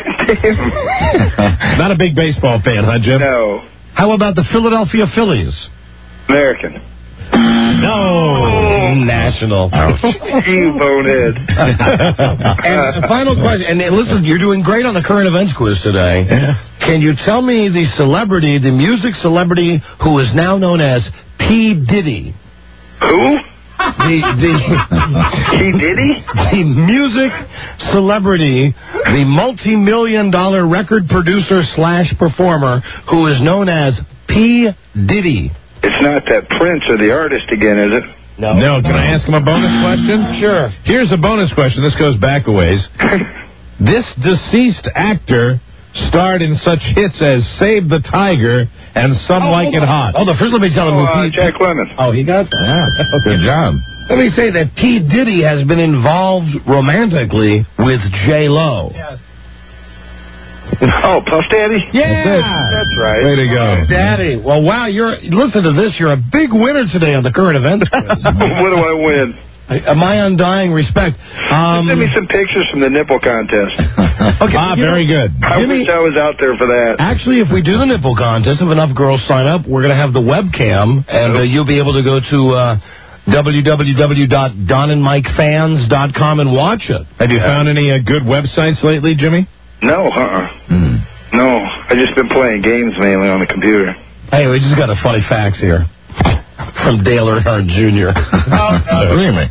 Not a big baseball fan, huh, Jim? No. How about the Philadelphia Phillies? American. No. National. You bonehead. And the final question, and listen, you're doing great on the current events quiz today. Can you tell me the celebrity, the music celebrity who is now known as P. Diddy? Who? The, the, P. Diddy? the music celebrity, the multi-million dollar record producer slash performer who is known as P. Diddy. It's not that Prince or the artist again, is it? No. No, can I ask him a bonus question? Sure. Here's a bonus question. This goes back a ways. This deceased actor starred in such hits as Save the Tiger and Some Oh, Like It hold on. Hot. Hold on. First, let me tell him Oh, who uh, P. Jack Lemmon. Oh, he got that? Yeah, good job. Let me say that P. Diddy has been involved romantically with J. Lo. Yes. Oh, Puff Daddy? Yeah. That's right. Way to go. Daddy. Well, wow, you're listen to this. You're a big winner today on the current events quiz. What do I win? Uh, My undying respect. Um, Send me some pictures from the nipple contest. okay, Ah, you know, very good. I Jimmy- wish I was out there for that. Actually, if we do the nipple contest, if enough girls sign up, we're going to have the webcam, and uh, you'll be able to go to uh, w w w dot don and mike fans dot com and watch it. Have you found any uh, good websites lately, Jimmy? No, uh-uh. No, I just been playing games mainly on the computer. Hey, we just got a funny fax here from Dale Earnhardt Junior Really?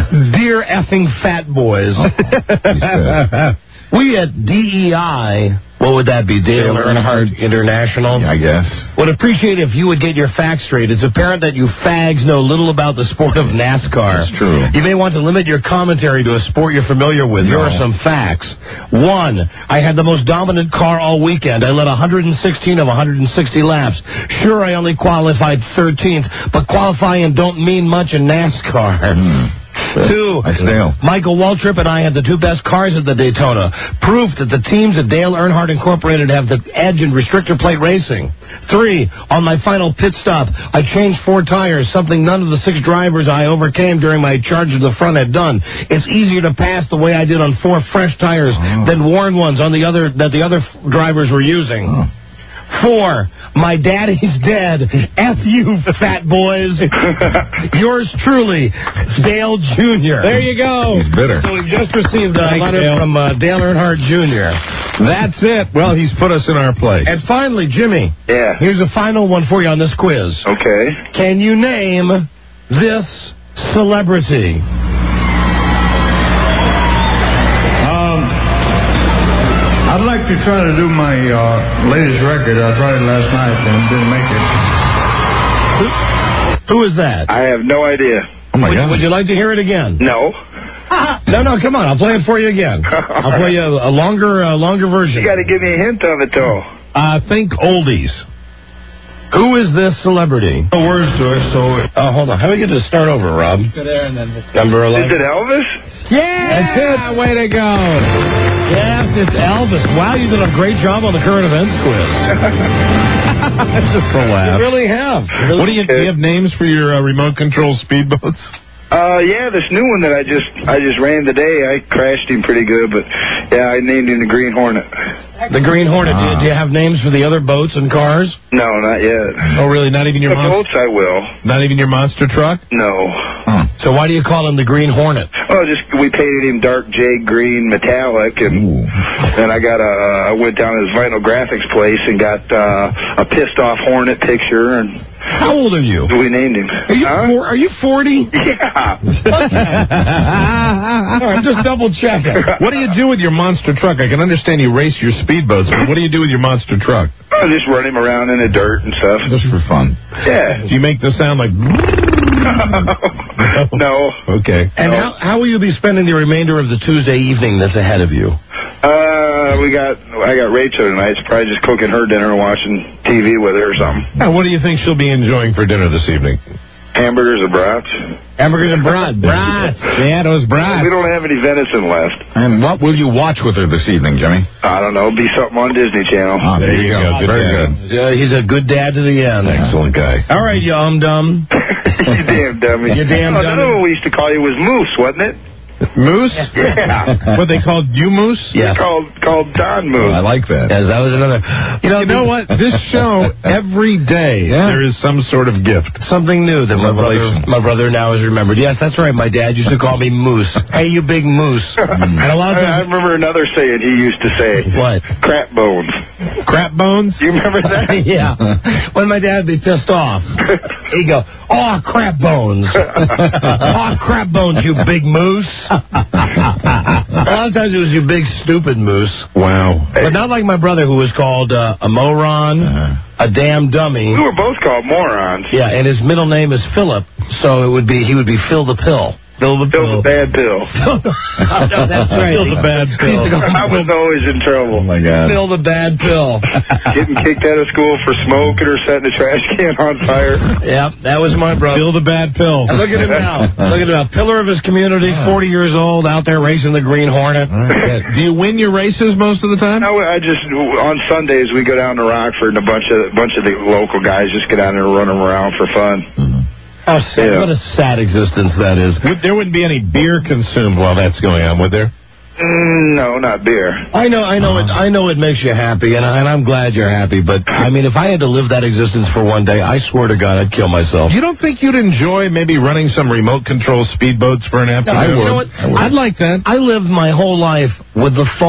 Dear effing fat boys, we at D E I What would that be? Dale, Dale Earnhardt International? I guess. Would appreciate if you would get your facts straight. It's apparent that you fags know little about the sport of NASCAR. That's true. You may want to limit your commentary to a sport you're familiar with. No. Here are some facts. One, I had the most dominant car all weekend. I led one hundred sixteen of one hundred sixty laps. Sure, I only qualified thirteenth, but qualifying don't mean much in NASCAR. Mm. Two, That's Dale. Michael Waltrip and I had the two best cars at the Daytona. Proof that the teams at Dale Earnhardt Incorporated have the edge in restrictor plate racing. Three, on my final pit stop, I changed four tires, something none of the six drivers I overcame during my charge of the front had done. It's easier to pass the way I did on four fresh tires oh. than worn ones on the other that the other f- drivers were using. Oh. Four, my daddy's dead. F you, fat boys. Yours truly, Dale Junior There you go. He's bitter. So we've just received a Thanks, letter Dale. from uh, Dale Earnhardt Junior That's it. Well, he's put us in our place. And finally, Jimmy. Yeah. Here's a final one for you on this quiz. Okay. Can you name this celebrity? I'd like to try to do my uh, latest record. I tried it last night and didn't make it. Who, who is that? I have no idea. Oh, my would, God. would you like to hear it again? No. No, no, come on. I'll play it for you again. I'll play you a, a longer uh, longer version. You got to give me a hint of it, though. Uh, think oldies. Who is this celebrity? No words to it, so... Oh, hold on. How do we get to start over, Rob? Number eleven. Is it Elvis? Yeah! That's it. Way to go. Yes, it's Elvis. Wow, you did a great job on the current events quiz. Just a laugh. You really have. You really What do you, do you have names for your uh, remote control speedboats? Uh, yeah, this new one that I just I just ran today, I crashed him pretty good, but yeah, I named him the Green Hornet. The Green Hornet. Ah. Do, you, do you have names for the other boats and cars? No, not yet. Oh, really? Not even your The monster? boats I will. Not even your monster truck? No. Huh. So why do you call him the Green Hornet? Oh, just we painted him dark jade green metallic, and then I got a I went down to his vinyl graphics place and got uh, a pissed off Hornet picture, and How old are you? we named him. Are you Huh? four, are you forty? Yeah. All right, just double checking. What do you do with your monster truck? I can understand you race your speedboats, but what do you do with your monster truck? I just run him around in the dirt and stuff. Just for fun. Yeah. Do you make the sound like... No. Okay. And No. how, how will you be spending the remainder of the Tuesday evening that's ahead of you? Uh, we got I got Rachel tonight. She's probably just cooking her dinner and watching T V with her or something. Now, what do you think she'll be enjoying for dinner this evening? Hamburgers or brats. Hamburgers and brats. Brats. Yeah, those brats. We don't have any venison left. And what will you watch with her this evening, Jimmy? I don't know. Be something on Disney Channel. Ah, there, you go. Good Very dad. good. Uh, he's a good dad to the end. Excellent guy. All right, you um-dum. You damn dummy. You damn oh, dummy. Another one we used to call you was Moose, wasn't it? Moose? Yeah. What they called you, Moose? Yeah. Called called Don Oh, Moose. I like that. Yes, that was another. You know, You know what? This show, every day, Yeah. there is some sort of gift. Something new that my brother, Revelation. my brother now has remembered. Yes, that's right. My dad used to call me Moose. Hey, you big Moose. And a lot of I, I times. remember another saying he used to say. What? Crap bones. Crap bones? You remember that? Yeah. When my dad would be pissed off, he'd go, "Oh, crap bones. Oh, crap bones, you big moose." A lot of times it was you big stupid moose. Wow. But not like my brother who was called uh, a moron, a damn dummy. We were both called morons. Yeah, and his middle name is Philip, so it would be he would be Phil the Pill. Phil the Phil the bad pill. no, that's right. Phil the bad pill. I was always in trouble. Oh, my God. Phil the bad pill. Getting kicked out of school for smoking or setting a trash can on fire. Yep, that was my brother. Phil the bad pill. And look at him now. Look at him now. Pillar of his community, forty years old, out there racing the Green Hornet. Do you win your races most of the time? No, I just on Sundays we go down to Rockford and a bunch of bunch of the local guys just get down there and run them around for fun. Oh, sad. Yeah. What a sad existence that is. Would, there wouldn't be any beer consumed while that's going on, would there? Mm, no, not beer. I know, I know, it. I know it makes you happy, and, I, and I'm glad you're happy. But I mean, if I had to live that existence for one day, I swear to God, I'd kill myself. You don't think you'd enjoy maybe running some remote control speedboats for an afternoon? I would. You know what? I'd like that. I lived my whole life with the thought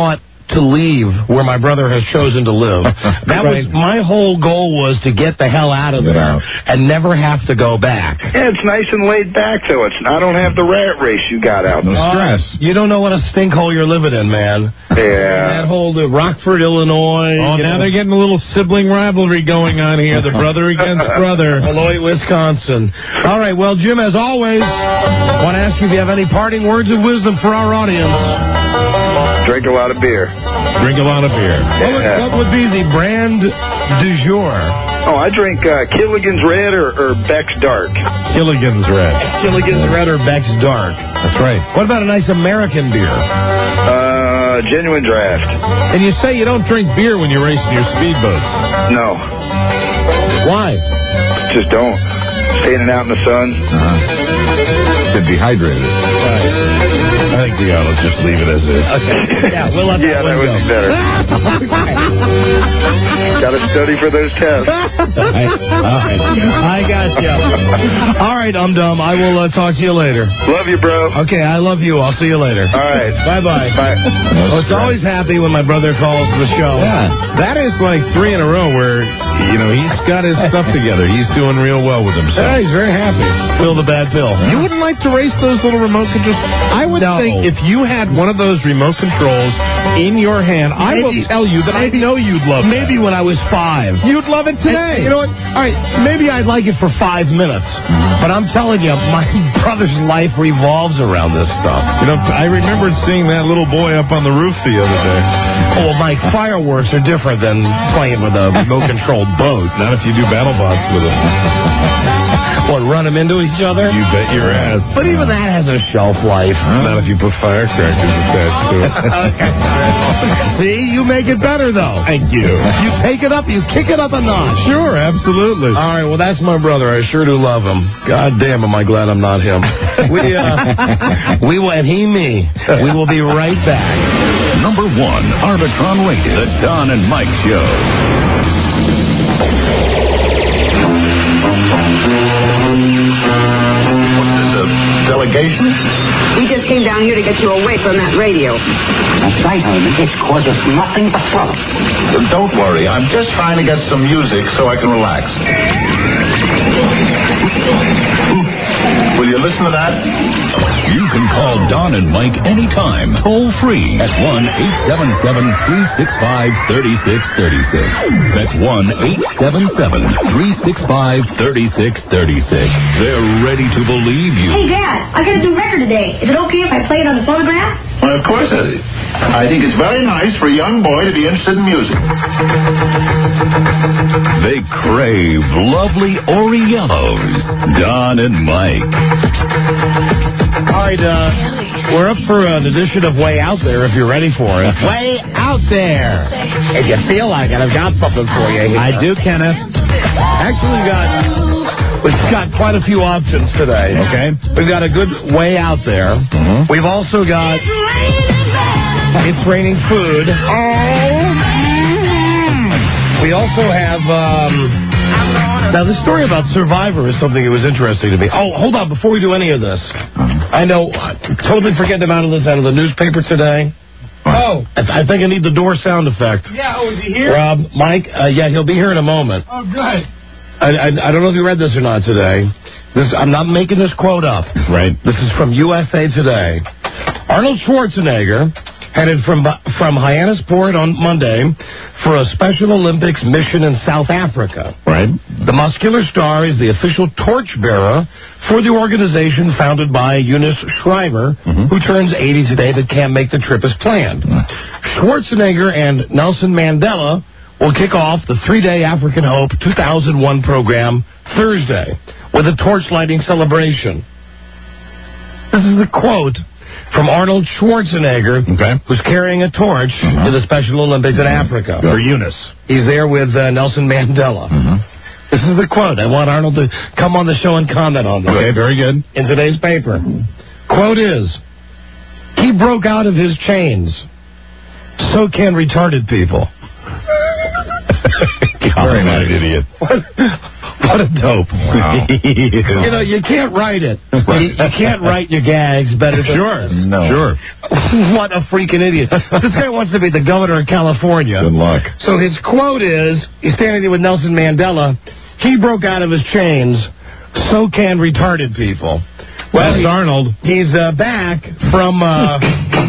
to leave where my brother has chosen to live. That Right. was my whole goal was to get the hell out of Get there out. and never have to go back. Yeah, it's nice and laid back, though. It's I don't have the rat race you got out there. Uh, you don't know what a stinkhole you're living in, man. Yeah. That whole uh, Rockford, Illinois. Oh, you now know, they're getting a little sibling rivalry going on here. The brother against brother. Beloit, Wisconsin. All right, well, Jim, as always, I want to ask you if you have any parting words of wisdom for our audience. Drink a lot of beer. Drink a lot of beer. What would, what would be the brand du jour? Oh, I drink uh, Killigan's Red or, or Beck's Dark. Killigan's Red. Killigan's Red or Beck's Dark. That's right. What about a nice American beer? Uh, genuine Draft. And you say you don't drink beer when you're racing your speedboats. No. Why? Just don't. Standing out in the sun. Uh-huh. Get dehydrated. I think we ought to just leave it as is. Okay. Yeah, we'll let yeah, that, that one would go. be better. Got to study for those tests. All right. I got you. All right, I'm dumb. I will uh, talk to you later. Love you, bro. Okay, I love you. I'll see you later. All right. Bye-bye. Bye. Well, it's always happy when my brother calls the show. Yeah, that is like three in a row where, you know, he's got his stuff together. He's doing real well with himself. Yeah, he's very happy. Fill the bad pill. You wouldn't like to race those little remote controls? I would No. think if you had one of those remote controls in your hand, I will Maybe- tell you that I maybe- know you'd love it. Maybe when I was five. You'd love it today. And you know what? All right, maybe I'd like it for five minutes. But I'm telling you, my brother's life revolves around this stuff. You know, I remembered seeing that little boy up on the roof the other day. Oh, Mike, fireworks are different than playing with a remote-controlled boat. Not if you do battle bots with it. What, run them into each other? You bet your ass. But even that has a shelf life. Not if you put firecrackers attached to it. Okay. See, you make it better, though. Thank you. You take it up, you kick it up a notch. Sure, absolutely. All right, well, that's my brother. I sure do love him. God damn, am I glad I'm not him. We, uh, we will, and he, me. We will be right back. Number one, Arbitron rated, The Don and Mike Show. Delegation? We just came down here to get you away from that radio. That's right, Herman. It causes nothing but trouble. Don't worry. I'm just trying to get some music so I can relax. Will you listen to that? You can call Don and Mike anytime, toll free at one eight seven seven, three six five, three six three six. That's one eight seven seven, three six five, three six three six. They're ready to believe you. Hey, Dad, I got a new record today. Is it okay if I play it on the phonograph? Well, of course it is. I think it's very nice for a young boy to be interested in music. They crave lovely Oriellos. Don and Mike. All right, uh, we're up for an edition of Way Out There if you're ready for it. Way Out There. If you feel like it, I've got something for you here. I do, Kenneth. Actually, we've got, we've got quite a few options today. Okay. We've got a good Way Out There. Mm-hmm. We've also got It's Raining Food. We also have, um... Now, the story about Survivor is something that was interesting to me. Oh, hold on, before we do any of this. I know, uh, totally forgetting about this out of the newspaper today. Oh. I, I think I need the door sound effect. Yeah, oh, is he here? Rob, Mike, uh, yeah, he'll be here in a moment. Oh, good. I, I, I don't know if you read this or not today. This, I'm not making this quote up. Right. This is from U S A Today. Arnold Schwarzenegger headed from from Hyannisport on Monday for a Special Olympics mission in South Africa. Right. The muscular star is the official torchbearer for the organization founded by Eunice Shriver, Mm-hmm. who turns eighty today but can't make the trip as planned. Schwarzenegger and Nelson Mandela will kick off the three-day African Hope two thousand one program Thursday with a torch lighting celebration. This is the quote from Arnold Schwarzenegger, Okay. who's carrying a torch Uh-huh. to the Special Olympics in Africa. For Eunice. He's there with uh, Nelson Mandela. Mm-hmm. This is the quote. I want Arnold to come on the show and comment on this. Okay, very good. In today's paper. Quote is, he broke out of his chains. So can retarded people. Very nice. Idiot. What, What a dope. Wow. You know, you can't write it. You, you can't write your gags better than Sure. this. No. Sure. What a freaking idiot. This guy wants to be the governor of California. Good luck. So his quote is, he's standing there with Nelson Mandela, he broke out of his chains, so can retarded people. Well, That's he, Arnold. He's uh, back from, uh,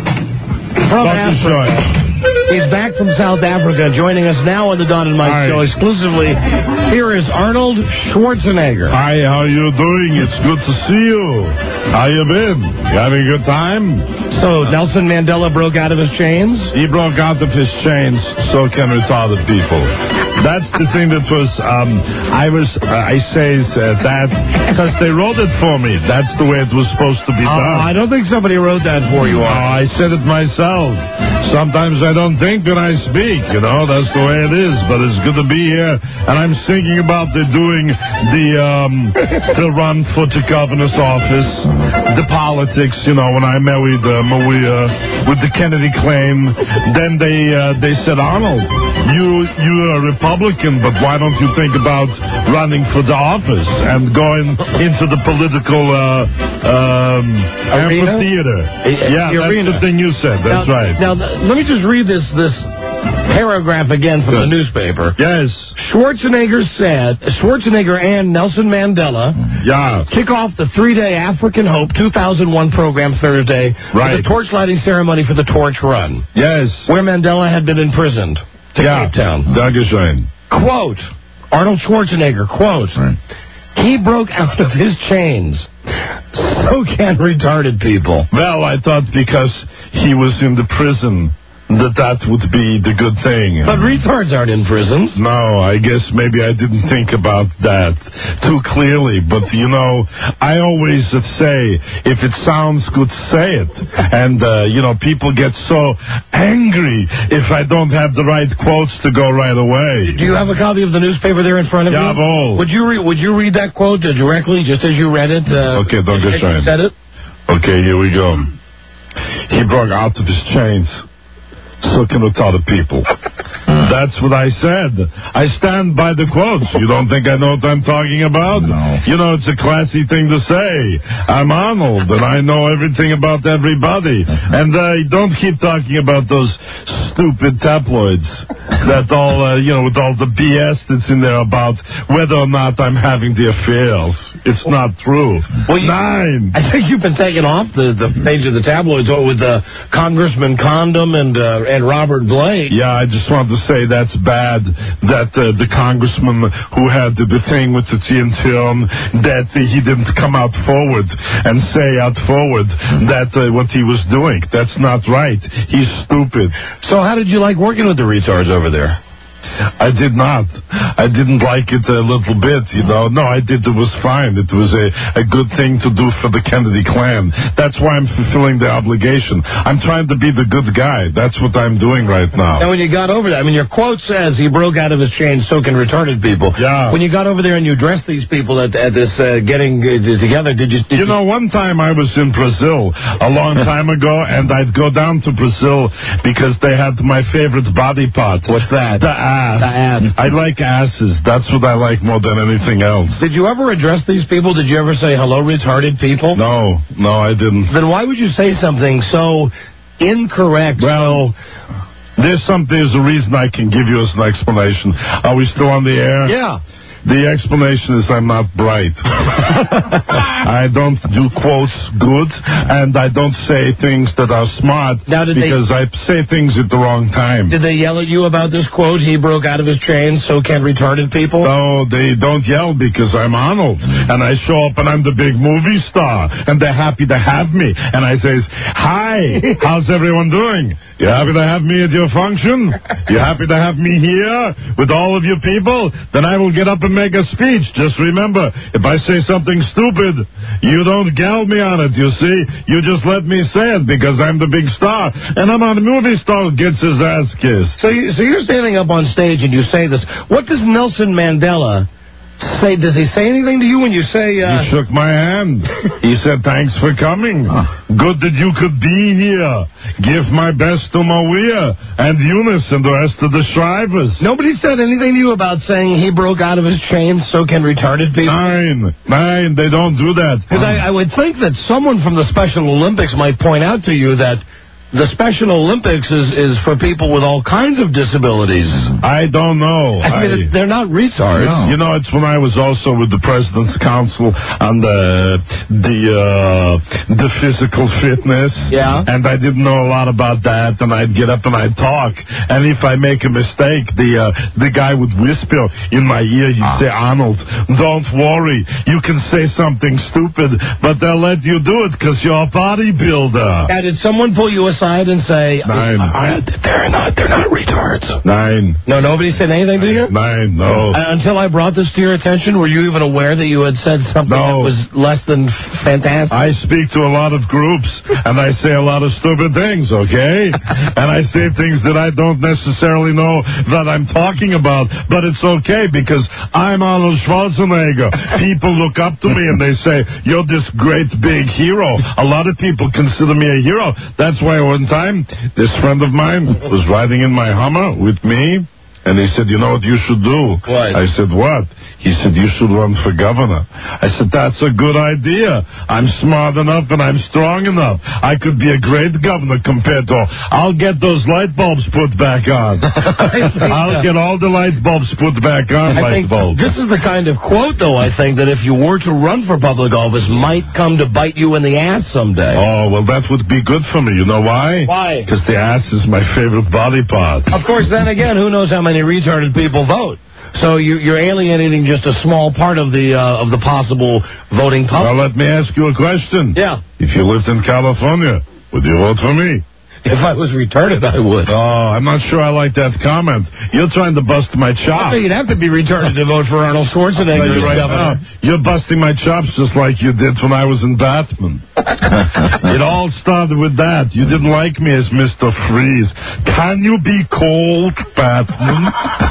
from Africa. He's back from South Africa, joining us now on the Don and Mike Hi. Show exclusively. Here is Arnold Schwarzenegger. Hi, how you doing? It's good to see you. How you been? You having a good time? So Nelson Mandela broke out of his chains? He broke out of his chains, so can retarded people. That's the thing that was, um, I was, uh, I say uh, that because they wrote it for me. That's the way it was supposed to be Uh, done. I don't think somebody wrote that for you. Oh, I said it myself. Sometimes I don't think when I speak, you know, that's the way it is. But it's good to be here. And I'm thinking about the doing the um, the run for the governor's office, the politics. You know, when I met with uh, Maria with the Kennedy claim, then they uh, they said, Arnold, you you're a Republican, but why don't you think about running for the office and going into the political uh, um, amphitheater? Yeah, The that's arena. the thing you said. That's now, right. Now, th- let me just read this this paragraph again from the newspaper. Yes. Schwarzenegger said, Schwarzenegger and Nelson Mandela yeah. kick off the three-day African Hope two thousand one program Thursday Right. with a torch-lighting ceremony for the Torch Run. Yes. Where Mandela had been imprisoned to Yeah. Cape Town. Dankeschön. Quote, Arnold Schwarzenegger, quote, he broke out of his chains. So can retarded people. Well, I thought because he was in the prison that that would be the good thing. But retards aren't in prisons. No, I guess maybe I didn't think about that too clearly. But, you know, I always say, if it sounds good, say it. And, uh, you know, people get so angry if I don't have the right quotes to go right away. Do you have a copy of the newspaper there in front of you? Jawohl. Would you, re- would you read that quote uh, directly, just as you read it? Uh, Okay, don't as get you trying. said it? Okay, here we go. He broke out of his chains. So can retarded people. That's what I said. I stand by the quotes. You don't think I know what I'm talking about? No. You know, it's a classy thing to say. I'm Arnold, and I know everything about everybody. And uh, don't keep talking about those stupid tabloids that all, uh, you know, with all the B S that's in there about whether or not I'm having the affairs. It's not true. Well, you, Nine. I think you've been taken off the, the page of the tabloids oh, with uh, Congressman Condom and uh, and Robert Blake. Yeah, I just wanted to say that's bad that uh, the congressman who had the, the thing with the T N T on, that uh, he didn't come out forward and say out forward that uh, what he was doing. That's not right. He's stupid. So how did you like working with the retards over there? I did not. I didn't like it a little bit, you know. No, I did. It was fine. It was a, a good thing to do for the Kennedy clan. That's why I'm fulfilling the obligation. I'm trying to be the good guy. That's what I'm doing right now. And when you got over there, I mean, your quote says he broke out of his chains, so can retarded people. Yeah. When you got over there and you addressed these people at, at this uh, getting uh, together, did you... Did You know, one time I was in Brazil a long time ago, and I'd go down to Brazil because they had my favorite body part. What's that? The ass. The ass. I like asses. That's what I like more than anything else. Did you ever address these people? Did you ever say, hello, retarded people? No, no, I didn't. Then why would you say something so incorrect? Well, there's some, there's a reason I can give you as an explanation. Are we still on the air? Yeah. The explanation is I'm not bright. I don't do quotes good, and I don't say things that are smart Now, did because they, I say things at the wrong time. Did they yell at you about this quote, he broke out of his chains, so can retarded people? No, they don't yell because I'm Arnold, and I show up and I'm the big movie star, and they're happy to have me. And I says, hi, how's everyone doing? You happy to have me at your function? You happy to have me here with all of you people? Then I will get up and make a speech. Just remember, if I say something stupid, you don't gal me on it, you see? You just let me say it because I'm the big star. And I'm on a movie star who gets his ass kissed. So, you, so you're standing up on stage and you say this. What does Nelson Mandela say? Does he say anything to you when you say? Uh... He shook my hand. He said, "Thanks for coming. Good that you could be here. Give my best to Maria and Eunice and the rest of the Shrivers." Nobody said anything to you about saying he broke out of his chains, so can retarded people? Nine, nine. They don't do that. Because I, I would think that someone from the Special Olympics might point out to you that the Special Olympics is, is for people with all kinds of disabilities. I don't know. I mean, I, they're not retards. No. You know, it's when I was also with the President's Council on the the uh, the physical fitness. Yeah. And I didn't know a lot about that, and I'd get up and I'd talk. And if I make a mistake, the uh, the guy would whisper in my ear, he'd ah. say, "Arnold, don't worry. You can say something stupid, but they'll let you do it because you're a bodybuilder." Yeah, did someone pull you aside and say, Nine. Uh, they're not, they're not retards? Nine. No, nobody said anything to you? Nine, no. Uh, until I brought this to your attention, were you even aware that you had said something no. that was less than fantastic? I speak to a lot of groups, and I say a lot of stupid things, okay? And I say things that I don't necessarily know that I'm talking about, but it's okay because I'm Arnold Schwarzenegger. People look up to me and they say, "You're this great big hero." A lot of people consider me a hero. That's why one time, this friend of mine was riding in my Hummer with me, and he said, "You know what you should do?" What? I said, "What?" He said, "You should run for governor." I said, "That's a good idea. I'm smart enough and I'm strong enough. I could be a great governor compared to... I'll get those light bulbs put back on." I'll get all the light bulbs put back on, I light think bulbs. This is the kind of quote, though, I think, that if you were to run for public office, might come to bite you in the ass someday. Oh, well, that would be good for me. You know why? Why? Because the ass is my favorite body part. Of course, then again, who knows how many retarded people vote? So you, you're alienating just a small part of the uh, of the possible voting public. Now, let me ask you a question. Yeah. If you lived in California, would you vote for me? If I was retarded, I would. Oh, I'm not sure I like that comment. You're trying to bust my chops. I think you'd have to be retarded to vote for Arnold Schwarzenegger as right governor. now, you're busting my chops just like you did when I was in Batman. It all started with that. You didn't like me as Mister Freeze. Can you be called Batman?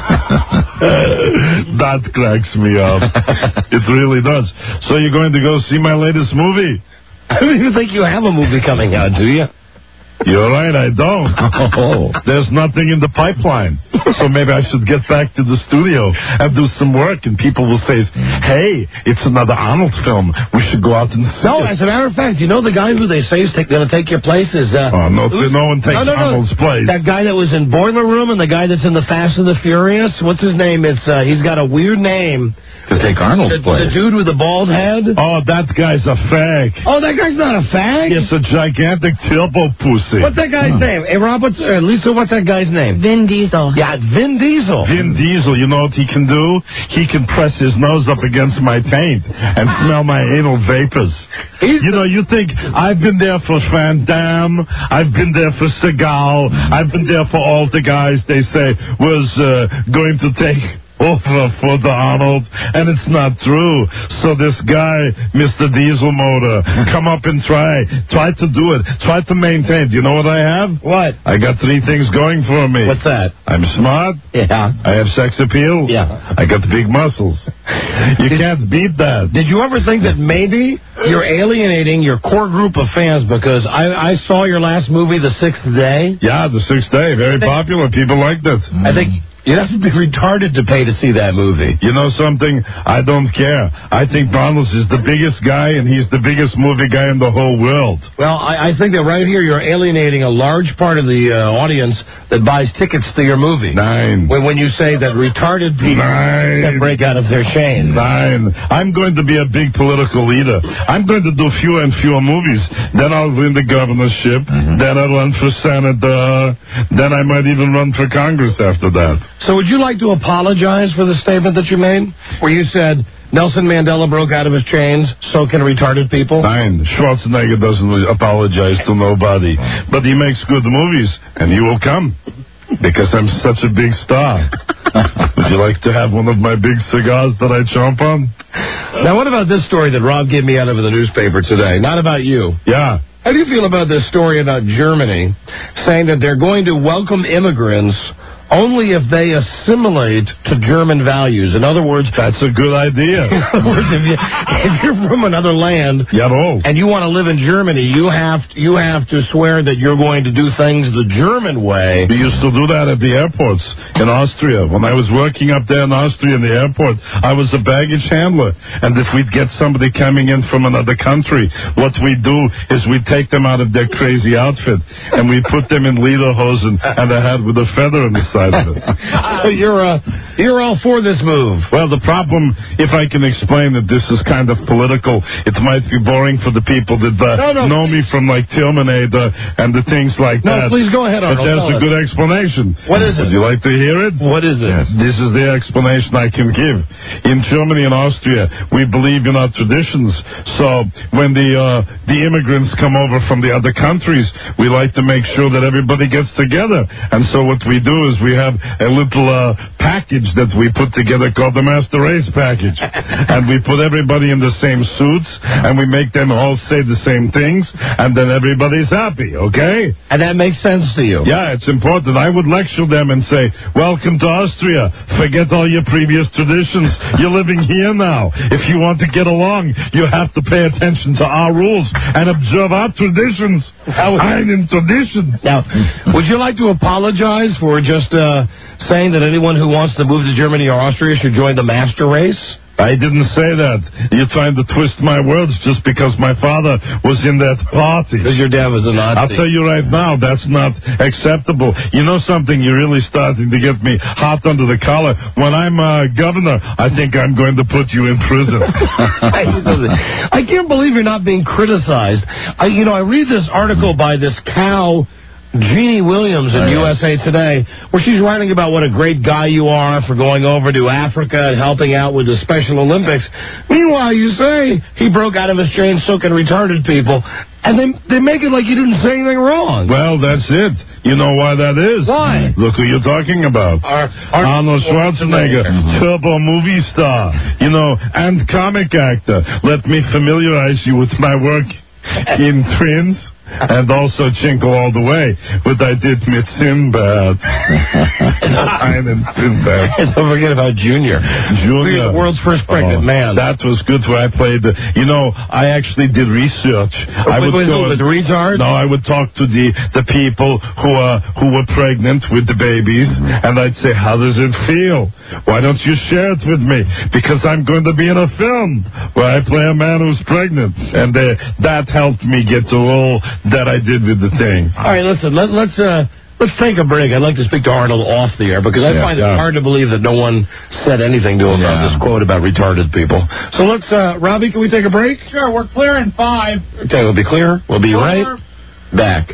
That cracks me up. It really does. So you're going to go see my latest movie? I don't even think you have a movie coming out, do you? You're right, I don't. Oh. There's nothing in the pipeline. So maybe I should get back to the studio and do some work, and people will say, "Hey, it's another Arnold film. We should go out and see No, it." as a matter of fact, you know the guy who they say is going to take your place is... Uh, oh, no, no one takes no, no, no. Arnold's place. That guy that was in Boiler Room and the guy that's in The Fast and the Furious. What's his name? It's uh, He's got a weird name. To take Arnold's the, place. The dude with the bald head. Oh, that guy's a fag. Oh, that guy's not a fag? It's a gigantic turbo pussy. What's that guy's huh. name? Hey, Rob, what's, uh, Lisa, what's that guy's name? Vin Diesel. Yeah, Vin Diesel. Vin Diesel, you know what he can do? He can press his nose up against my taint and smell my anal vapors. He's you know, you think, I've been there for Van Damme, I've been there for Seagal, I've been there for all the guys they say was uh, going to take... over for the Arnold, and it's not true. So this guy, Mister Diesel Motor, come up and try. Try to do it. Try to maintain. Do you know what I have? What? I got three things going for me. What's that? I'm smart. Yeah. I have sex appeal. Yeah. I got big muscles. You did, can't beat that. Did you ever think that maybe you're alienating your core group of fans? Because I, I saw your last movie, The Sixth Day. Yeah, The Sixth Day. Very popular. People liked it. I think... You'd have to be retarded to pay to see that movie. You know something? I don't care. I think Arnold is the biggest guy, and he's the biggest movie guy in the whole world. Well, I, I think that right here you're alienating a large part of the uh, audience that buys tickets to your movie. Nine. When, when you say that retarded people Nine. can break out of their chains. Nine. I'm going to be a big political leader. I'm going to do fewer and fewer movies. Then I'll win the governorship. Mm-hmm. Then I'll run for senator. Then I might even run for Congress after that. So would you like to apologize for the statement that you made, where you said Nelson Mandela broke out of his chains, so can retarded people? Fine. Schwarzenegger doesn't apologize to nobody, but he makes good movies, and he will come, because I'm such a big star. Would you like to have one of my big cigars that I chomp on? Now, what about this story that Rob gave me out of the newspaper today? Not about you. Yeah. How do you feel about this story about Germany saying that they're going to welcome immigrants only if they assimilate to German values. In other words, that's a good idea. In other words, if, you, if you're from another land Jawohl. and you want to live in Germany, you have to, you have to swear that you're going to do things the German way. We used to do that at the airports in Austria. When I was working up there in Austria in the airport, I was a baggage handler. And if we'd get somebody coming in from another country, what we'd do is we'd take them out of their crazy outfit and we put them in lederhosen and a hat with a feather on the side of it. So you're uh, you're all for this move. Well, the problem, if I can explain that this is kind of political, it might be boring for the people that uh, no, no, know please. me from like Terminator and the things like no, that. No, please go ahead, Arnold. But there's Tell a us. good explanation. What is it? Would you like to hear it? What is it? This is the explanation I can give. In Germany and Austria, we believe in our traditions. So when the uh, the immigrants come over from the other countries, we like to make sure that everybody gets together. And so what we do is we have a little uh, package that we put together called the Master Race Package. And we put everybody in the same suits, and we make them all say the same things, and then everybody's happy, okay? And that makes sense to you? Yeah, it's important. I would lecture them and say, welcome to Austria. Forget all your previous traditions. You're living here now. If you want to get along, you have to pay attention to our rules and observe our traditions. Einen traditions. Now, would you like to apologize for just uh, saying that anyone who wants to move to Germany or Austria should join the master race? I didn't say that. You're trying to twist my words just because my father was in that party. Because your dad was a Nazi. I'll tell you right now, that's not acceptable. You know something? You're really starting to get me hot under the collar. When I'm uh, governor, I think I'm going to put you in prison. I can't believe you're not being criticized. I, you know, I read this article by this cow, Jeannie Williams in U S A Today, where she's writing about what a great guy you are for going over to Africa and helping out with the Special Olympics. Meanwhile, you say he broke out of his chain soaking retarded people, and they they make it like you didn't say anything wrong. Well, that's it. You know why that is? Why? Look who you're talking about. Our, our Arnold Schwarzenegger, turbo movie star, you know, and comic actor. Let me familiarize you with my work in Twins. And also Chinkle All the Way, what I did with Sinbad. Einen Sinbad. And don't forget about Junior. Junior. The world's first pregnant oh, man. That was good where I played the, you know, I actually did research. Oh, I wait, would wait, go, wait, the retards? No, I would talk to the, the people who, uh, who were pregnant with the babies, and I'd say, how does it feel? Why don't you share it with me? Because I'm going to be in a film where I play a man who's pregnant. And uh, that helped me get the role that I did with the thing. All right, listen, let, let's uh, let's take a break. I'd like to speak to Arnold off the air because I yeah, find yeah. it hard to believe that no one said anything to him yeah. about this quote about retarded people. So let's, uh, Robbie, can we take a break? Sure, we're clear in five. Okay, we'll be clear. We'll be right back.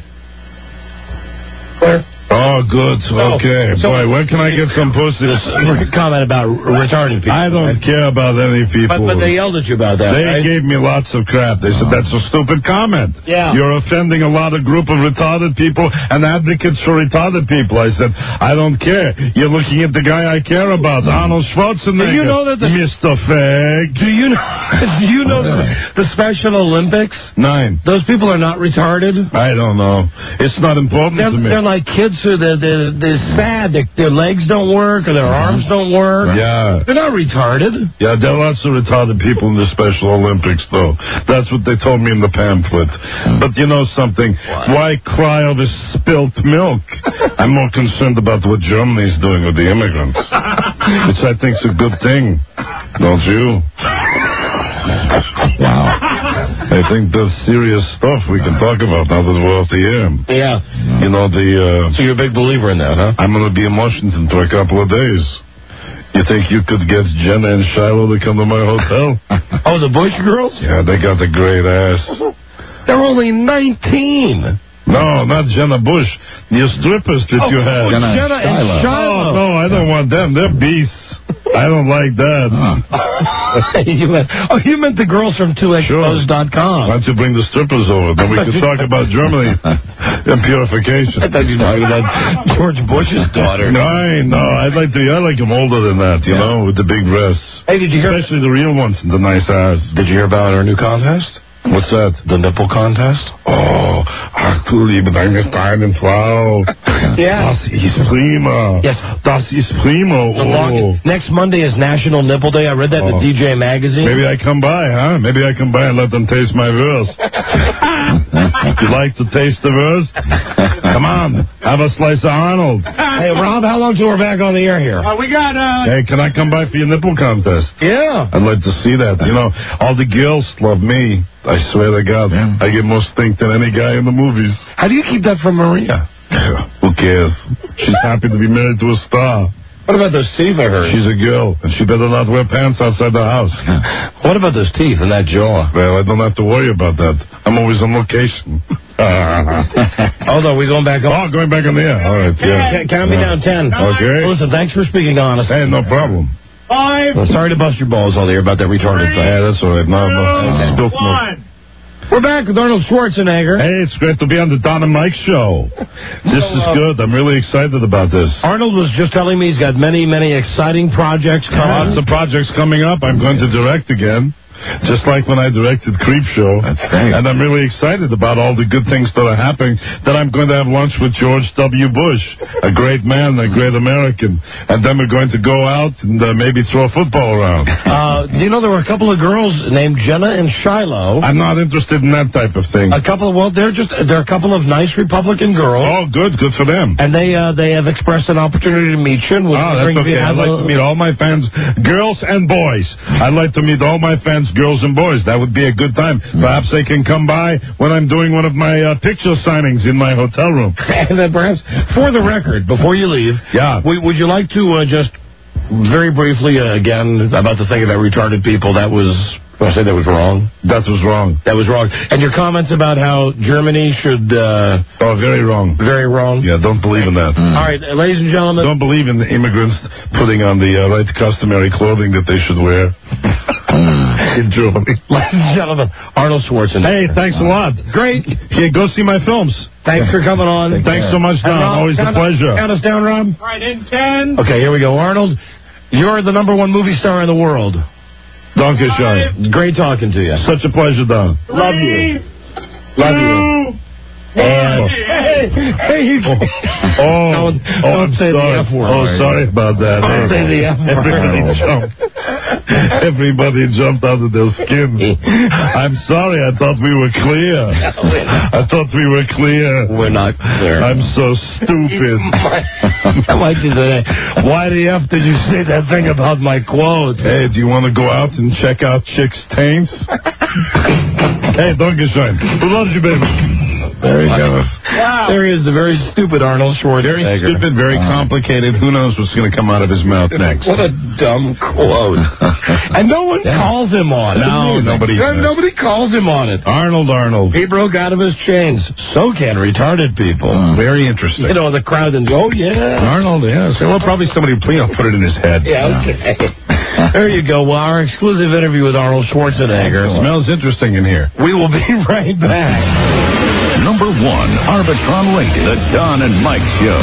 Clear. Oh, good. Okay. So, Boy, when can I get some pussy? Comment about retarded people. I don't right? care about any people. But, but they yelled at you about that, They right? gave me lots of crap. They said, that's a stupid comment. Yeah. You're offending a lot of group of retarded people and advocates for retarded people. I said, I don't care. You're looking at the guy I care about, Arnold Schwarzenegger. Do you know that the... Mister Fag. Do you know, do you know the, the Special Olympics? Nine. Those people are not retarded? I don't know. It's not important they're, to me. They're like kids who they're, they're, they're sad. Their, their legs don't work or their arms don't work. Yeah. They're not retarded. Yeah, there are lots of retarded people in the Special Olympics, though. That's what they told me in the pamphlet. But you know something? What? Why cry over spilt milk? I'm more concerned about what Germany's doing with the immigrants, which I think's a good thing. Don't you? Wow. I think that's serious stuff we can talk about now that we're off the air. Yeah. You know, the... Uh, so you're a big believer in that, huh? I'm going to be in Washington for a couple of days. You think you could get Jenna and Shiloh to come to my hotel? Oh, the Bush girls? Yeah, they got a great ass. They're only nineteen. No, not Jenna Bush. Your strippers that oh, you had. Jenna, Jenna and Shiloh. Shiloh. Oh, no, I don't want them. They're beasts. I don't like that. Huh. you meant, oh, you meant the girls from two expos dot com. Why don't you bring the strippers over? Then we can talk about Germany and purification. I thought you were talking about George Bush's daughter. No, no, I'd like to. I like them older than that, you yeah. know, with the big breasts. Hey, did you hear? Especially the real ones and the nice ass. Did you hear about our new contest? What's that? The nipple contest? Oh, ach du liebe deine kleine Frau. Yeah. Das ist prima. Yes. Das ist prima. The long- Oh. next Monday is National Nipple Day. I read that in Oh. the D J magazine. Maybe I come by, huh? Maybe I come by and let them taste my wurst. You like to taste the wurst? Come on, have a slice of Arnold. Hey, Rob, how long till we're back on the air here? Uh, we got, uh... Hey, can I come by for your nipple contest? Yeah. I'd like to see that. You know, all the girls love me. I swear to God. I get more stink than any guy in the movies. How do you keep that from Maria? Who cares? She's happy to be married to a star. What about those teeth I heard? She's a girl, and she better not wear pants outside the house. What about those teeth and that jaw? Well, I don't have to worry about that. I'm always on location. Hold on, we going back on? Oh, going back on the air. All right, yeah. Count- Count me down ten. Okay. Listen, thanks for speaking honest. Hey, no problem. Five, Well, sorry to bust your balls on the air about that retarded thing. Yeah, that's all right. No, no. two, Spilt milk. one. We're back with Arnold Schwarzenegger. Hey, it's great to be on the Don and Mike show. This is good. I'm really excited about this. Arnold was just telling me he's got many, many exciting projects coming. Lots of projects coming up. I'm going to direct again. Just like when I directed Creepshow. That's great. And I'm really excited about all the good things that are happening. That I'm going to have lunch with George W. Bush, a great man, a great American. And then we're going to go out and uh, maybe throw a football around. Uh, do you know there were a couple of girls named Jenna and Shiloh? I'm not interested in that type of thing. A couple of, well, they're just, they're a couple of nice Republican girls. Oh, good. Good for them. And they uh, they have expressed an opportunity to meet you. And we'll Oh, bring that's you okay. I'd have like a- to meet all my fans, girls and boys. I'd like to meet all my fans, girls and boys. That would be a good time. Perhaps they can come by when I'm doing one of my uh, picture signings in my hotel room. And then perhaps, for the record, before you leave, Yeah. w- would you like to uh, just very briefly, uh, again, about the thing about retarded people, that was, I say that was wrong? That was wrong. That was wrong. And your comments about how Germany should... Uh, Oh, very wrong. very wrong? Yeah, don't believe in that. All right, uh, ladies and gentlemen. Don't believe in the immigrants putting on the uh, right customary clothing that they should wear in Germany. Ladies and gentlemen, Arnold Schwarzenegger. Hey, thanks a lot. Great. Here, go see my films. Thanks for coming on. Thanks so much, Don. And Rob, Always a count- pleasure. Count us down, Rob. All right, in ten. Okay, here we go. Arnold, you're the number one movie star in the world. Donkey Shine. Great talking to you. Such a pleasure, Don. Love you. Love you. And hey, hey, you Oh, don't, oh, don't I'm say sorry. the F word. Oh, sorry about that. Don't say the F word. Everybody jumped. Everybody jumped out of their skin. I'm sorry. I thought we were clear. I thought we were clear. We're not clear. I'm so stupid. I like you today. Why the F did you say that thing about my quote? Hey, do you want to go out and check out chicks' taints? Hey, Donkey Shine. Who loves you, baby? There he goes. Wow. There he is, the very stupid Arnold Schwarzenegger. Very stupid, very complicated. Who knows what's going to come out of his mouth next? What a dumb quote. And no one Yeah. calls him on it. No, nobody No, does. nobody calls him on it. Arnold, Arnold. He broke out of his chains. So can retarded people. Very interesting. You know, the crowd and oh yeah. Arnold, yes. Well, probably somebody you know, put it in his head. Yeah, okay. There you go. Well, our exclusive interview with Arnold Schwarzenegger. It smells interesting in here. We will be right back. Number one, Arbitron rated, The Don and Mike Show.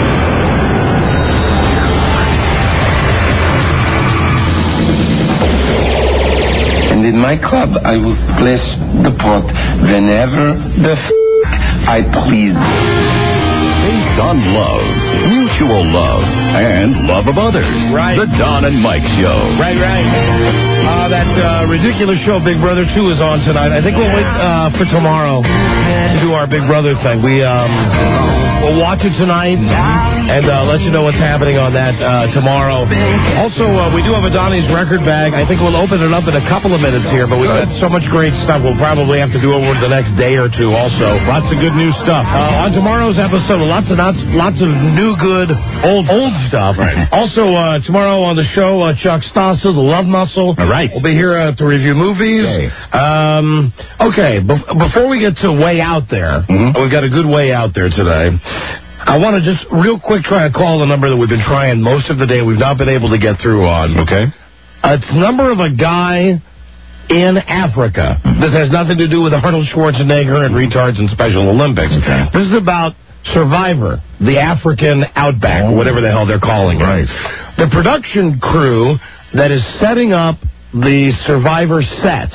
And in my club, I will place the pot whenever the f*** I please. Based on love, mutual love, and love of others. Right. The Don and Mike Show. Right, right. Uh, that uh, ridiculous show, Big Brother two, is on tonight. I think we'll wait uh, for tomorrow to do our Big Brother thing. We, um, we'll watch it tonight and uh, let you know what's happening on that uh, tomorrow. Also, uh, we do have a Donnie's record bag. I think we'll open it up in a couple of minutes here, but we've got so much great stuff we'll probably have to do over the next day or two also. Lots of good new stuff. Uh, on tomorrow's episode, lots of lots, lots of new, good, old, old stuff. Right. Also, uh, tomorrow on the show, uh, Chuck Stossel, the Love Muscle. All right. We'll be here uh, to review movies. Okay. Um, okay, be- before we get to way out there, Mhm. we've got a good way out there today. I want to just real quick try to call the number that we've been trying most of the day. We've not been able to get through on. Okay. Uh, it's the number of a guy in Africa. This has nothing to do with Arnold Schwarzenegger and retards and Special Olympics. Okay. This is about Survivor, the African Outback, or whatever the hell they're calling it. Right. The production crew that is setting up the Survivor sets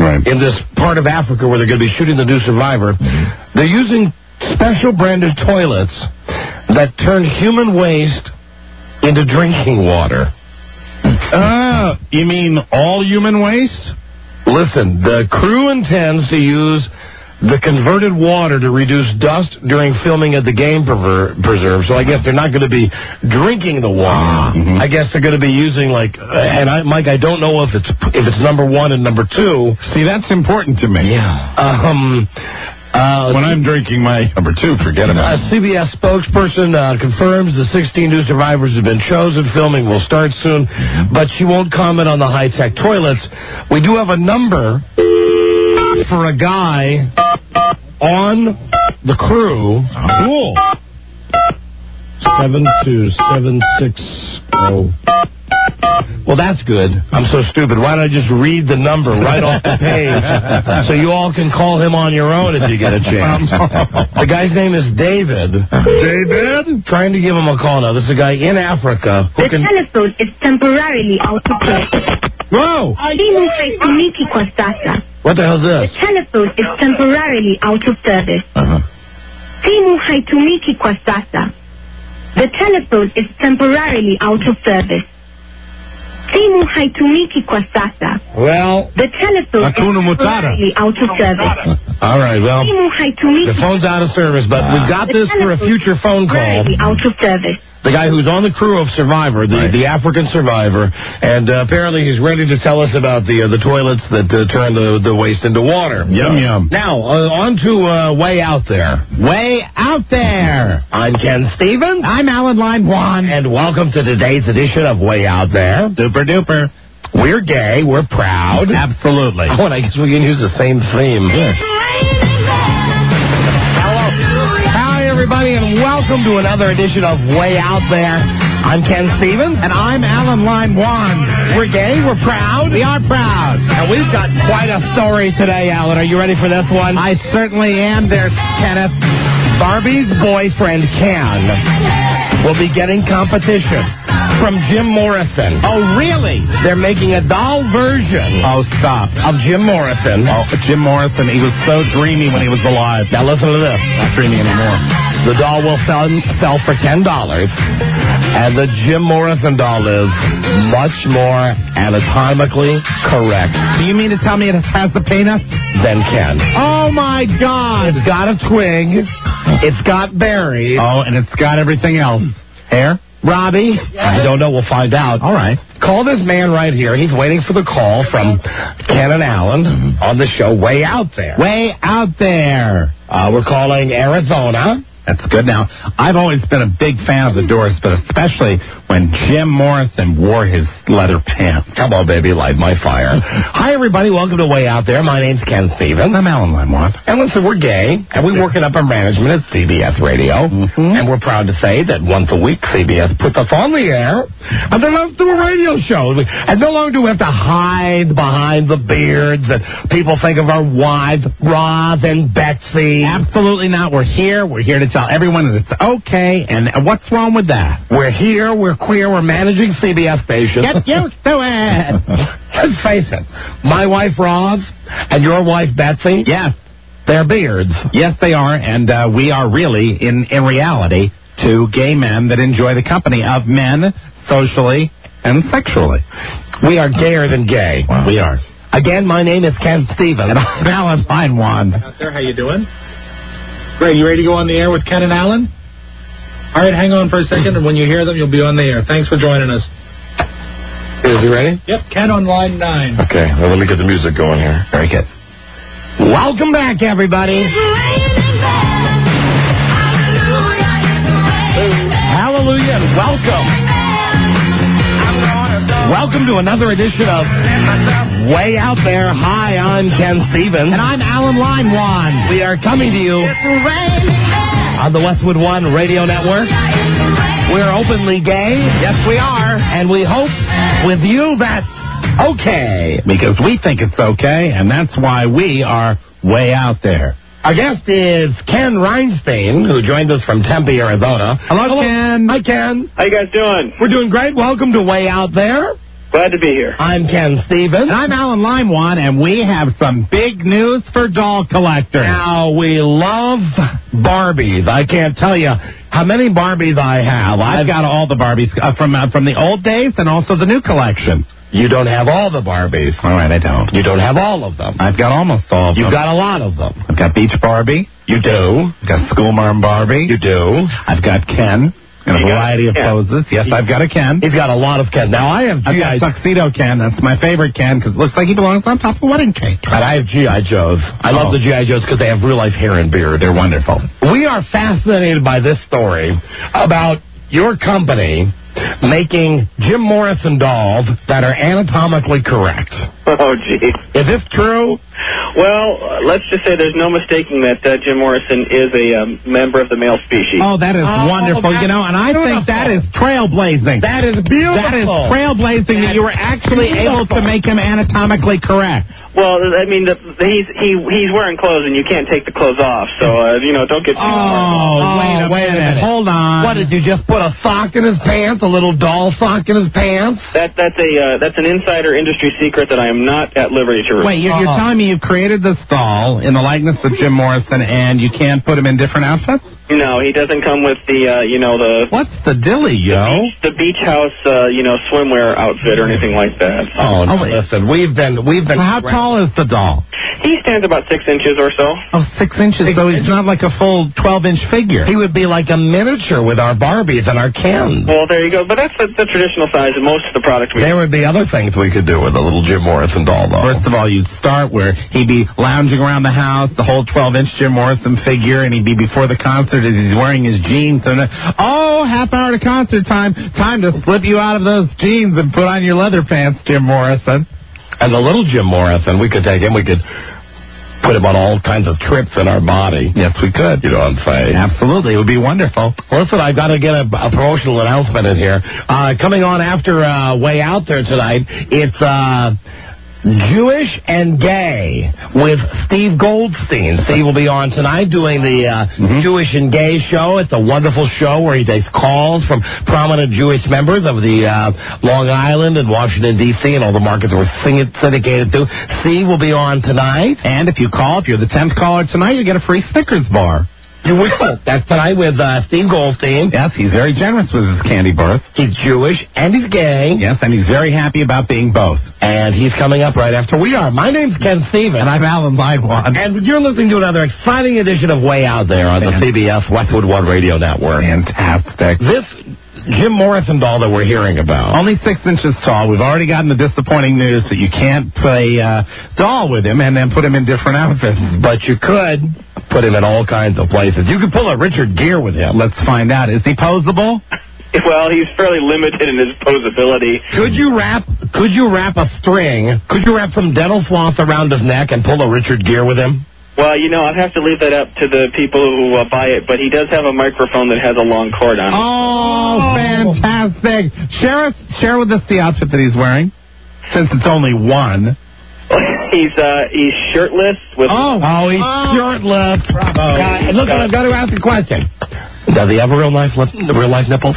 right. in this part of Africa where they're going to be shooting the new Survivor. Mm-hmm. They're using special branded toilets that turn human waste into drinking water. Uh, you mean all human waste? Listen, the crew intends to use the converted water to reduce dust during filming at the game prever- preserve. So I guess they're not going to be drinking the water. Mm-hmm. I guess they're going to be using like, uh, and I, Mike, I don't know if it's if it's number one and number two. See, that's important to me. Yeah. Um. Uh, when I'm drinking my number two, forget about it. A C B S spokesperson uh, confirms the sixteen new survivors have been chosen. Filming will start soon, but she won't comment on the high-tech toilets. We do have a number for a guy on the crew. Cool. seven two seven six oh. Well, that's good. I'm so stupid. Why don't I just read the number right off the page so you all can call him on your own if you get a chance. The guy's name is David. David? Trying to give him a call now. This is a guy in Africa who The can... telephone is temporarily out of service. Whoa! Simu haitumiki kwa sasa. What the hell is The this? telephone is temporarily out of service. Uh-huh. Simu haitumiki kwa sasa. The telephone is temporarily out of service. Simu haitumiki kwa sasa. Well, the telephone is temporarily out of service. All right, well, Simu haitumiki. the phone's out of service, but we've got this for a future phone call. Temporarily out of service. The guy who's on the crew of Survivor, the, right. the African Survivor, and uh, apparently he's ready to tell us about the uh, the toilets that uh, turn the, the waste into water. Yum, yum. Now, uh, on to uh, Way Out There. Way Out There. I'm Ken Stevens. I'm Alan Line One. And welcome to today's edition of Way Out There. Super duper. We're gay. We're proud. Absolutely. Oh, and I guess we can use the same theme. Everybody, and welcome to another edition of Way Out There. I'm Ken Stevens. And I'm Alan Line One. We're gay, we're proud. We are proud. And we've got quite a story today, Alan. Are you ready for this one? I certainly am there, Kenneth. Barbie's boyfriend, Ken, will be getting competition from Jim Morrison. Oh, really? They're making a doll version. Oh, stop. Of Jim Morrison. Oh, Jim Morrison, he was so dreamy when he was alive. Now listen to this. Not dreamy anymore. The doll will sell, sell for ten dollars, and the Jim Morrison doll is much more anatomically correct. Do you mean to tell me it has the penis? Than Ken. Oh, my God. It's got a twig. It's got berries. Oh, and it's got everything else. Hair? Robbie? I don't know. We'll find out. All right. Call this man right here. He's waiting for the call from Ken and Alan on the show Way Out There. Way Out There. Uh, we're calling Arizona. That's good. Now, I've always been a big fan of the Doors, but especially when Jim Morrison wore his leather pants. Come on, baby, light my fire. Hi, everybody. Welcome to Way Out There. My name's Ken Stevens. I'm Alan Lamont. And listen, we're gay, and we work in upper management at C B S Radio. Mm-hmm. And we're proud to say that once a week, C B S puts us on the air, and then let's do a radio show. And no longer do we have to hide behind the beards that people think of our wives, Roz and Betsy. Absolutely not. We're here. We're here to tell everyone that it's okay, and what's wrong with that? We're here, we're queer, we're managing C B S stations. Get used to it. Let's face it, my wife Roz and your wife Betsy, yes, they're beards. Yes, they are, and uh, we are really, in, in reality, two gay men that enjoy the company of men socially and sexually. We are gayer than gay. Wow. We are. Again, my name is Ken Stevens. And I'm Alan Fine One. Out there, how you doing? Great, you ready to go on the air with Ken and Alan? All right, hang on for a second, and when you hear them, you'll be on the air. Thanks for joining us. Is he ready? Yep, Ken on line nine. Okay, well, let me get the music going here. Very good. Welcome back, everybody. Hallelujah and welcome. Welcome to another edition of Way Out There. Hi, I'm Ken Stevens. And I'm Alan Line One. We are coming to you on the Westwood One Radio Network. We're openly gay. Yes, we are. And we hope with you that's okay. Because we think it's okay, and that's why we are Way Out There. Our guest is Ken Reinstein, who joined us from Tempe, Arizona. Hello, Hello, Ken. Hi, Ken. How you guys doing? We're doing great. Welcome to Way Out There. Glad to be here. I'm Ken Stevens. And I'm Alan Limewand, and we have some big news for doll collectors. Now, we love Barbies. I can't tell you how many Barbies I have. I've, I've got all the Barbies uh, from uh, from the old days and also the new collection. You don't have all the Barbies. All right, I don't. You don't have all of them. I've got almost all of them. You've got a lot of them. I've got Beach Barbie. You do. I've got Schoolmarm Barbie. You do. I've got Ken in a You variety of Ken. poses. Yes, I've got a Ken. He's got a lot of Ken. Now, I have I've G I. got Tuxedo Ken. That's my favorite Ken because it looks like he belongs on top of a wedding cake. And I have G I. Joes. I love Oh. the G I. Joes because they have real-life hair and beard. They're wonderful. We are fascinated by this story about your company making Jim Morrison dolls that are anatomically correct. Oh, gee. Is this true? Well, uh, let's just say there's no mistaking that uh, Jim Morrison is a um, member of the male species. Oh, that is Oh, wonderful. that's You know, and I think that is trailblazing. That is beautiful. That is trailblazing that you were actually able to make him anatomically correct. Well, I mean, the, the, he's he he's wearing clothes, and you can't take the clothes off. So, uh, you know, don't get too. Oh, Oh, wait a wait a minute. minute. Hold on. What, did you just put a sock in his pants? A little doll sock in his pants? That that's a uh, that's an insider industry secret that I am not at liberty to reveal. Wait, you're, you're Uh-huh. telling me you've created this doll in the likeness of Jim Morrison, and you can't put him in different outfits? No, he doesn't come with the uh, you know the What's the dilly, yo? the beach house uh, you know swimwear outfit or anything like that. Oh, no, listen, we've been, we've been... How tall is the doll? He stands about six inches or so. Oh, six inches, so he's not like a full twelve-inch figure. He would be like a miniature with our Barbies and our Kens. Well, there you go. But that's the, the traditional size of most of the products we There would be other things we could do with a little Jim Morrison doll, though. First of all, you'd start where he'd be lounging around the house, the whole twelve-inch Jim Morrison figure, and he'd be before the concert as he's wearing his jeans. And oh, half hour to concert time. Time to slip you out of those jeans and put on your leather pants, Jim Morrison. And the little Jim Morrison, we could take him, we could put him on all kinds of trips in our body. Yes, we could. You know what I'm saying? Absolutely. It would be wonderful. Listen, I've got to get a, a promotional announcement in here. Uh, coming on after uh, Way Out There tonight, it's uh, Jewish and Gay with Steve Goldstein. Steve will be on tonight doing the uh, mm-hmm. Jewish and Gay show. It's a wonderful show where he takes calls from prominent Jewish members of the uh, Long Island and Washington, D C, and all the markets we're syndicated to. Steve will be on tonight. And if you call, if you're the tenth caller tonight, you get a free Snickers bar. You will. That's tonight with uh, Steve Goldstein. Yes, he's very generous with his candy bars. He's Jewish and he's gay. Yes, and he's very happy about being both. And he's coming up right after we are. My name's Ken Stevens. And I'm Alan Limewand. And you're listening to another exciting edition of Way Out There on the C B S Westwood One Radio Network. Fantastic. This Jim Morrison doll that we're hearing about. Only six inches tall. We've already gotten the disappointing news that you can't play uh, doll with him and then put him in different outfits. But you could put him in all kinds of places. You could pull a Richard Gere with him. Let's find out. Is he posable? Well, he's fairly limited in his posability. Could you wrap? Could you wrap a string? Could you wrap some dental floss around his neck and pull a Richard Gere with him? Well, you know, I'd have to leave that up to the people who uh, buy it, but he does have a microphone that has a long cord on it. Oh, fantastic. Share, us, share with us the outfit that he's wearing, since it's only one. He's uh, he's shirtless with... Oh, oh he's oh. shirtless. Bravo. Uh, look, I've got to ask a question. Does he have real life, real life nipples?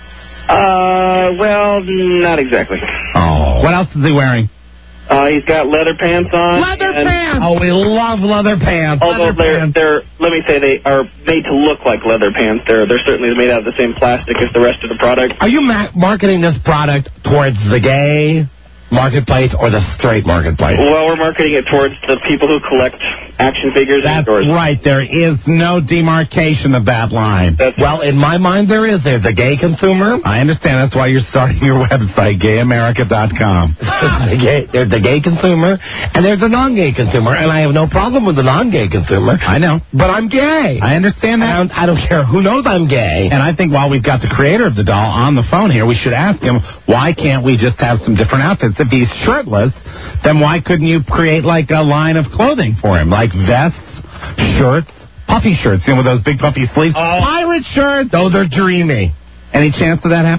Uh, well, not exactly. Oh. What else is he wearing? Uh, he's got leather pants on. Leather pants! Oh, we love leather pants. Although leather they're, pants. they're, let me say, they are made to look like leather pants. They're, they're certainly made out of the same plastic as the rest of the product. Are you ma- marketing this product towards the gay marketplace or the straight marketplace? Well, we're marketing it towards the people who collect action figures. That's and right. There is no demarcation of that line. That's well, in my mind, there is. There's the gay consumer. I understand. That's why you're starting your website, gay america dot com. the gay, there's the gay consumer, and there's the non-gay consumer, and I have no problem with the non-gay consumer. I know. But I'm gay. I understand that. I don't, I don't care who knows I'm gay. And I think while we've got the creator of the doll on the phone here, we should ask him, why can't we just have some different outfits? If he's shirtless, then why couldn't you create like a line of clothing for him, like vests, shirts, puffy shirts, you know, with those big puffy sleeves? Oh. Pirate shirts! Those are dreamy. Any chance of that happening?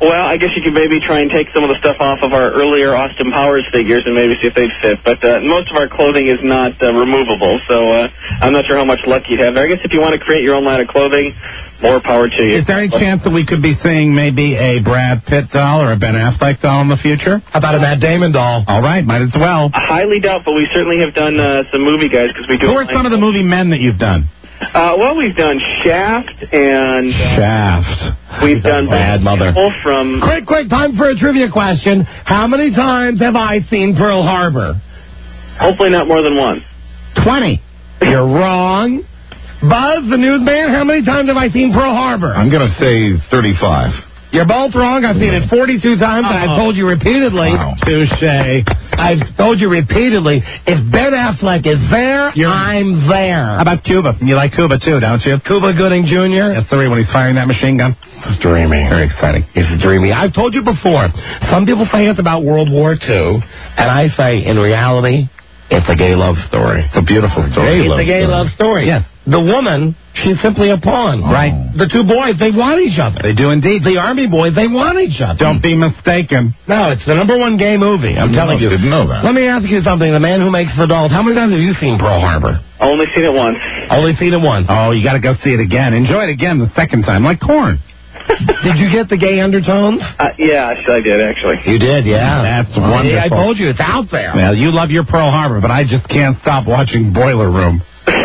Well, I guess you could maybe try and take some of the stuff off of our earlier Austin Powers figures and maybe see if they'd fit. But uh, most of our clothing is not uh, removable, so uh, I'm not sure how much luck you'd have there. I guess if you want to create your own line of clothing, more power to you. Is there any chance that we could be seeing maybe a Brad Pitt doll or a Ben Affleck doll in the future? How about a Matt Damon doll? All right, might as well. I highly doubt, but we certainly have done uh, some movie guys because we do. Who are some of the movie men that you've done? Uh, well, we've done Shaft and uh, Shaft. We've done Bad Mother. From quick, quick, time for a trivia question. How many times have I seen Pearl Harbor? Hopefully not more than once. Twenty. You're wrong. Buzz, the newsman, how many times have I seen Pearl Harbor? I'm going to say thirty-five. You're both wrong. I've seen it forty-two times, and I've told you repeatedly. Wow. Touche. I've told you repeatedly, if Ben Affleck is there, You're, I'm there. How about Cuba? You like Cuba, too, don't you? Cuba Gooding Junior? Yes, sir, when he's firing that machine gun. It's dreamy. Very exciting. It's dreamy. I've told you before, some people say it's about World War Two, and I say, in reality, it's a gay love story. It's a beautiful story. It's a gay love story. Yes. The woman, she's simply a pawn. Oh. Right. The two boys, they want each other. They do indeed. The Army boys, they want each other. Don't be mistaken. No, it's the number one gay movie. I'm telling you. Didn't know that. Let me ask you something. The man who makes the dolls, how many times have you seen Pearl Harbor? Only seen it once. Only seen it once. Oh, you got to go see it again. Enjoy it again the second time, like Corn. Did you get the gay undertones? Uh, yeah, I did, actually. You did, yeah. That's wonderful. Yeah, I told you, it's out there. Well, you love your Pearl Harbor, but I just can't stop watching Boiler Room.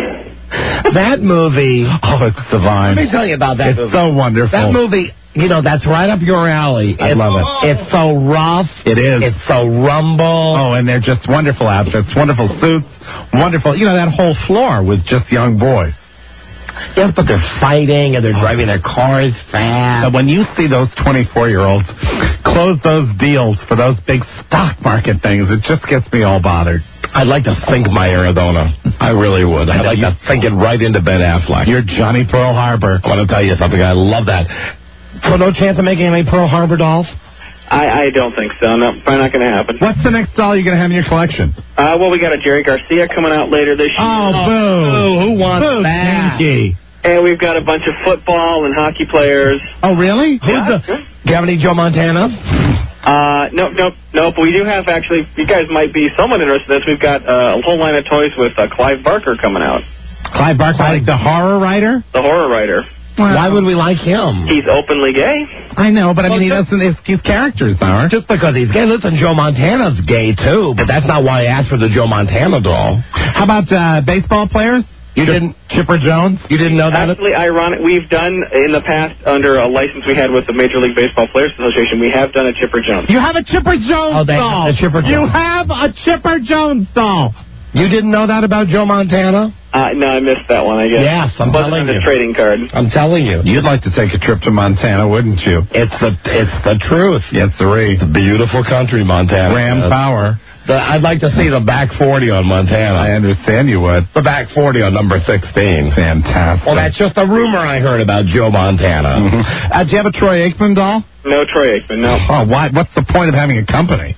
That movie. Oh, it's divine. Let me tell you about that it's movie. It's so wonderful. That movie, you know, that's right up your alley. I it's, love it. It's so rough. It is. It's so rumble. Oh, and they're just wonderful outfits, wonderful suits, wonderful. You know, that whole floor was just young boys. Yes, but they're fighting and they're driving their cars fast. But when you see those twenty-four-year-olds close those deals for those big stock market things, it just gets me all bothered. I'd like to sink my Arizona. I really would. I'd like you, to sink it right into Ben Affleck. You're Johnny Pearl Harbor. I want to tell you something. I love that. So no chance of making any Pearl Harbor dolls? I, I don't think so. No, probably not going to happen. What's the next doll you're going to have in your collection? Uh, well, we got a Jerry Garcia coming out later this year. Oh, boo. Boo. Who wants boo, that? Stinky. And we've got a bunch of football and hockey players. Oh, really? Yeah, Who's the, sure. Do you have any Joe Montana? Uh, no, no, no, but we do have actually, you guys might be somewhat interested in this. We've got uh, a whole line of toys with uh, Clive Barker coming out. Clive Barker, like the horror writer? The horror writer. Well, why would we like him? He's openly gay. I know, but I well, mean, he doesn't, his, his characters are. Just because he's gay. Listen, Joe Montana's gay, too, but that's not why I asked for the Joe Montana doll. How about uh, baseball players? You Chip, didn't Chipper Jones? You didn't know that? Actually, ironic. We've done in the past under a license we had with the Major League Baseball Players Association. We have done a Chipper Jones. You have a Chipper Jones oh, they doll. Have a Chipper Jones. You have a Chipper Jones doll. You didn't know that about Joe Montana? Uh, no, I missed that one. I guess. Yes, I'm Wasn't telling on the you. trading card. I'm telling you. You'd like to take a trip to Montana, wouldn't you? It's the it's the truth. Yes, sirree. It's a beautiful country, Montana. Ram uh, power. The, I'd like to see the back forty on Montana. I understand you would. The back forty on number sixteen. Fantastic. Well, that's just a rumor I heard about Joe Montana. Mm-hmm. Uh, do you have a Troy Aikman doll? No Troy Aikman, no. Oh, why? What's the point of having a company?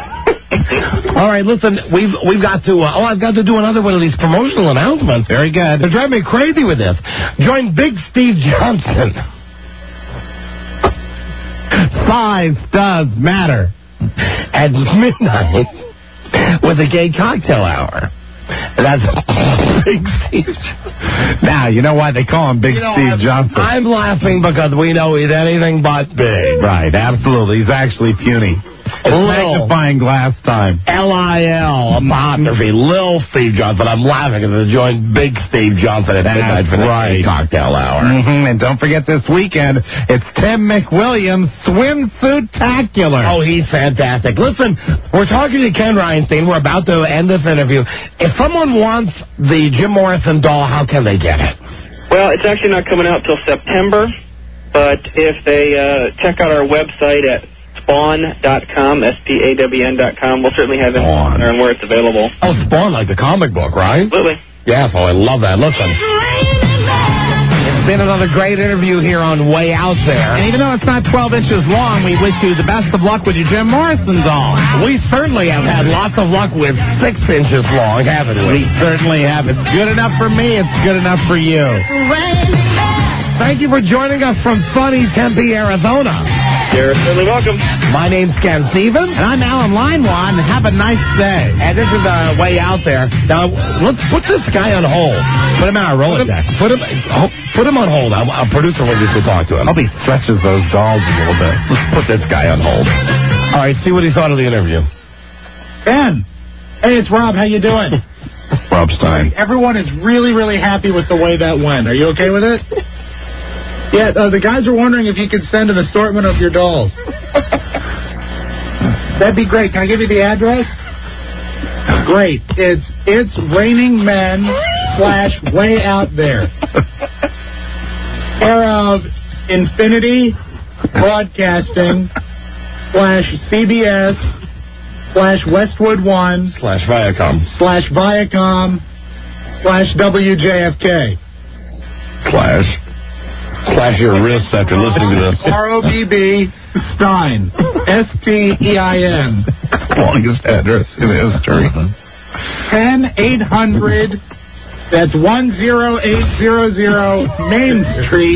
All right, listen, we've we've got to. Uh, oh, I've got to do another one of these promotional announcements. Very good. They're driving me crazy with this. Join Big Steve Johnson. Size does matter. At midnight with a gay cocktail hour. That's Big Steve. Now, you know why they call him Big you know, Steve I'm, Johnson? I'm laughing because we know he's anything but big. Right, absolutely. He's actually puny. It's magnifying glass time. L I L apostrophe Lil Steve Johnson. I'm laughing because I joined Big Steve Johnson at midnight for the right. cocktail hour. Mm-hmm. And don't forget this weekend, it's Tim McWilliams Swimsuit-tacular. Oh, he's fantastic. Listen, we're talking to Ken Reinstein. We're about to end this interview. If someone wants the Jim Morrison doll, how can they get it? Well, it's actually not coming out till September, but if they uh, check out our website at Spawn dot com, S P A W N dot com. We'll certainly have it on there and where it's available. Oh, Spawn, like the comic book, right? Absolutely. Yes, oh, I love that. Listen. It's been another great interview here on Way Out There. And even though it's not twelve inches long, we wish you the best of luck with your Jim Morrison doll. We certainly have had lots of luck with six inches long, haven't we? We certainly have. It's good enough for me. It's good enough for you. Thank you for joining us from sunny Tempe, Arizona. You're certainly welcome. My name's Ken Stevens. And I'm Alan Linewan. Have a nice day. And this is uh, way out there. Now, let's put this guy on hold. Put him on our Rolodex. Put him, oh, put him on hold. Our, our producer wants us to talk to him. Hope he stretches those dolls a little bit. Let's put this guy on hold. All right, see what he thought of the interview. Ben. Hey, it's Rob. How you doing? Rob Stein. Everyone is really, really happy with the way that went. Are you okay with it? Yeah, uh, the guys are wondering if you could send an assortment of your dolls. That'd be great. Can I give you the address? Great. It's It's Raining Men slash Way Out There. Care of Infinity Broadcasting slash C B S slash Westwood One slash Viacom slash Viacom slash W J F K slash slash your wrists after listening to this. R O B B Stein S T E I N longest address in history. ten eight hundred That's one zero eight zero zero Main Street,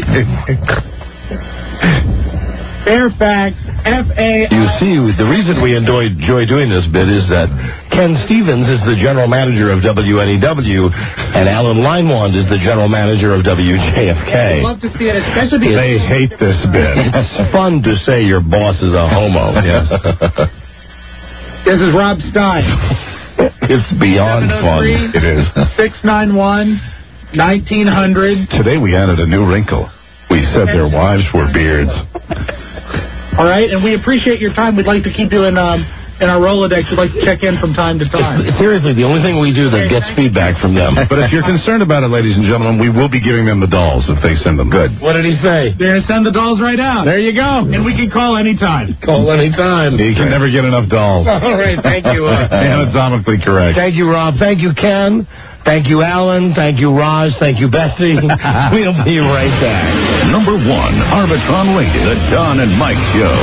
Fairfax, F A. You see, the reason we enjoy, enjoy doing this bit is that Ken Stevens is the general manager of W N E W, and Alan Linewand is the general manager of W J F K. I'd love to see it, especially because they hate this bit. It's fun to say your boss is a homo. Yes. This is Rob Stein. It's beyond fun. It is. six nine one, nineteen hundred Today we added a new wrinkle. We said their wives were beards. All right, and we appreciate your time. We'd like to keep you in um, in our Rolodex. We'd like to check in from time to time. Seriously, the only thing we do that gets feedback from them. But if you're concerned about it, ladies and gentlemen, we will be giving them the dolls if they send them. Good. What did he say? They're going to send the dolls right out. There you go. And we can call anytime. Call anytime. You can never get enough dolls. All right, thank you. Uh, Anatomically correct. Thank you, Rob. Thank you, Ken. Thank you, Alan. Thank you, Raj. Thank you, Betsy. We'll be right back. Number one, Arbitron Radio, the Don and Mike Show.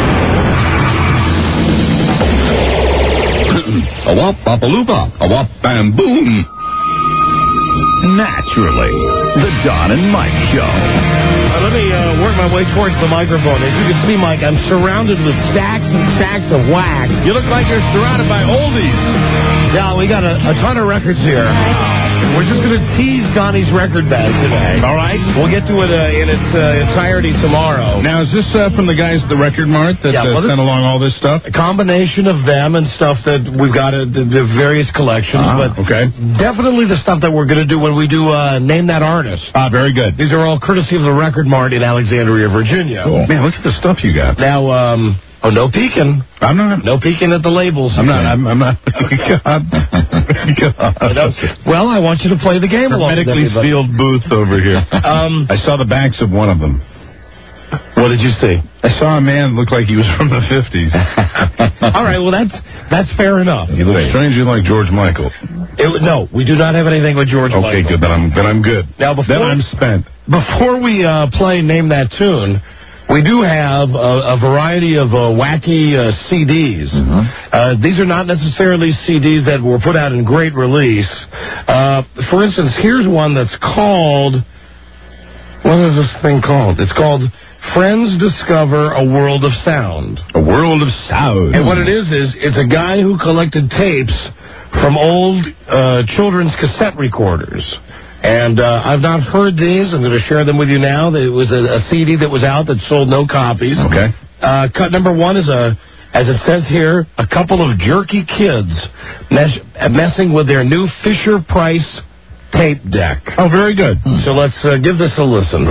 A wop, bop-a-loop-bop, a wop, bam, boom. Naturally, the Don and Mike Show. Uh, let me uh, work my way towards the microphone. As you can see, Mike, I'm surrounded with stacks and stacks of wax. You look like you're surrounded by oldies. Yeah, we got a, a ton of records here. We're just going to tease Donnie's record bag today. All right. We'll get to it uh, in its uh, entirety tomorrow. Now, is this uh, from the guys at the Record Mart that Yeah, uh, well, sent this- along all this stuff? A combination of them and stuff that we've got at the, the various collections. Ah, but okay. definitely the stuff that we're going to do when we do uh, Name That Artist. Ah, very good. These are all courtesy of the Record Mart in Alexandria, Virginia. Cool. Man, look at the stuff you got. Now, um, oh, no peeking. I'm not. No peeking at the labels. I'm not. I'm, I'm not. God. God. Well, I want you to play the game along with Hermetically everybody. sealed booth over here. Um, I saw the backs of one of them. What did you see? I saw a man look like he was from the fifties. All right, well, that's that's fair enough. He looked strangely like George Michael. It, no, we do not have anything with George Okay, Michael. good. Then I'm then I'm good. Now, before, then I'm spent. Before we uh, play Name That Tune, we do have a, a variety of uh, wacky uh, C Ds. Mm-hmm. Uh, these are not necessarily C Ds that were put out in great release. Uh, for instance, here's one that's called, what is this thing called? It's called Friends Discover a World of Sound. A World of Sound. And what it is, is it's a guy who collected tapes from old uh, children's cassette recorders. And uh, I've not heard these. I'm going to share them with you now. It was a, a C D that was out that sold no copies. Okay. Uh, cut number one is a, as it says here, a couple of jerky kids mesh, messing with their new Fisher-Price tape deck. Oh, very good. So let's uh, give this a listen.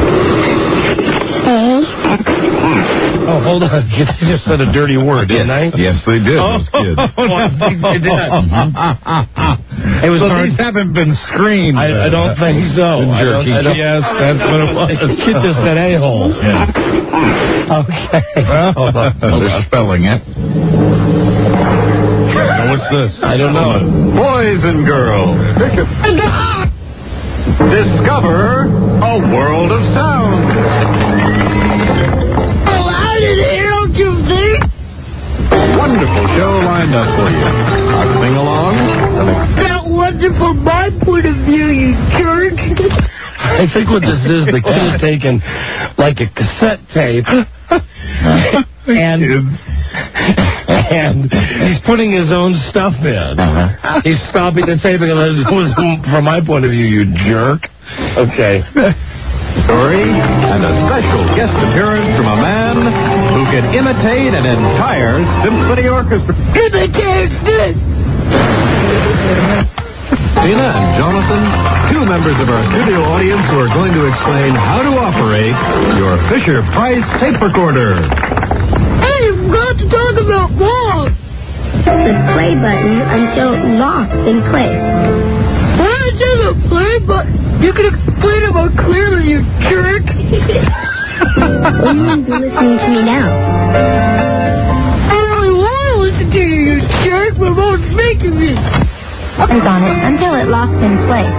Oh, hold on. You just said a dirty word, didn't I? Yes, they did. Those kids. It did. It was So hard. these haven't been screened. I, I don't think so. I don't, I don't, Yes, that's what it was. The kid just said a-hole. Yeah. Okay. Well, Hold on. Hold they're on. spelling it. Now, what's this? I don't know. Boys and girls, discover a world of sound. Oh, I didn't hear, don't you think? Wonderful show lined up for you. Now sing along. That wonderful my point of view, you jerk. I think what this is, the kid has taken like a cassette tape and and he's putting his own stuff in. Uh-huh. He's stopping the tape and goes, from my point of view, you jerk. Okay. Story and a special guest appearance from a man who can imitate an entire symphony orchestra. Imitate this! Tina and Jonathan, two members of our studio audience who are going to explain how to operate your Fisher-Price tape recorder. Hey, you forgot to talk about lock. The play button until locked in place. Why is there a play button? You can explain it more clearly, you jerk. Well, you need to be listening to me now. I really want to listen to you, you jerk, but won't making me. Buttons on it until it locks in place.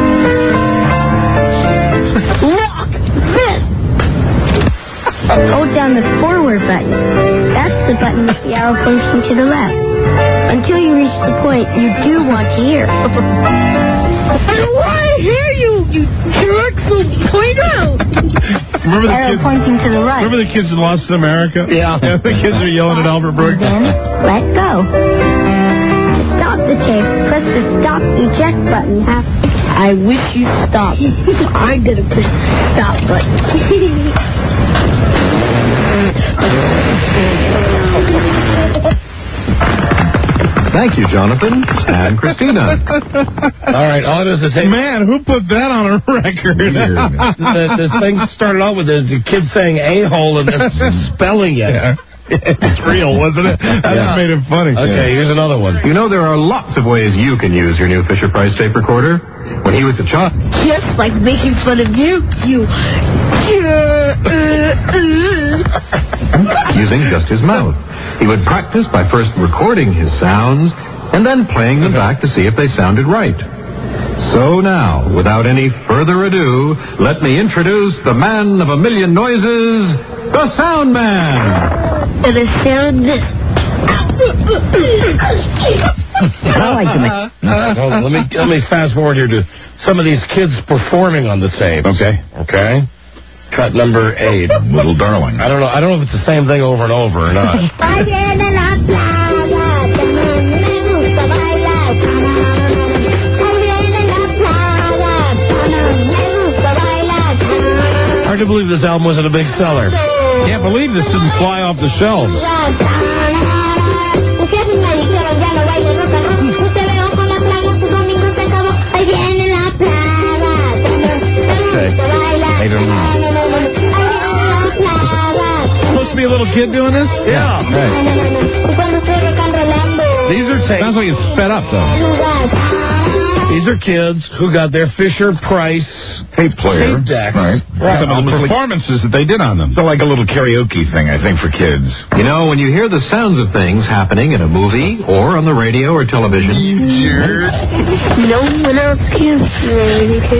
Lock this! Hold down the forward button. That's the button with the arrow pointing to the left. Until you reach the point you do want to hear. I don't want to hear you, you jerk, so point out. Remember the arrow kids, pointing to the right. Remember the kids in Lost in America? Yeah. yeah the kids are yelling at Albert Brooks. Then let go. To stop the tape, press the stop eject button. I wish you'd stop. I'm going to push the stop button. Thank you, Jonathan and Christina. All right, on is the tape. Man, who put that on a record? the, this thing started off with the, the kid saying a-hole and then spelling it. Yeah. It's real, wasn't it? That Yeah. made it funny. Okay, here's another one. You know there are lots of ways you can use your new Fisher-Price tape recorder. When he was a child... Just like making fun of you, you... using just his mouth. He would practice by first recording his sounds and then playing them back to see if they sounded right. So now, without any further ado, let me introduce the man of a million noises, the Sound Man. And I sound this. I like to make... Well, let me let me fast forward here to some of these kids performing on the tape. Okay. Okay. Cut number eight. Little darling. I don't know. I don't know if it's the same thing over and over or not. Hard to believe this album wasn't a big seller. Can't believe this didn't fly off the shelves. I don't know. Supposed to be a little kid doing this? Yeah. Right. These are tapes. Sounds like it's sped up, though. These are kids who got their Fisher-Price tape player. Tape decks. Right. Right. Some of the performances that they did on them. So like a little karaoke thing, I think, for kids. You know, when you hear the sounds of things happening in a movie or on the radio or television... You jerk. No one else can hear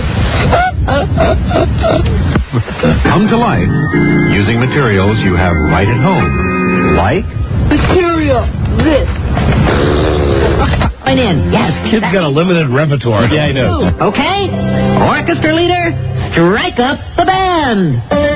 come to life using materials you have right at home. Like? Material. This. Join in. Yes. Kid's got a limited repertoire. Yeah, I know. Okay. Orchestra leader, strike up the band.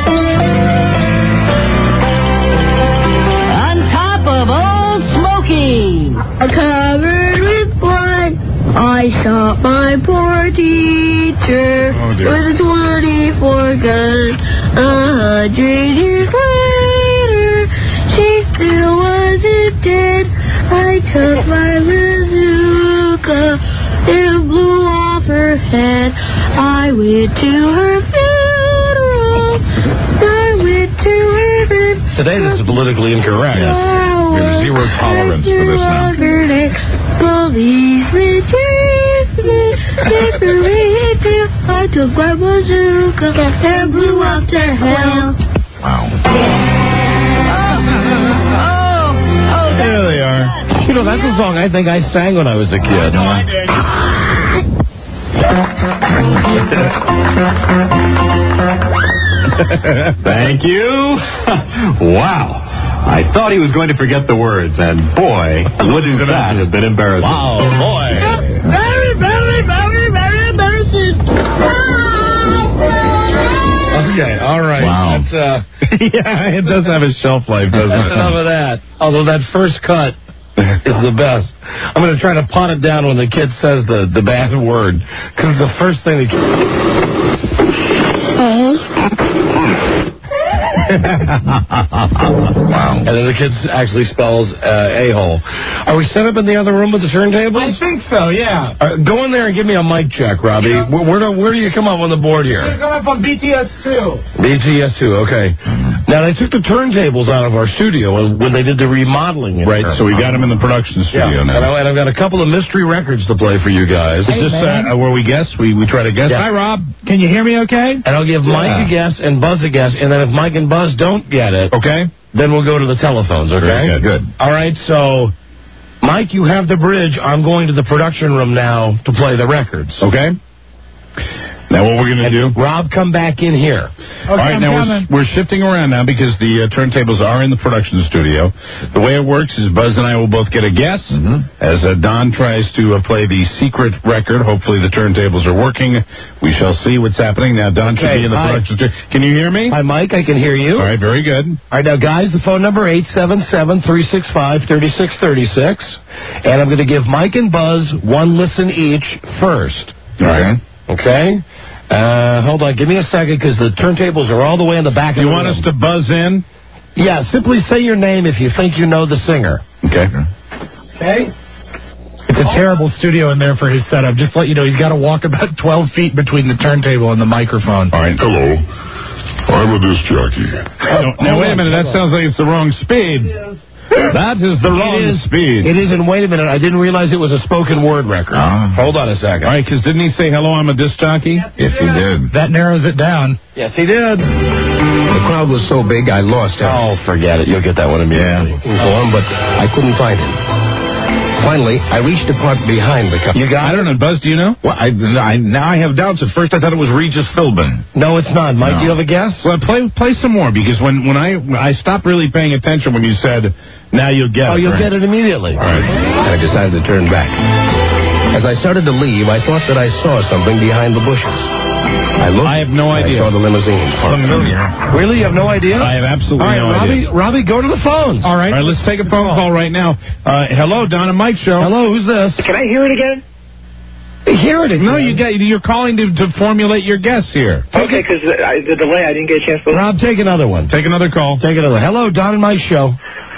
On top of Old Smoky. Covered with blood, I shot my poor teacher Oh, dear. with a twenty-four gun. A hundred years later, she still wasn't dead. I took my bazooka and blew off her head. I went to her funeral. I went to her bed. Today, this is politically incorrect. Yes. We have zero tolerance for this now. Policeman chased me, decorated. I took my bazooka and blew up to hell. Wow. There they are. You know, that's a song I think I sang when I was a kid. No, I did. Thank you. Wow. I thought he was going to forget the words, and boy, wouldn't that have been embarrassing. Wow, boy. Very, very, very, very embarrassing. Okay, all right. Wow. That's, uh, yeah, it does have a shelf life, doesn't it? enough of that. Although that first cut is the best. I'm going to try to pot it down when the kid says the, the bad word. Because the first thing the kid... Wow. And then the kid actually spells uh, a-hole. Are we set up in the other room with the turntables? I think so, yeah. Uh, go in there and give me a mic check, Robbie. Yeah. Where, where, do, where do you come up on the board here? You're coming up on B T S two. B T S two, okay. Now, they took the turntables out of our studio when they did the remodeling. Right, so we got them in the production studio yeah. now. And, I, and I've got a couple of mystery records to play for you guys. Is this uh, where we guess? We, we try to guess? Yeah. Hi, Rob. Can you hear me okay? And I'll give Yeah. Mike a guess and Buzz a guess, and then if Mike and Buzz don't get it, okay, then we'll go to the telephones, okay? Very good. Good. All right, so, Mike, you have the bridge. I'm going to the production room now to play the records. Okay. Now what we're going to do... Rob, come back in here. Okay, All right, I'm now coming. we're, we're shifting around now because the uh, turntables are in the production studio. The way it works is Buzz and I will both get a guess Mm-hmm. as uh, Don tries to uh, play the secret record. Hopefully the turntables are working. We shall see what's happening. Now, Don should Okay, be in the hi. production studio. Can you hear me? Hi, Mike, I can hear you. All right, very good. All right, now, guys, the phone number eight seven seven, three six five, three six three six. And I'm going to give Mike and Buzz one listen each first. All right. Okay? Uh, hold on, give me a second, because the turntables are all the way in the back of You the want room. us to buzz in? Yeah, simply say your name if you think you know the singer. Okay. Okay? It's a terrible studio in there for his setup. Just to let you know, he's got to walk about twelve feet between the turntable and the microphone. All right. Hello. I'm a disc jockey. Oh, now, wait a minute. That sounds like it's the wrong speed. That is the wrong It is, speed. It is, and wait a minute, I didn't realize it was a spoken word record. Ah. Hold on a second. All right, because didn't he say, hello, I'm a disc jockey? Yes, he did. That narrows it down. Yes, he did. The crowd was so big, I lost him. Oh, forget it. You'll get that one immediately. For him, but I couldn't find him. Finally, I reached the part behind the car. You got I don't know. Buzz, do you know? Well, I, I, now I have doubts. At first, I thought it was Regis Philbin. No, it's not. Mike, No. do you have a guess? Well, play play some more, because when, when I I stopped really paying attention when you said, now you'll get Oh, it. you'll right? get it immediately. All right. I decided to turn back. As I started to leave, I thought that I saw something behind the bushes. I looked. I have no idea. I saw the limousine. Familiar. Really? You have no idea? I have absolutely All right, no Robbie, idea. Robbie, go to the phones. All right. All right, let's take a phone call right now. Uh, hello, Don and Mike show. Hello, who's this? Can I hear it again? Hear it again. No, you got, you're calling to, to formulate your guess here. Okay, because the delay, I didn't get a chance to... Rob, take another one. Take another call. Take another. Hello, Don and Mike show.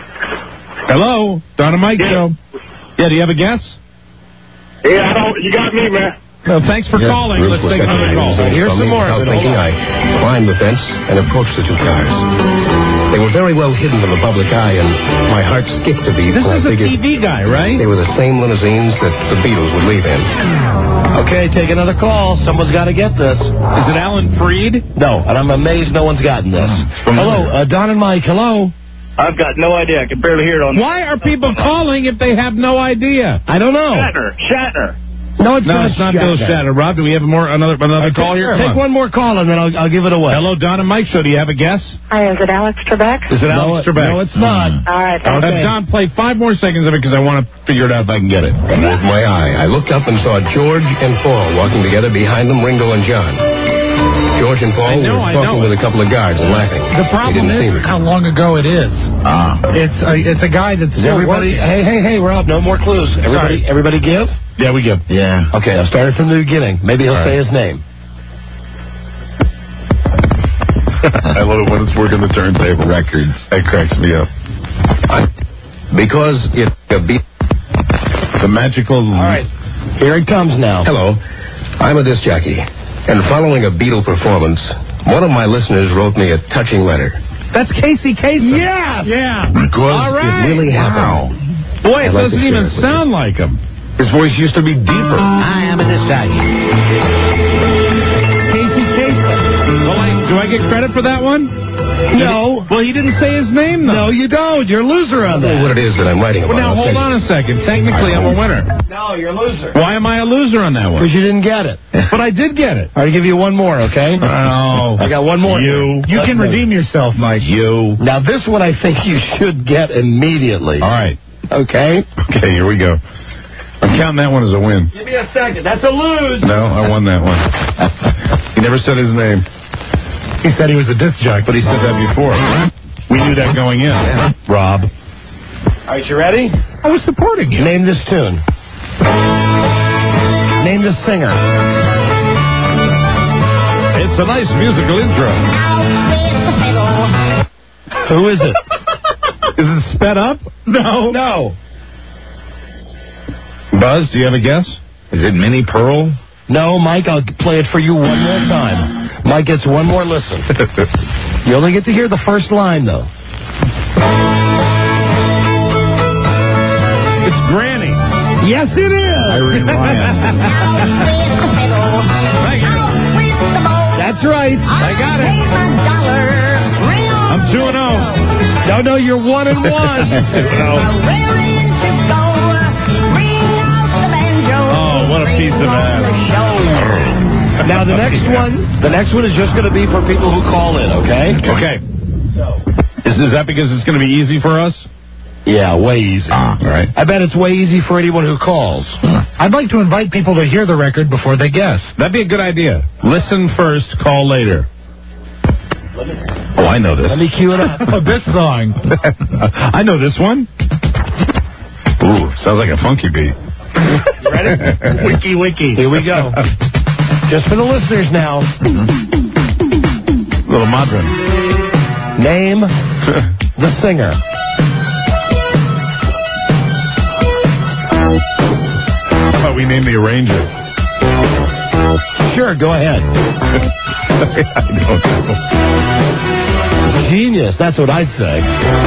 Hello, Don and Mike Yeah. show. Yeah, do you have a guess? Yeah, I don't, you got me, man. No, thanks for Yes, calling. Bruce Let's was take another second. call. He was Here's from some me more. Without Hold thinking, on. I climbed the fence and approached the two cars. They were very well hidden from the public eye, and my heart skipped a beat. This when I is the figured T V guy, right? they were the same limousines that the Beatles would leave in. Okay, take another call. Someone's got to get this. Is it Alan Freed? No, and I'm amazed no one's gotten this. Hello, uh, Don and Mike, hello. I've got no idea. I can barely hear it on... Why are people calling if they have no idea? I don't know. Shatner. Shatner. No, it's No, not it's not Bill Shatner. Rob, do we have more another another call here? Come Take on. one more call and then I'll, I'll give it away. Hello, Don and Mike show. Do you have a guess? Hi, is it Alex Trebek? Is it No, Alex it- Trebek? no, it's not. All right, Uh, thanks. Don, play five more seconds of it because I want to figure it out if I can get it. And with my eye, I looked up and saw George and Paul walking together. Behind them, Ringo and John. George and Paul I know, were I talking know. with a couple of guards and laughing. The problem they didn't see is me. how long ago it is. Ah. It's a, it's a guy that's Is still everybody? working. Hey, hey, hey, Rob. No more clues. Everybody, everybody give. Yeah, we give. Yeah. Okay, I'll start it from the beginning. Maybe he'll All say right. his name. I love it when it's working the turntable. Records. That cracks me up. Because it a beat. The magical... All right, here it comes now. Hello, I'm a disc jockey, and following a Beatle performance, one of my listeners wrote me a touching letter. That's Casey Kasem. Yeah. Yeah. Because All right. it really Wow. happened. Boy, it I'd like doesn't to share even it with sound like him. His voice used to be deeper. I am a disc jockey. Casey Kasem. Well, I, do I get credit for that one? No. Well, he didn't say his name, though. No, you don't. You're a loser on Tell you that. what it is that I'm writing about. Well, now, I'll hold tell you. on a second. Technically, I'm a winner. No, you're a loser. Why am I a loser on that one? Because you didn't get it. But I did get it. All right, I'll give you one more, okay? Oh. I got one more. You. You can redeem yourself, Mike. You. Now, this one I think you should get immediately. All right. Okay? Okay, here we go. I'm counting that one as a win. Give me a second. That's a lose. No, I won that one. He never said his name. He said he was a disc jockey. But he said that before. We knew that going in. Rob. All right, you ready? I was supporting you. Name this tune. Name the singer. It's a nice musical intro. Who is it? Is it sped up? No. No. Buzz, do you have a guess? Is it Minnie Pearl? No, Mike, I'll play it for you one more time. Mike gets one more listen. You only get to hear the first line, though. It's Granny. Yes, it is. Irene Ryan. That's right. I got it. I'm two and oh. No, no, you're one and one. Oh, what a piece of ass. Now, the next one, the next one is just going to be for people who call in, okay? Okay. Is, is that because it's going to be easy for us? Yeah, way easy. Ah, all right. I bet it's way easy for anyone who calls. I'd like to invite people to hear the record before they guess. That'd be a good idea. Listen first, call later. Oh, I know this. Let me cue it up. Oh, this song. I know this one. Ooh, sounds like a funky beat. You ready? Wiki, wiki. Here we go. Just for the listeners now. Little modern. Name the singer. How about we name the arranger? Sure, go ahead. I don't know. Genius, that's what I'd say.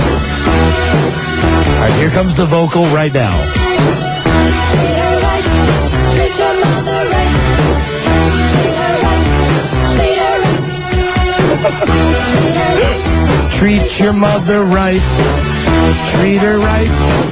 All right, here comes the vocal right now. Treat your mother right. Treat her right.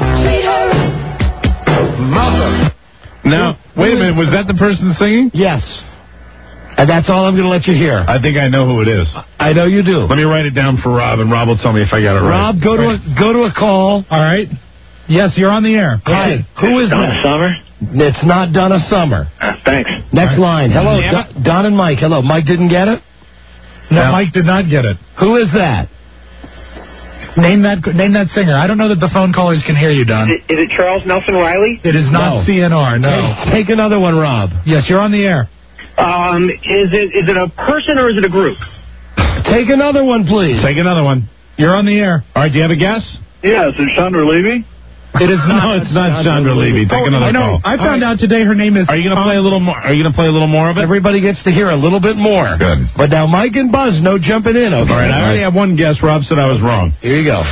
Mother. Now, wait a minute. Was that the person singing? Yes. And that's all I'm going to let you hear. I think I know who it is. I know you do. Let me write it down for Rob, and Rob will tell me if I got it right. Rob, go to a, go to a call. All right. Yes, you're on the air. Go Hi. ahead. Who is Donna that? Summer? It's not Donna Summer. Uh, thanks. Next line. Hello, Damn Don, Don and Mike. Hello. Mike didn't get it? No, No. Mike did not get it. Who is that? Name that name that singer. I don't know that the phone callers can hear you, Don. Is it, is it Charles Nelson Riley? It is not No. C N R, no. Take another one, Rob. Yes, you're on the air. Um, is it is it a person or is it a group? Take another one, please. Take another one. You're on the air. All right, do you have a guess? Yeah, is it Chandra Levy? It is not. No, it's not Chandra Levy. Take Oh, another I know. call. I found out today her name is. Are you going to play a little more? Are you going to play a little more of it? Everybody gets to hear a little bit more. Good. But now Mike and Buzz, no jumping in, okay? All right, I already have one guess. Rob said I was wrong. Here you go.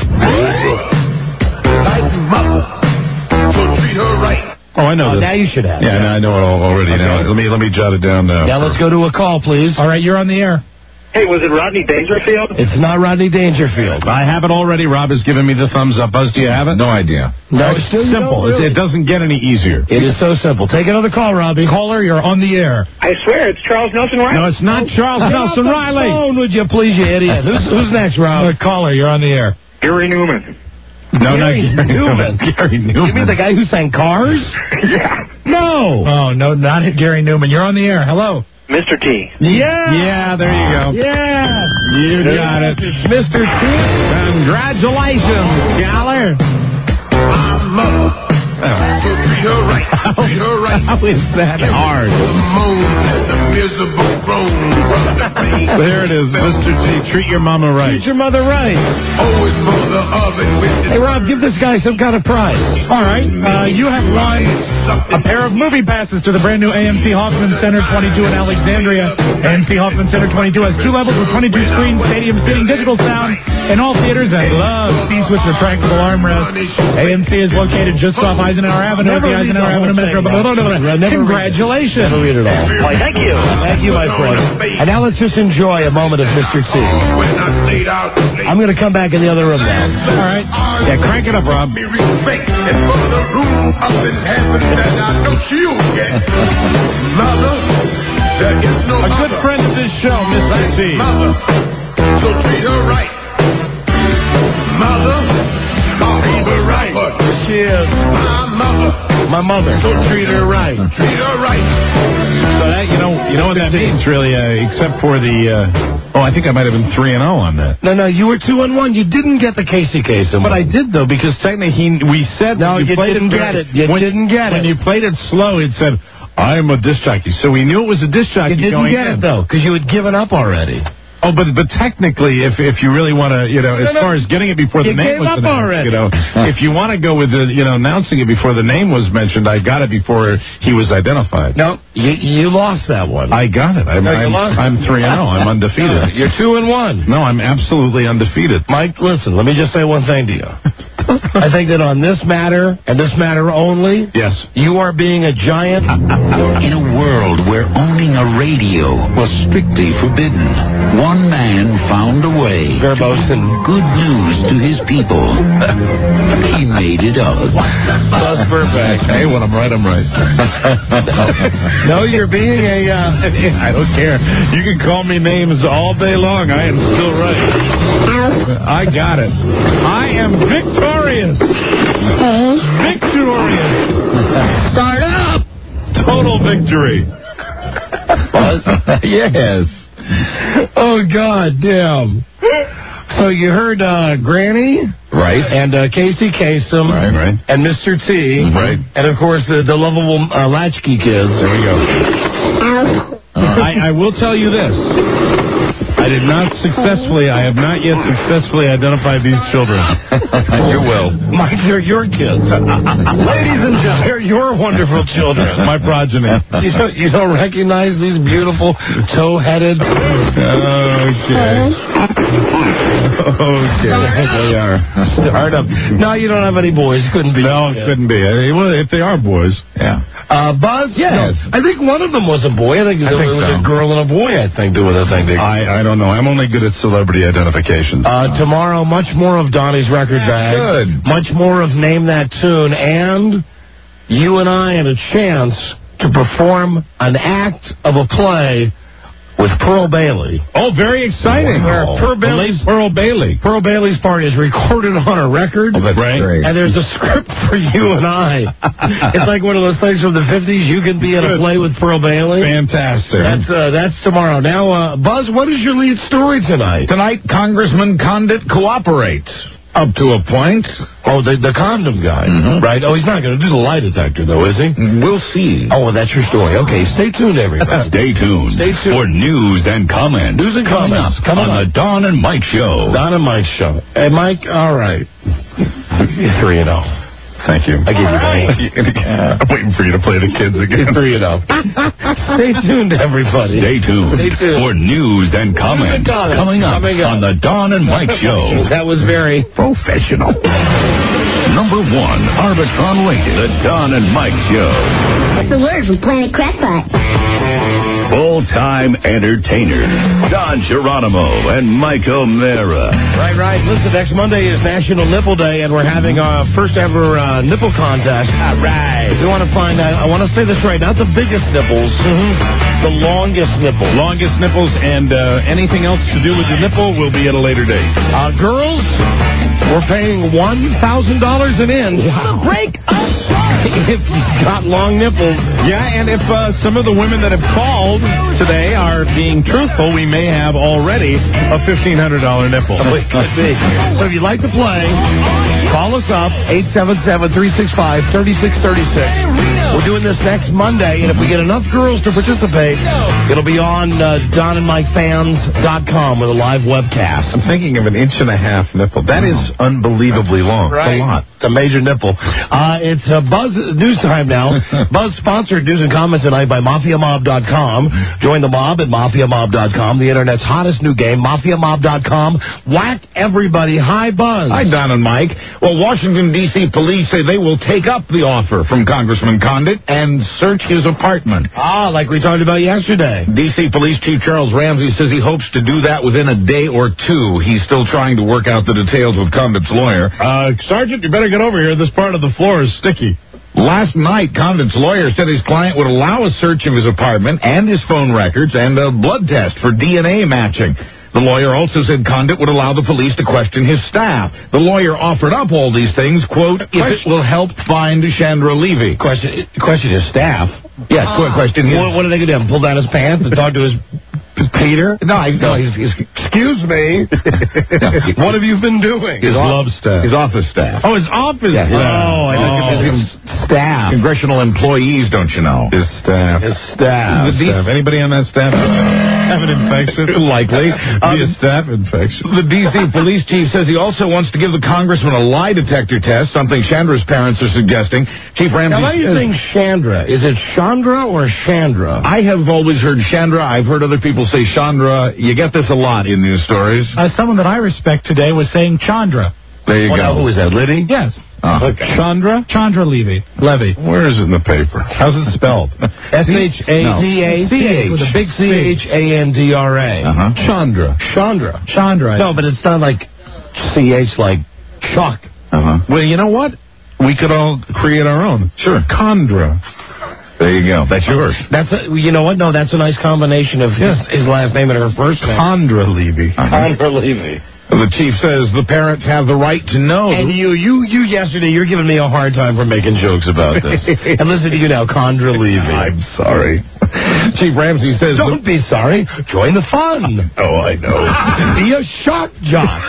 Oh, I know Oh, this. now you should have. Yeah, no, I know it all already. Now let me let me jot it down now. Now let's go to a call, please. All right, you're on the air. Hey, was it Rodney Dangerfield? It's not Rodney Dangerfield. I have it already. Rob has given me the thumbs up. Buzz, do you have it? No idea. No, it's still you simple. don't really. It doesn't get any easier. It is so simple. Take another call, Robbie. Caller, you're on the air. I swear, it's Charles Nelson Riley. No, it's not Charles Get Nelson off the Riley. phone, would you please, you idiot? Who's, who's next, Rob? Uh, caller, you're on the air. Gary Newman. No, Gary not Gary Newman. Gary Newman. You mean the guy who sang Cars? Yeah. No. Oh, no, not Gary Newman. You're on the air. Hello. Mister T. Yeah. Yeah, there you go. Yeah. You got it. Mister T. Congratulations, Galler. How is that hard? There it is, Mister T. Treat your mama right. Treat your mother right. Hey, Rob, give this guy some kind of prize. All right. Uh, you have won a pair of movie passes to the brand new A M C Hoffman Center twenty-two in Alexandria. A M C Hoffman Center twenty-two has two levels with twenty-two screens, stadium sitting, digital sound in all theaters, and love seats with retractable armrests. A M C is located just off Eisenhower Avenue at the Eisenhower Avenue Metro. Congratulations. Never read it all. Why, thank you. Thank you, my friend. And now let's just enjoy a moment of Mister T. I'm going to come back in the other room now. All right. Yeah, crank it up, Rob. A good friend of this show, Mister T. So treat her right. Mother, treat her right. Cheers. My mother. My mother. Don't treat her right. Treat her right. So that, you know, you know what that means, really, uh, except for the, uh, oh, I think I might have been three and oh on that. No, no, you were two and one. You didn't get the Casey case. But I did, though, because technically he, we said... No, you, you didn't it, get it. You when, didn't get when it. When you played it slow, it said, I'm a disc jockey. So we knew it was a disc jockey You didn't going get in. it, though, because you had given up already. Oh, but but technically, if if you really want to, you know, as no, no. far as getting it before You the name gave was up announced, already. you know, if you want to go with the, you know, announcing it before the name was mentioned, I got it before he was identified. No, you you lost that one. I got it. I'm No, you I'm, lost I'm three and oh. I'm undefeated. You're two and one. No, I'm absolutely undefeated. Mike, listen, let me just say one thing to you. I think that on this matter, and this matter only, yes, you are being a giant. In a world where owning a radio was strictly forbidden, one man found a way Verbose to bring good news to his people. He made it up. Buzz Burbank. Hey, when I'm right, I'm right. No, you're being a... Uh... I don't care. You can call me names all day long. I am still right. I got it. I am victorious. Victorious. Start up. Total victory. Buzz? Yes. Oh, God damn. So you heard uh, Granny, right, and uh, Casey Kasem, right, right, and Mister T, right, and of course the, the lovable uh, latchkey kids. There we go. Uh, I, I will tell you this. I did not successfully, I have not yet successfully identified these children. You will. Mike, they're your kids. Ladies and gentlemen, they're your wonderful children. My progeny. You don't, you don't recognize these beautiful toe-headed... Okay. Okay. They are. Start up. No, you don't have any boys. Couldn't be. No, it couldn't be. Well, if they are boys. Yeah. Uh, Buzz? Yes. No, I think one of them was a boy. I think, I it think was so. a girl and a boy, I think, doing the thing. I, I don't know. I'm only good at celebrity identifications. Uh, tomorrow, much more of Donnie's record bag. Good. Much more of Name That Tune. And you and I had a chance to perform an act of a play with Pearl Bailey. Oh, very exciting. Where Pearl Bailey's, Pearl Bailey. Pearl Bailey's part is recorded on a record. Oh, that's right? great. And there's a script for you and I. It's like one of those things from the fifties. You can be in a play with Pearl Bailey. Fantastic. That's uh, that's tomorrow. Now, uh, Buzz, what is your lead story tonight? Tonight, Congressman Condit cooperates. Up to a point. Oh, the, the condom guy, mm-hmm. right? Oh, he's not going to do the lie detector, though, is he? We'll see. Oh, well, that's your story. Okay, stay tuned, everybody. Stay tuned. Stay tuned For news and comments. News and Coming comments. up Coming on up. the Don and Mike Show. Don and Mike Show. Hey, Mike, all right. You're three and oh. Thank you. I give you that. I'm waiting for you to play the kids again. Three and oh. Stay tuned, everybody. Stay tuned, Stay tuned. for news and comments News and comments. coming up, Coming up on the Don and Mike Show. That was very professional. Number one, Arbitron rated, the Don and Mike Show. What's the word from Planet Crackpot? Full-time entertainer, Don Geronimo and Mike O'Mara. Right, right. Listen, next Monday is National Nipple Day, and we're having our first ever uh, nipple contest. All right. We want to find out, I want to say this right, not the biggest nipples, the longest nipple. Longest nipples and uh, anything else to do with your nipple will be at a later date. Uh, girls, we're paying one thousand dollars an in. What a break If you've got long nipples. Yeah, and if uh, some of the women that have called today are being truthful, we may have already a fifteen hundred dollars nipple. Oh, it could be. So if you'd like to play, call us up, eight seven seven, three six five, three six three six. We're doing this next Monday, and if we get enough girls to participate, it'll be on uh, don and mike fans dot com with a live webcast. I'm thinking of an inch and a half nipple. That is unbelievably long. Right. It's a lot. It's a major nipple. Uh, it's uh, Buzz News Time now. Buzz sponsored News and Comments tonight by Mafia Mob dot com. Join the mob at Mafia Mob dot com, the Internet's hottest new game, Mafia Mob dot com. Whack everybody. Hi, Buzz. Hi, Don and Mike. Well, Washington, D C police say they will take up the offer from Congressman Condit and search his apartment. Ah, like we talked about yesterday. D C Police Chief Charles Ramsey says he hopes to do that within a day or two. He's still trying to work out the details with Condit's lawyer. Uh, Sergeant, you better get over here. This part of the floor is sticky. Last night, Condit's lawyer said his client would allow a search of his apartment and his phone records and a blood test for D N A matching. The lawyer also said Condit would allow the police to question his staff. The lawyer offered up all these things, quote, if it will help find Chandra Levy. Question, question his staff. Yes, quick question. What, what are they going to do? Pull down his pants and talk to his Peter? No, I, no he's, he's, excuse me. What have you been doing? His love staff. His office staff. Oh, his office yeah, staff. Oh, I know. Oh, his staff. Congressional employees, don't you know? His staff. His staff. The staff. Anybody on that staff have an infection? Likely. Be a staph infection. The D C police chief says he also wants to give the congressman a lie detector test, something Chandra's parents are suggesting. Chief Ramsey Now, why do you says, think Chandra? Is it Chandra or Chandra? I have always heard Chandra. I've heard other people say Chandra. You get this a lot in news stories. Uh, someone that I respect today was saying Chandra. There you what, go. Who is that, Liddy? Yes. Oh. Okay. Chandra? Chandra Levy. Levy. Where is it in the paper? How's it spelled? S H A Z A C H. With a big C H A N D R A. Uh-huh. Chandra. Chandra. Chandra. No, but it's not like C H like Chuck. Uh-huh. Well, you know what? We could all create our own. Sure. Chandra. There you go. That's yours. That's a, you know what? No, that's a nice combination of his, his last name and her first name. Chandra Levy. Chandra Levy. The chief says the parents have the right to know. And you, you, you yesterday, you're giving me a hard time for making jokes about this. And listen to you now, Chandra Levy. I'm sorry. Chief Ramsey says... Don't be sorry. Join the fun. Oh, I know. Be a shock jock.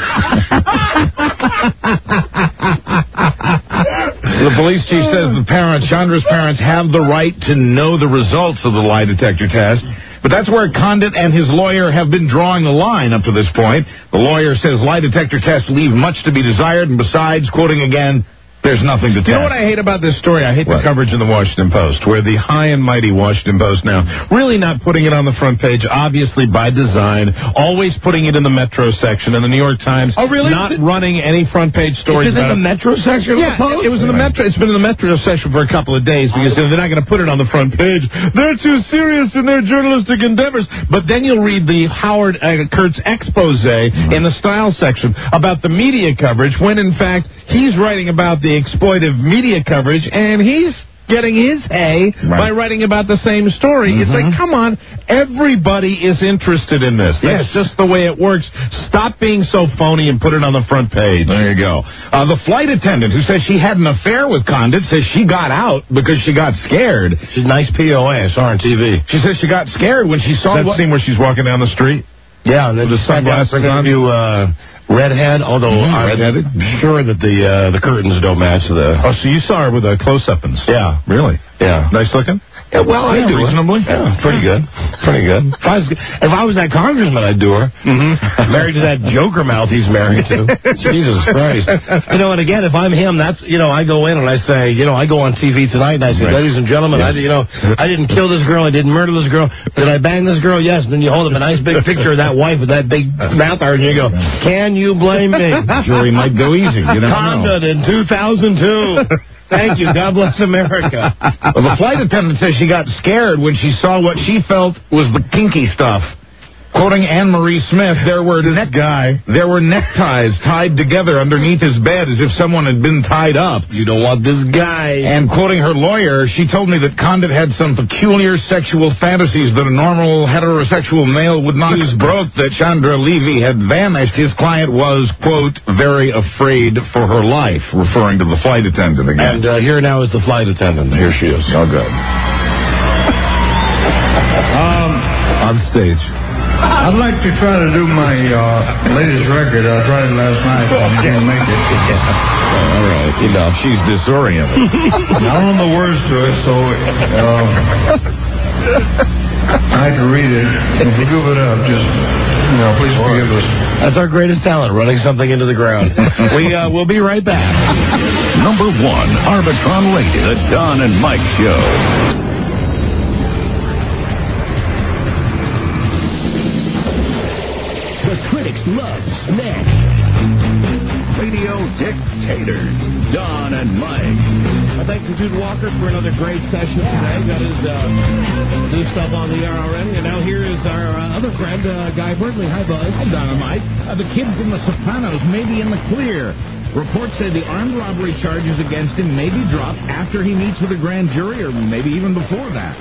The police chief says the parents, Chandra's parents, have the right to know the results of the lie detector test. But that's where Condit and his lawyer have been drawing the line up to this point. The lawyer says lie detector tests leave much to be desired, and besides, quoting again, there's nothing to test. You know what I hate about this story? I hate What? the coverage in the Washington Post, where the high and mighty Washington Post now really not putting it on the front page, obviously by design, always putting it in the Metro section, and the New York Times Oh, really? not running any front page stories Is it in about the Metro section of Yeah, the Post? it was in the Metro. It's been in the Metro section for a couple of days because they're not going to put it on the front page. They're too serious in their journalistic endeavors. But then you'll read the Howard uh, Kurtz expose in the style section about the media coverage, when in fact he's writing about the exploitive media coverage, and he's getting his hay Right. by writing about the same story. It's like, come on, everybody is interested in this. That's Yes. just the way it works. Stop being so phony and put it on the front page. There you go. Uh, the flight attendant who says she had an affair with Condit says she got out because she got scared. She's a nice P O A. I saw her on T V. She says she got scared when she saw That what... scene where she's walking down the street? Yeah, and then With the sunglasses we're on? going to do uh, redhead, although Mhm, I'm redheaded. sure that the uh, the curtains don't match the... Oh, so you saw her with a close-up and stuff? Yeah. Really? Yeah. Nice looking? Yeah, well, I Yeah, do reasonably. Her. Yeah, pretty good. Pretty good. If I was, if I was that congressman, I'd do her. Mm-hmm. Married to that joker mouth he's married to. Jesus Christ. You know, and again, if I'm him, that's, you know, I go in and I say, you know, I go on T V tonight and I say, Right. ladies and gentlemen, Yes. I, you know, I didn't kill this girl, I didn't murder this girl. Did I bang this girl? Yes. And then you hold up a nice big picture of that wife with that big mouth art and you go, can you blame me? Jury might go easy. You never know. Condit in two thousand two. Thank you. God bless America. Well, the flight attendant says she got scared when she saw what she felt was the kinky stuff. Quoting Anne Marie Smith, there were neck guy. There were neckties tied together underneath his bed as if someone had been tied up. You don't want this guy. And quoting her lawyer, she told me that Condit had some peculiar sexual fantasies that a normal heterosexual male would not. News broke that Chandra Levy had vanished. His client was, quote, very afraid for her life, referring to the flight attendant again. And uh, here now is the flight attendant. Here she is. Oh, good. Um, On stage. I'd like to try to do my uh, latest record. I tried it last night, but I can't make it. All right, enough. She's disoriented. I don't know the words to it, so uh, I had to read it. If you give it up, just, you know, please forgive us. That's our greatest talent, running something into the ground. we, uh, we'll be right back. Number one, Arbitron rated, the Don and Mike Show. The critics love Snatch. Radio dictators, Don and Mike. Well, thanks to Jude Walker for another great session today. Got his uh, new stuff on the R R N. And now here is our uh, other friend, uh, Guy Berkeley. Hi, Buzz. Hi, Don and Mike. Uh, the kid from The Sopranos may be in the clear. Reports say the armed robbery charges against him may be dropped after he meets with a grand jury, or maybe even before that.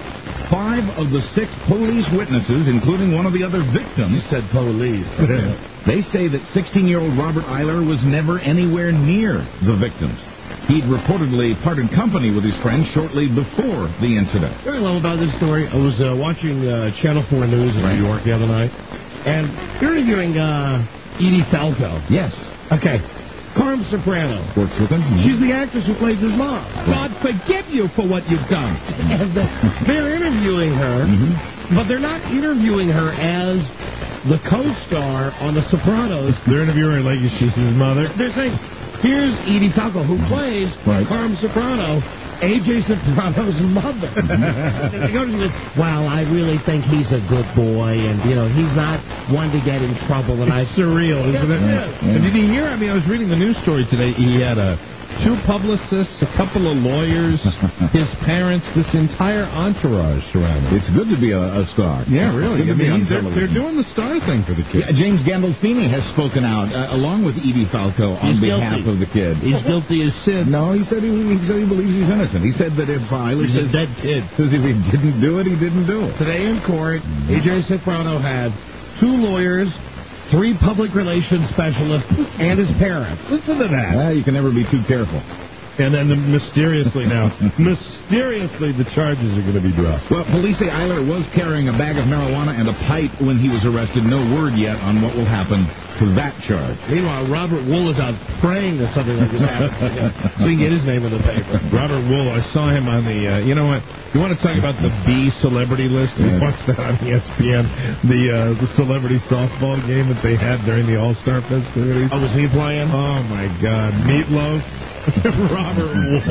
five of the six police witnesses, including one of the other victims, said police. They say that sixteen-year-old Robert Eiler was never anywhere near the victims. He'd reportedly parted company with his friends shortly before the incident. Very little about this story. I was uh, watching uh, Channel four News in New York the other night, and they're interviewing uh, Edie Falco. Yes. Okay. Carm Soprano. Works with him. She's the actress who plays his mom. God forgive you for what you've done. And uh, they're interviewing her, mm-hmm. but they're not interviewing her as the co-star on The Sopranos. They're interviewing her like she's his mother. They're saying, here's Edie Falco, who plays right. Carm Soprano, A J Soprano's mother. They go to this, well, I really think he's a good boy, and, you know, he's not one to get in trouble. And it's I surreal, isn't it? Yeah. And did you hear? I mean, I was reading the news story today. He had a two publicists, a couple of lawyers, his parents, this entire entourage surrounding. It's good to be a, a star. Yeah, really. I mean, they're, they're doing the star thing for the kid. Yeah, James Gandolfini has spoken out, uh, along with Edie Falco, on He's behalf guilty. of the kid. He's guilty as sin. No, he said he, he said he believes he's innocent. He said that if Eiler He's says, a dead kid. says if he didn't do it, he didn't do it. Today in court, A J Soprano had two lawyers, three public relations specialists, and his parents. Listen to that. Well, you can never be too careful. And then the, mysteriously now, mysteriously the charges are going to be dropped. Well, police say Eiler was carrying a bag of marijuana and a pipe when he was arrested. No word yet on what will happen to that charge. Meanwhile, Robert Wool is out praying that something like this happens to him, so he can get his name in the paper. Robert Wool, I saw him on the, uh, you know what, you want to talk about the B celebrity list? We watched that on E S P N, the uh, the celebrity softball game that they had during the All-Star festivities. Oh, was he playing? Oh, my God. Meatloaf. Robert Wool.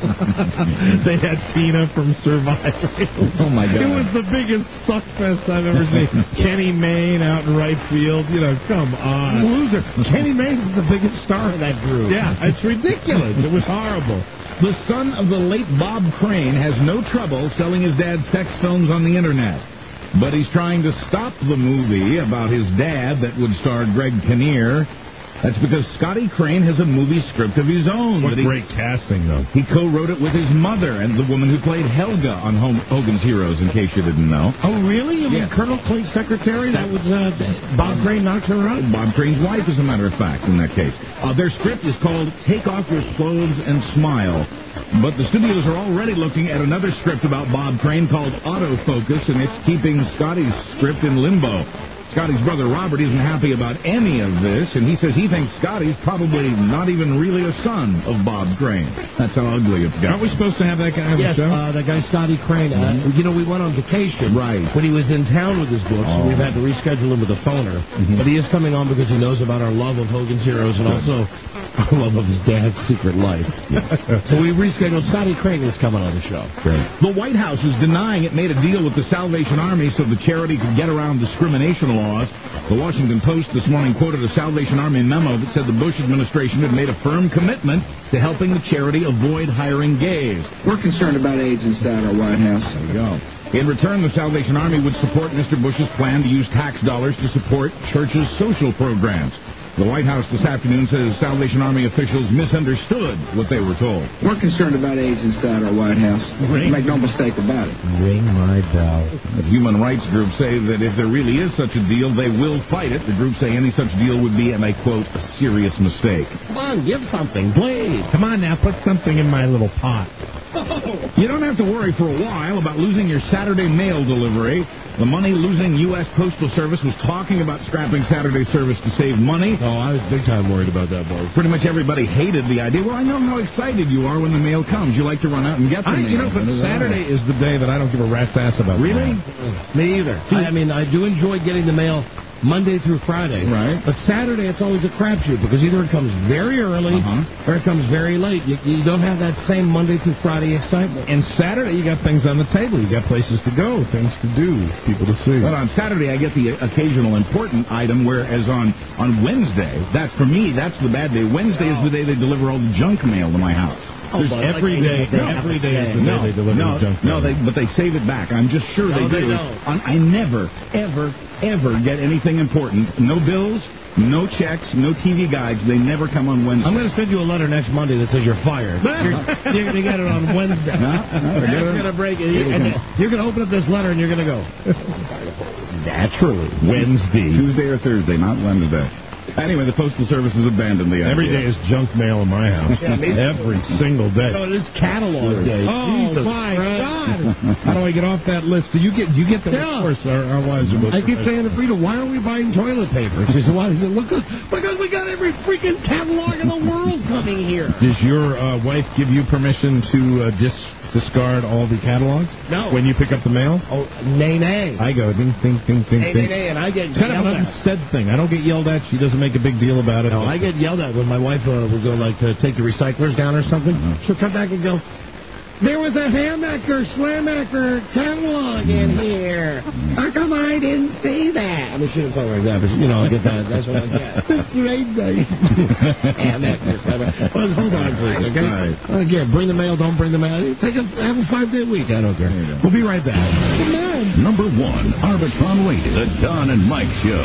They had Tina from Survivor. Oh, my God. It was the biggest suckfest I've ever seen. Kenny Mayne out in right field. You know, come on. Loser. Kenny Mayne is the biggest star of that group. Yeah, it's ridiculous. It was horrible. The son of the late Bob Crane has no trouble selling his dad's sex films on the Internet. But he's trying to stop the movie about his dad that would star Greg Kinnear. That's because Scotty Crane has a movie script of his own. What he, great casting, though. He co-wrote it with his mother and the woman who played Helga on Hogan's Heroes, in case you didn't know. Oh, really? You yeah. mean Colonel Clint's secretary? That was uh, Bob Crane knocked her out? Bob Crane's wife, as a matter of fact, in that case. Uh, their script is called Take Off Your Clothes and Smile. But the studios are already looking at another script about Bob Crane called Autofocus, and it's keeping Scotty's script in limbo. Scotty's brother Robert isn't happy about any of this, and he says he thinks Scotty's probably not even really a son of Bob Crane. That's how ugly it's got. Aren't we supposed to have that guy on yes, the show? Yes, uh, that guy Scotty Crane. Uh, you know, we went on vacation. Right. When he was in town with his books, oh. and we've had to reschedule him with a phoner. Mm-hmm. But he is coming on because he knows about our love of Hogan's Heroes and also our love of his dad's secret life. Yes. So we rescheduled. Scotty Crane is coming on the show. Great. The White House is denying it made a deal with the Salvation Army so the charity could get around discrimination laws. The Washington Post this morning quoted a Salvation Army memo that said the Bush administration had made a firm commitment to helping the charity avoid hiring gays. We're concerned about AIDS inside our White House. There you go. In return, the Salvation Army would support Mister Bush's plan to use tax dollars to support churches' social programs. The White House this afternoon says Salvation Army officials misunderstood what they were told. We're concerned about AIDS inside our White House. Ring. Make no mistake about it. Ring my bell. The human rights groups say that if there really is such a deal, they will fight it. The groups say any such deal would be, and I quote, a serious mistake. Come on, give something, please. Come on now, put something in my little pot. You don't have to worry for a while about losing your Saturday mail delivery. The money-losing U S Postal Service was talking about scrapping Saturday service to save money. Oh, I was big time worried about that, boys. Pretty much everybody hated the idea. Well, I know how excited you are when the mail comes. You like to run out and get the I, mail. You know, but Saturday is the day that I don't give a rat's ass about. Really? Me either. I, I mean, I do enjoy getting the mail Monday through Friday. Right. But Saturday, it's always a crapshoot because either it comes very early uh-huh. or it comes very late. You, you don't have that same Monday through Friday excitement. And Saturday, you got things on the table. You got places to go, things to do, people to see. But on Saturday, I get the occasional important item, whereas on, on Wednesday, that's for me, that's the bad day. Wednesday is the day they deliver all the junk mail to my house. Oh, every day, no, every day is the day no, they deliver no, the junk mail. No, they, but they save it back. I'm just sure no, they do. They don't. I never, ever, ever get anything important. No bills, No checks, no T V guides. They never come on Wednesday. I'm going to send you a letter next Monday that says you're fired. You're, you're going to get it on Wednesday. No, no, That's going to break it. And you're going to open up this letter and you're going to go. Naturally. Wednesday. Tuesday or Thursday, not Wednesday. Anyway, the Postal Service has abandoned the idea. Every day is junk mail in my house. Yeah, me- Every single day. So it is catalog day. Oh, Jesus my Christ. God. How do I get off that list? Do you get you get the Yeah. of course, our, our wives are both I keep saying to Frida, why are we buying toilet paper? She said, why? She said, look, because we got every freaking catalog in the world coming here. Does your uh, wife give you permission to uh, dis- discard all the catalogs? No. When you pick up the mail? Oh, nay, nay. I go ding, ding, ding, ding, Nay, ding. nay, nay, and I get It's kind of yelled an at. unsaid thing. I don't get yelled at. She doesn't make a big deal about it. No, I get yelled at when my wife uh, would go, like, to take the recyclers down or something. She'll come back and go, there was a Hammacher, Slammacher catalog in here. How come I didn't see that? I mean, she didn't talk like that, but, you know, I get that. That's what I get. Great day. Hammacher, Slammacher. Well, hold on, please, okay? All right. Uh, Again, bring the mail, don't bring the mail. Take a, have a five-day week. I don't care. We'll be right back. Number one, Arbitron Radio, the Don and Mike Show.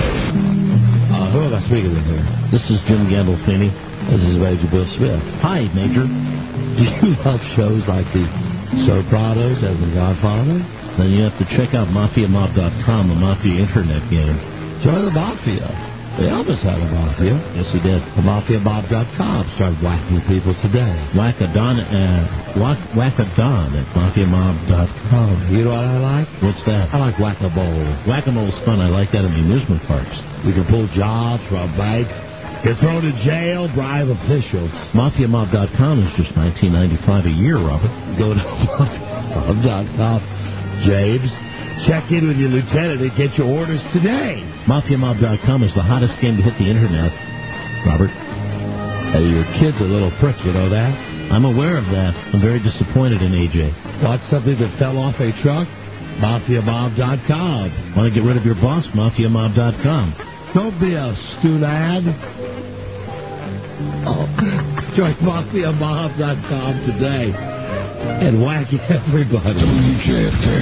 Uh, who am I speaking with here? This is Jim Gandolfini. This is Major Bill Smith. Hi, Major. Do you love shows like the Sopranos and The Godfather? Then you have to check out Mafia Mob dot com, the Mafia internet game. Join the Mafia. Elvis had a Mafia. Yes, he did. The Mafia Mob dot com. Start whacking people today. Whack a Don, uh, whack, whack a Don at Mafia Mob dot com. You know what I like? What's that? I like Whack-A-Mole. Whack-A-Mole's fun. I like that in the amusement parks. You can pull jobs, rob banks, get thrown in jail, bribe officials. Mafia Mob dot com is just nineteen ninety-five a year, Robert. Go to Mafia Mob dot com. James, check in with your lieutenant and get your orders today. Mafia Mob dot com is the hottest game to hit the internet. Robert, hey, your kid's a little prick, you know that? I'm aware of that. I'm very disappointed in A J. Got something that fell off a truck? Mafia Mob dot com. Want to get rid of your boss? Mafia Mob dot com. Don't be a stoonad. Oh, join Mafia Mob dot com today and whack everybody. W J F K.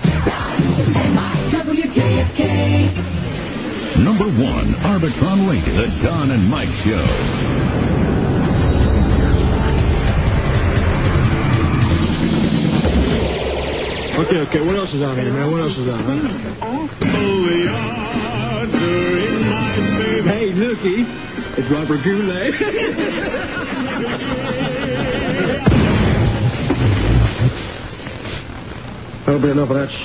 W K F K. Number one, Arbitron Radio, the Don and Mike Show. Okay, okay, what else is on here, man? What else is on, huh? Hey, Nookie, it's Robert Goulet. That'll be enough of that sh**.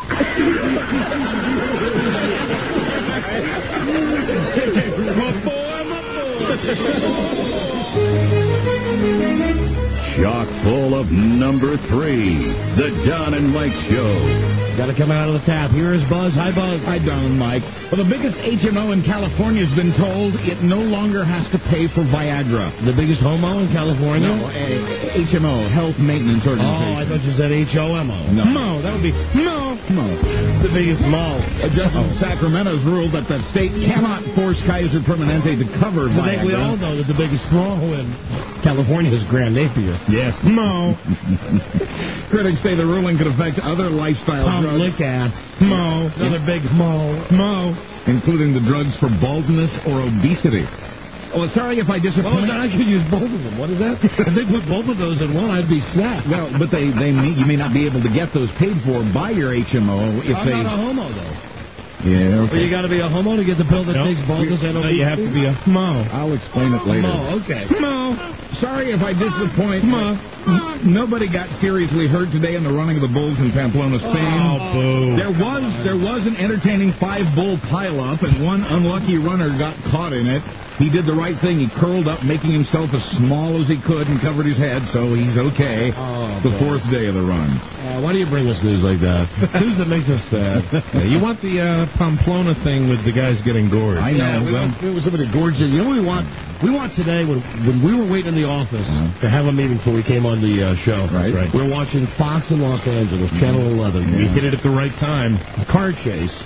Chock full of number three, the Don and Mike Show. Got to come out of the tap. Here is Buzz. Hi, Buzz. Hi, Don and Mike. Well, the biggest H M O in California has been told it no longer has to pay for Viagra. The biggest homo in California? No, uh, H M O, Health Maintenance Organization. Oh, I thought you said H O M O. No. Mo, that would be Mo. Mo. The biggest Mo. A justice of Sacramento's ruled that the state cannot force Kaiser Permanente to cover So Viagra. we all know that the biggest Mo in California is Grand Napier. Yes. Mo. Critics say the ruling could affect other lifestyle Tom drugs. Lickat. Mo. Another big Mo. Mo. Including the drugs for baldness or obesity. Oh, sorry if I disappoint. Oh, I could use both of them. What is that? If they put both of those in one, I'd be snapped. Well, but they, they may, you may not be able to get those paid for by your H M O if I'm they. not a homo, though. Yeah, okay. Well, you got to be a homo to get the pill that No, takes baldness and no, obesity? you have to be a Mo. I'll explain it later. Mo, okay. Mo. Sorry if I disappoint. Mo. Nobody got seriously hurt today in the running of the bulls in Pamplona, Spain. Oh, boo. There was there was an entertaining five bull pileup, and one unlucky runner got caught in it. He did the right thing. He curled up, making himself as small as he could, and covered his head, so he's okay. Oh, the boy. fourth day of the run. Uh, why do you bring us news like that? News that makes us sad. Yeah, you want the uh, Pamplona thing with the guys getting gored. I know. Yeah, we well, want, it was somebody gorgeous. You know what we want? We want today, when, when we were waiting in the office Uh-huh. to have a meeting before we came on the uh, show, Right. we were watching Fox in Los Angeles, Channel eleven. We hit it at the right time. A car chase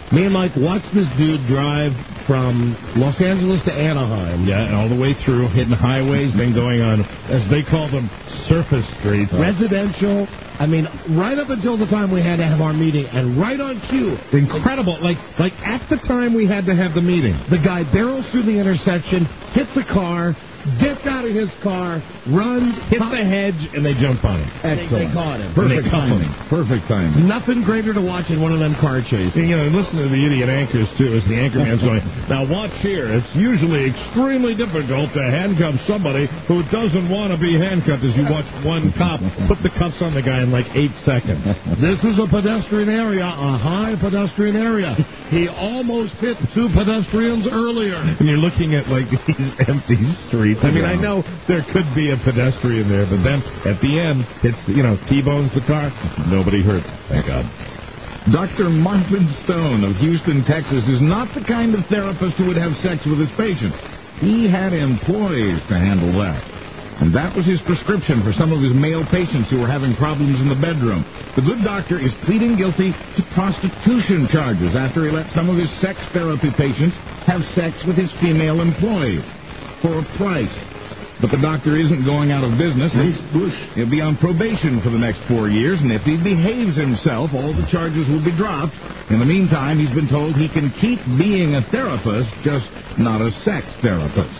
Me and Mike watched this dude drive from Los Angeles to Anaheim. Yeah, and all the way through, hitting highways, then going on, as they call them, surface streets. Residential. I mean, right up until the time we had to have our meeting, and right on cue. Incredible. Like, like at the time we had to have the meeting. The guy barrels through the intersection, hits a car, gets out of his car, runs, hits the hedge, and they jump on him. Excellent. They, they caught him. Perfect timing. Perfect timing. Nothing greater to watch in one of them car chases. And, you know, listen to the idiot anchors, too, as the anchor man's going, now watch here. It's usually extremely difficult to handcuff somebody who doesn't want to be handcuffed as you watch one cop put the cuffs on the guy in like eight seconds. This is a pedestrian area, a high pedestrian area. He almost hit two pedestrians earlier. And you're looking at, like, these empty streets. I mean, I know there could be a pedestrian there, but then at the end, it's, you know, T-bones the car. Nobody hurt. Thank God. Doctor Marvin Stone of Houston, Texas, is not the kind of therapist who would have sex with his patients. He had employees to handle that. And that was his prescription for some of his male patients who were having problems in the bedroom. The good doctor is pleading guilty to prostitution charges after he let some of his sex therapy patients have sex with his female employees for a price. But the doctor isn't going out of business. He'll be on probation for the next four years, and if he behaves himself, all the charges will be dropped. In the meantime, he's been told he can keep being a therapist, just not a sex therapist.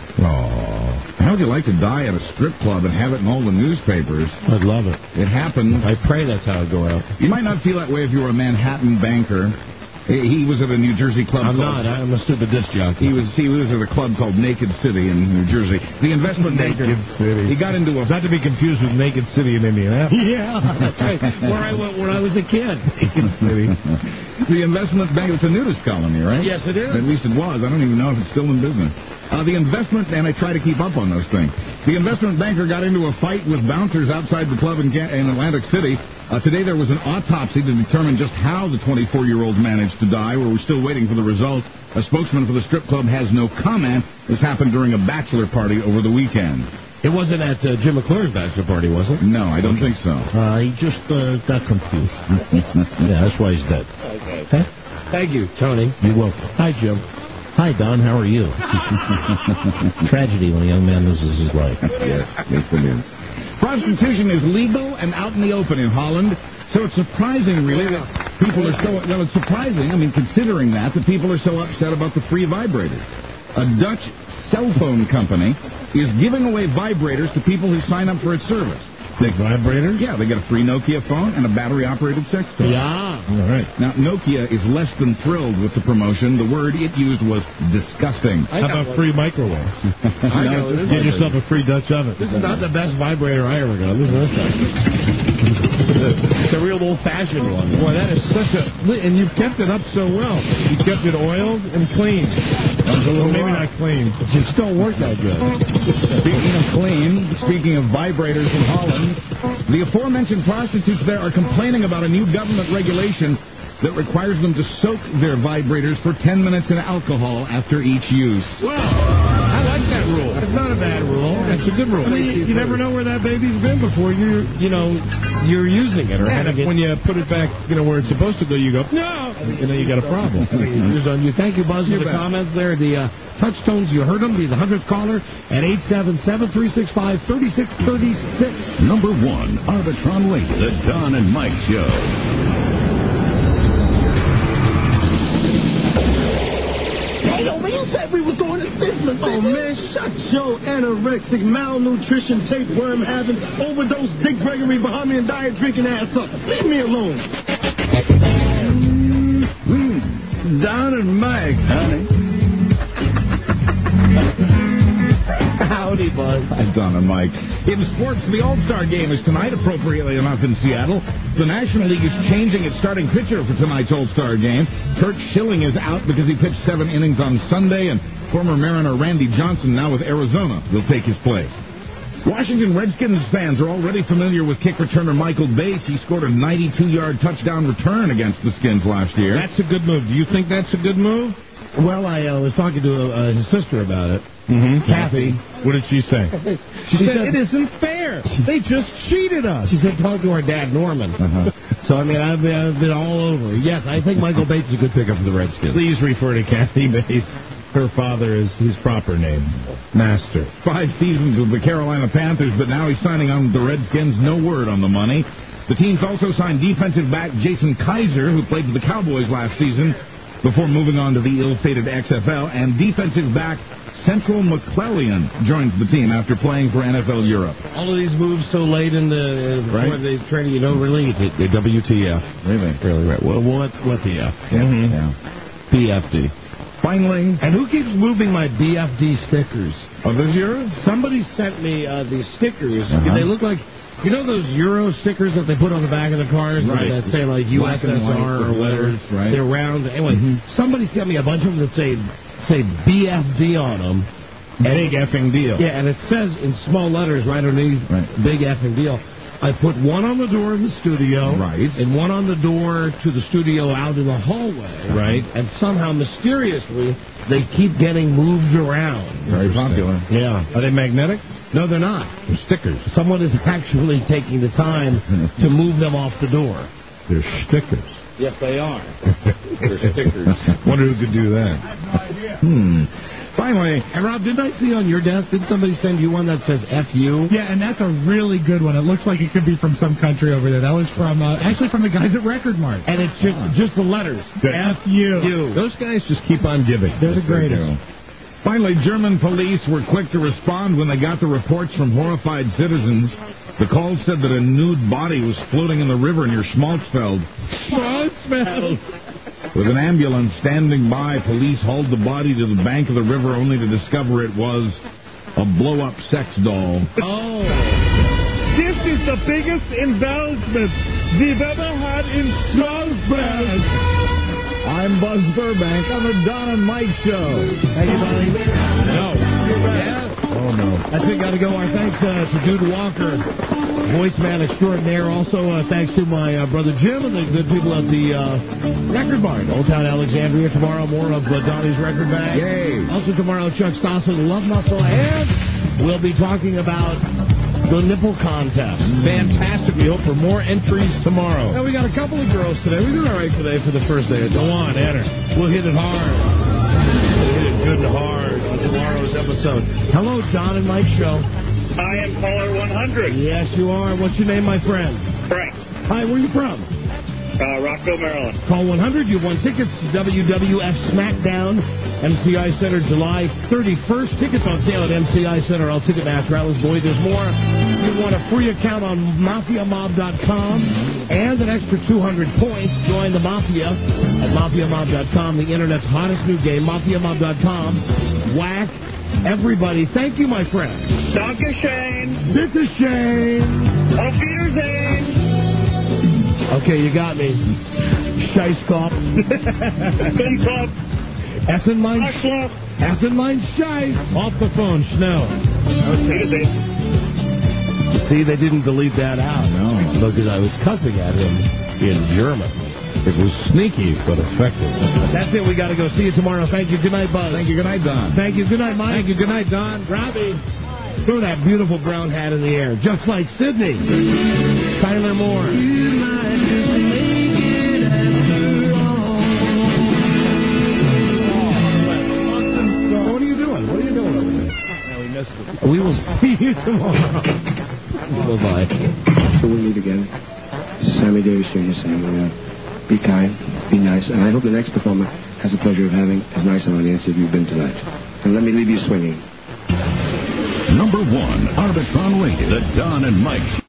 Oh, how would you like to die at a strip club and have it in all the newspapers? I'd love it. It happened. I pray that's how it go out. You might not feel that way if you were a Manhattan banker. He was at a New Jersey club. I'm called, not. I'm a stupid disc jockey. He was he was at a club called Naked City in New Jersey. The investment banker. City. He got into a. Not to be confused with Naked City in Indianapolis. Yeah, that's right. Where I went when I was a kid. Naked City. The investment bank. It's a nudist colony, right? Yes, it is. At least it was. I don't even know if it's still in business. Uh, the investment, and I try to keep up on those things. The investment banker got into a fight with bouncers outside the club in, in Atlantic City. Uh, today there was an autopsy to determine just how the twenty-four-year-old managed to die. We're still waiting for the results. A spokesman for the strip club has no comment. This happened during a bachelor party over the weekend. It wasn't at uh, Jim McClure's bachelor party, was it? No, I don't okay. think so. Uh, he just uh, got confused. Yeah, that's why he's dead. Okay. Huh? Thank you, Tony. You're welcome. Hi, Jim. Hi, Don. How are you? Tragedy when a young man loses his life. Yes, yes it is. Prostitution is legal and out in the open in Holland, so it's surprising, really, that people are so... Well, it's surprising, I mean, considering that, that people are so upset about the free vibrators. A Dutch cell phone company is giving away vibrators to people who sign up for its service. Big vibrators? Yeah, they get a free Nokia phone and a battery-operated sex toy. Yeah. All right. Now, Nokia is less than thrilled with the promotion. The word it used was disgusting. How about free microwave? I know. No, get yourself a free Dutch oven. This is not the best vibrator I ever got. Listen to this thing. It's a real old-fashioned one. Boy, that is such a... And you've kept it up so well. You kept it oiled and clean. Well, maybe not clean. It just don't work that good. Speaking of clean, speaking of vibrators in Holland, the aforementioned prostitutes there are complaining about a new government regulation that requires them to soak their vibrators for ten minutes in alcohol after each use. Well, I like that rule. It's not a bad rule. It's a good rule. I mean, you never know where that baby's been before you, you know, you're using it. Or Yeah, when you put it back, you know, where it's supposed to go, you go, no, and then you got a problem. Here's on you. Thank you, Buzz, for You the bet. comments there. The uh, touch tones, you heard them. Be the hundredth caller at eight seven seven, three six five, three six three six. Number one, Arbitron Radio, the Don and Mike Show. Hey, yo, man, you said we was going to business. Oh, man, shut your anorexic, malnutrition, tapeworm having, overdose, Dick Gregory, Bahamian diet drinking ass up. Leave me alone. Mm, Don and Mike, honey. Howdy, Buzz. Hi, Don and Mike. In sports, the All-Star Game is tonight, appropriately enough, in Seattle. The National League is changing its starting pitcher for tonight's All-Star Game. Kurt Schilling is out because he pitched seven innings on Sunday, and former Mariner Randy Johnson, now with Arizona, will take his place. Washington Redskins fans are already familiar with kick returner Michael Bates. He scored a ninety-two-yard touchdown return against the Skins last year. That's a good move. Do you think that's a good move? Well, I uh, was talking to uh, his sister about it. Mm-hmm. Kathy. What did she say? She, She said, said, it isn't fair. They just cheated us. She said, talk to our dad, Norman. Uh-huh. So, I mean, I've been, I've been all over. Yes, I think Michael Bates is a good pickup for the Redskins. Please refer to Kathy Bates. Her father is his proper name, Master. Five seasons with the Carolina Panthers, but now he's signing on with the Redskins. No word on the money. The team's also signed defensive back Jason Kaiser, who played for the Cowboys last season, before moving on to the ill-fated X F L, and defensive back Central McClellan joins the team after playing for N F L Europe. All of these moves so late in the before Right. the training, you don't really the, the W T F. Really? Really right. Well, what what the F? Mm-hmm. Yeah. B F D. Finally, and who keeps moving my B F D stickers? Are those yours? Somebody sent me uh, these stickers. Uh-huh. They look like, you know those Euro stickers that they put on the back of the cars Right. that say like U S Black and S white R or with whatever? letters, right. They're round. Anyway, Mm-hmm. somebody sent me a bunch of them that say say B F D on them. Big effing deal. Yeah, and it says in small letters right underneath, Right. big effing deal. I put one on the door of the studio, Right. and one on the door to the studio out in the hallway, Right. And somehow, mysteriously, they keep getting moved around. Very popular. Yeah. Are they magnetic? No, they're not. They're stickers. Someone is actually taking the time to move them off the door. They're stickers. Yes, they are. They're stickers. Wonder who could do that. Hmm. Finally, and Rob, didn't I see on your desk, did somebody send you one that says F U? Yeah, and that's a really good one. It looks like it could be from some country over there. That was from, uh, actually from the guys at Record Mart. And it's just just the letters. F U. You. Those guys just keep on giving. They're the Yes, they greatest. do. Finally, German police were quick to respond when they got the reports from horrified citizens. The call said that a nude body was floating in the river near Schmalzfeld. Schmalzfeld. With an ambulance standing by, police hauled the body to the bank of the river only to discover it was a blow-up sex doll. Oh. This is the biggest embarrassment we've ever had in Schmalzfeld. I'm Buzz Burbank on the Don and Mike Show. Thank you, buddy. No. Yeah. Oh, no. I think got to go. Our thanks uh, to Dude Walker, voice man extraordinaire. Also, uh, thanks to my uh, brother Jim and the good people at the uh, Record Barn, Old Town Alexandria. Tomorrow, more of uh, Donnie's Record Bag. Yay. Also, tomorrow, Chuck Stossel, Love Muscle, and we'll be talking about the nipple contest. Fantastic. We hope for more entries tomorrow. Now, we got a couple of girls today. We did all right today for the first day. Go on, enter. We'll hit it hard. We'll hit it good and hard on tomorrow's episode. Hello, Don and Mike Show. I am caller one hundred. Yes, you are. What's your name, my friend? Frank, Hi, where are you from? uh, Rockville, Maryland. Call one hundred. You won tickets to W W F SmackDown, M C I Center, July thirty-first. Tickets on sale at M C I Center. All Ticketmaster. Alice Boyd, there's more. You want a free account on Mafia Mob dot com and an extra two hundred points. Join the Mafia at Mafia Mob dot com, the Internet's hottest new game, Mafia Mob dot com. Whack everybody. Thank you, my friend. Danke Shane. This is Shane. Auf Wiedersehen. Okay, you got me. Scheisskopf. Kopf. Essen mein Arschloch. Essen mein Scheiß. Off the phone, Schnell. Okay. See, they didn't delete that out. No. Because I was cussing at him in German. It was sneaky, but effective. That's it. We got to go. See you tomorrow. Thank you. Good night, Buzz. Thank you. Good night, Don. Thank you. Good night, Mike. Thank you. Good night, Don. Robbie. Throw that beautiful brown hat in the air, just like Sydney. Tyler Moore. What are you doing? What are you doing over there? No, we missed it. We will see you tomorrow. Bye-bye. So we meet again. This is Sammy Davis Junior saying, uh, be kind, be nice, and I hope the next performer has the pleasure of having as nice an audience as you've been tonight. And let me leave you swinging. Number one, Arbitron Radio, the Don and Mike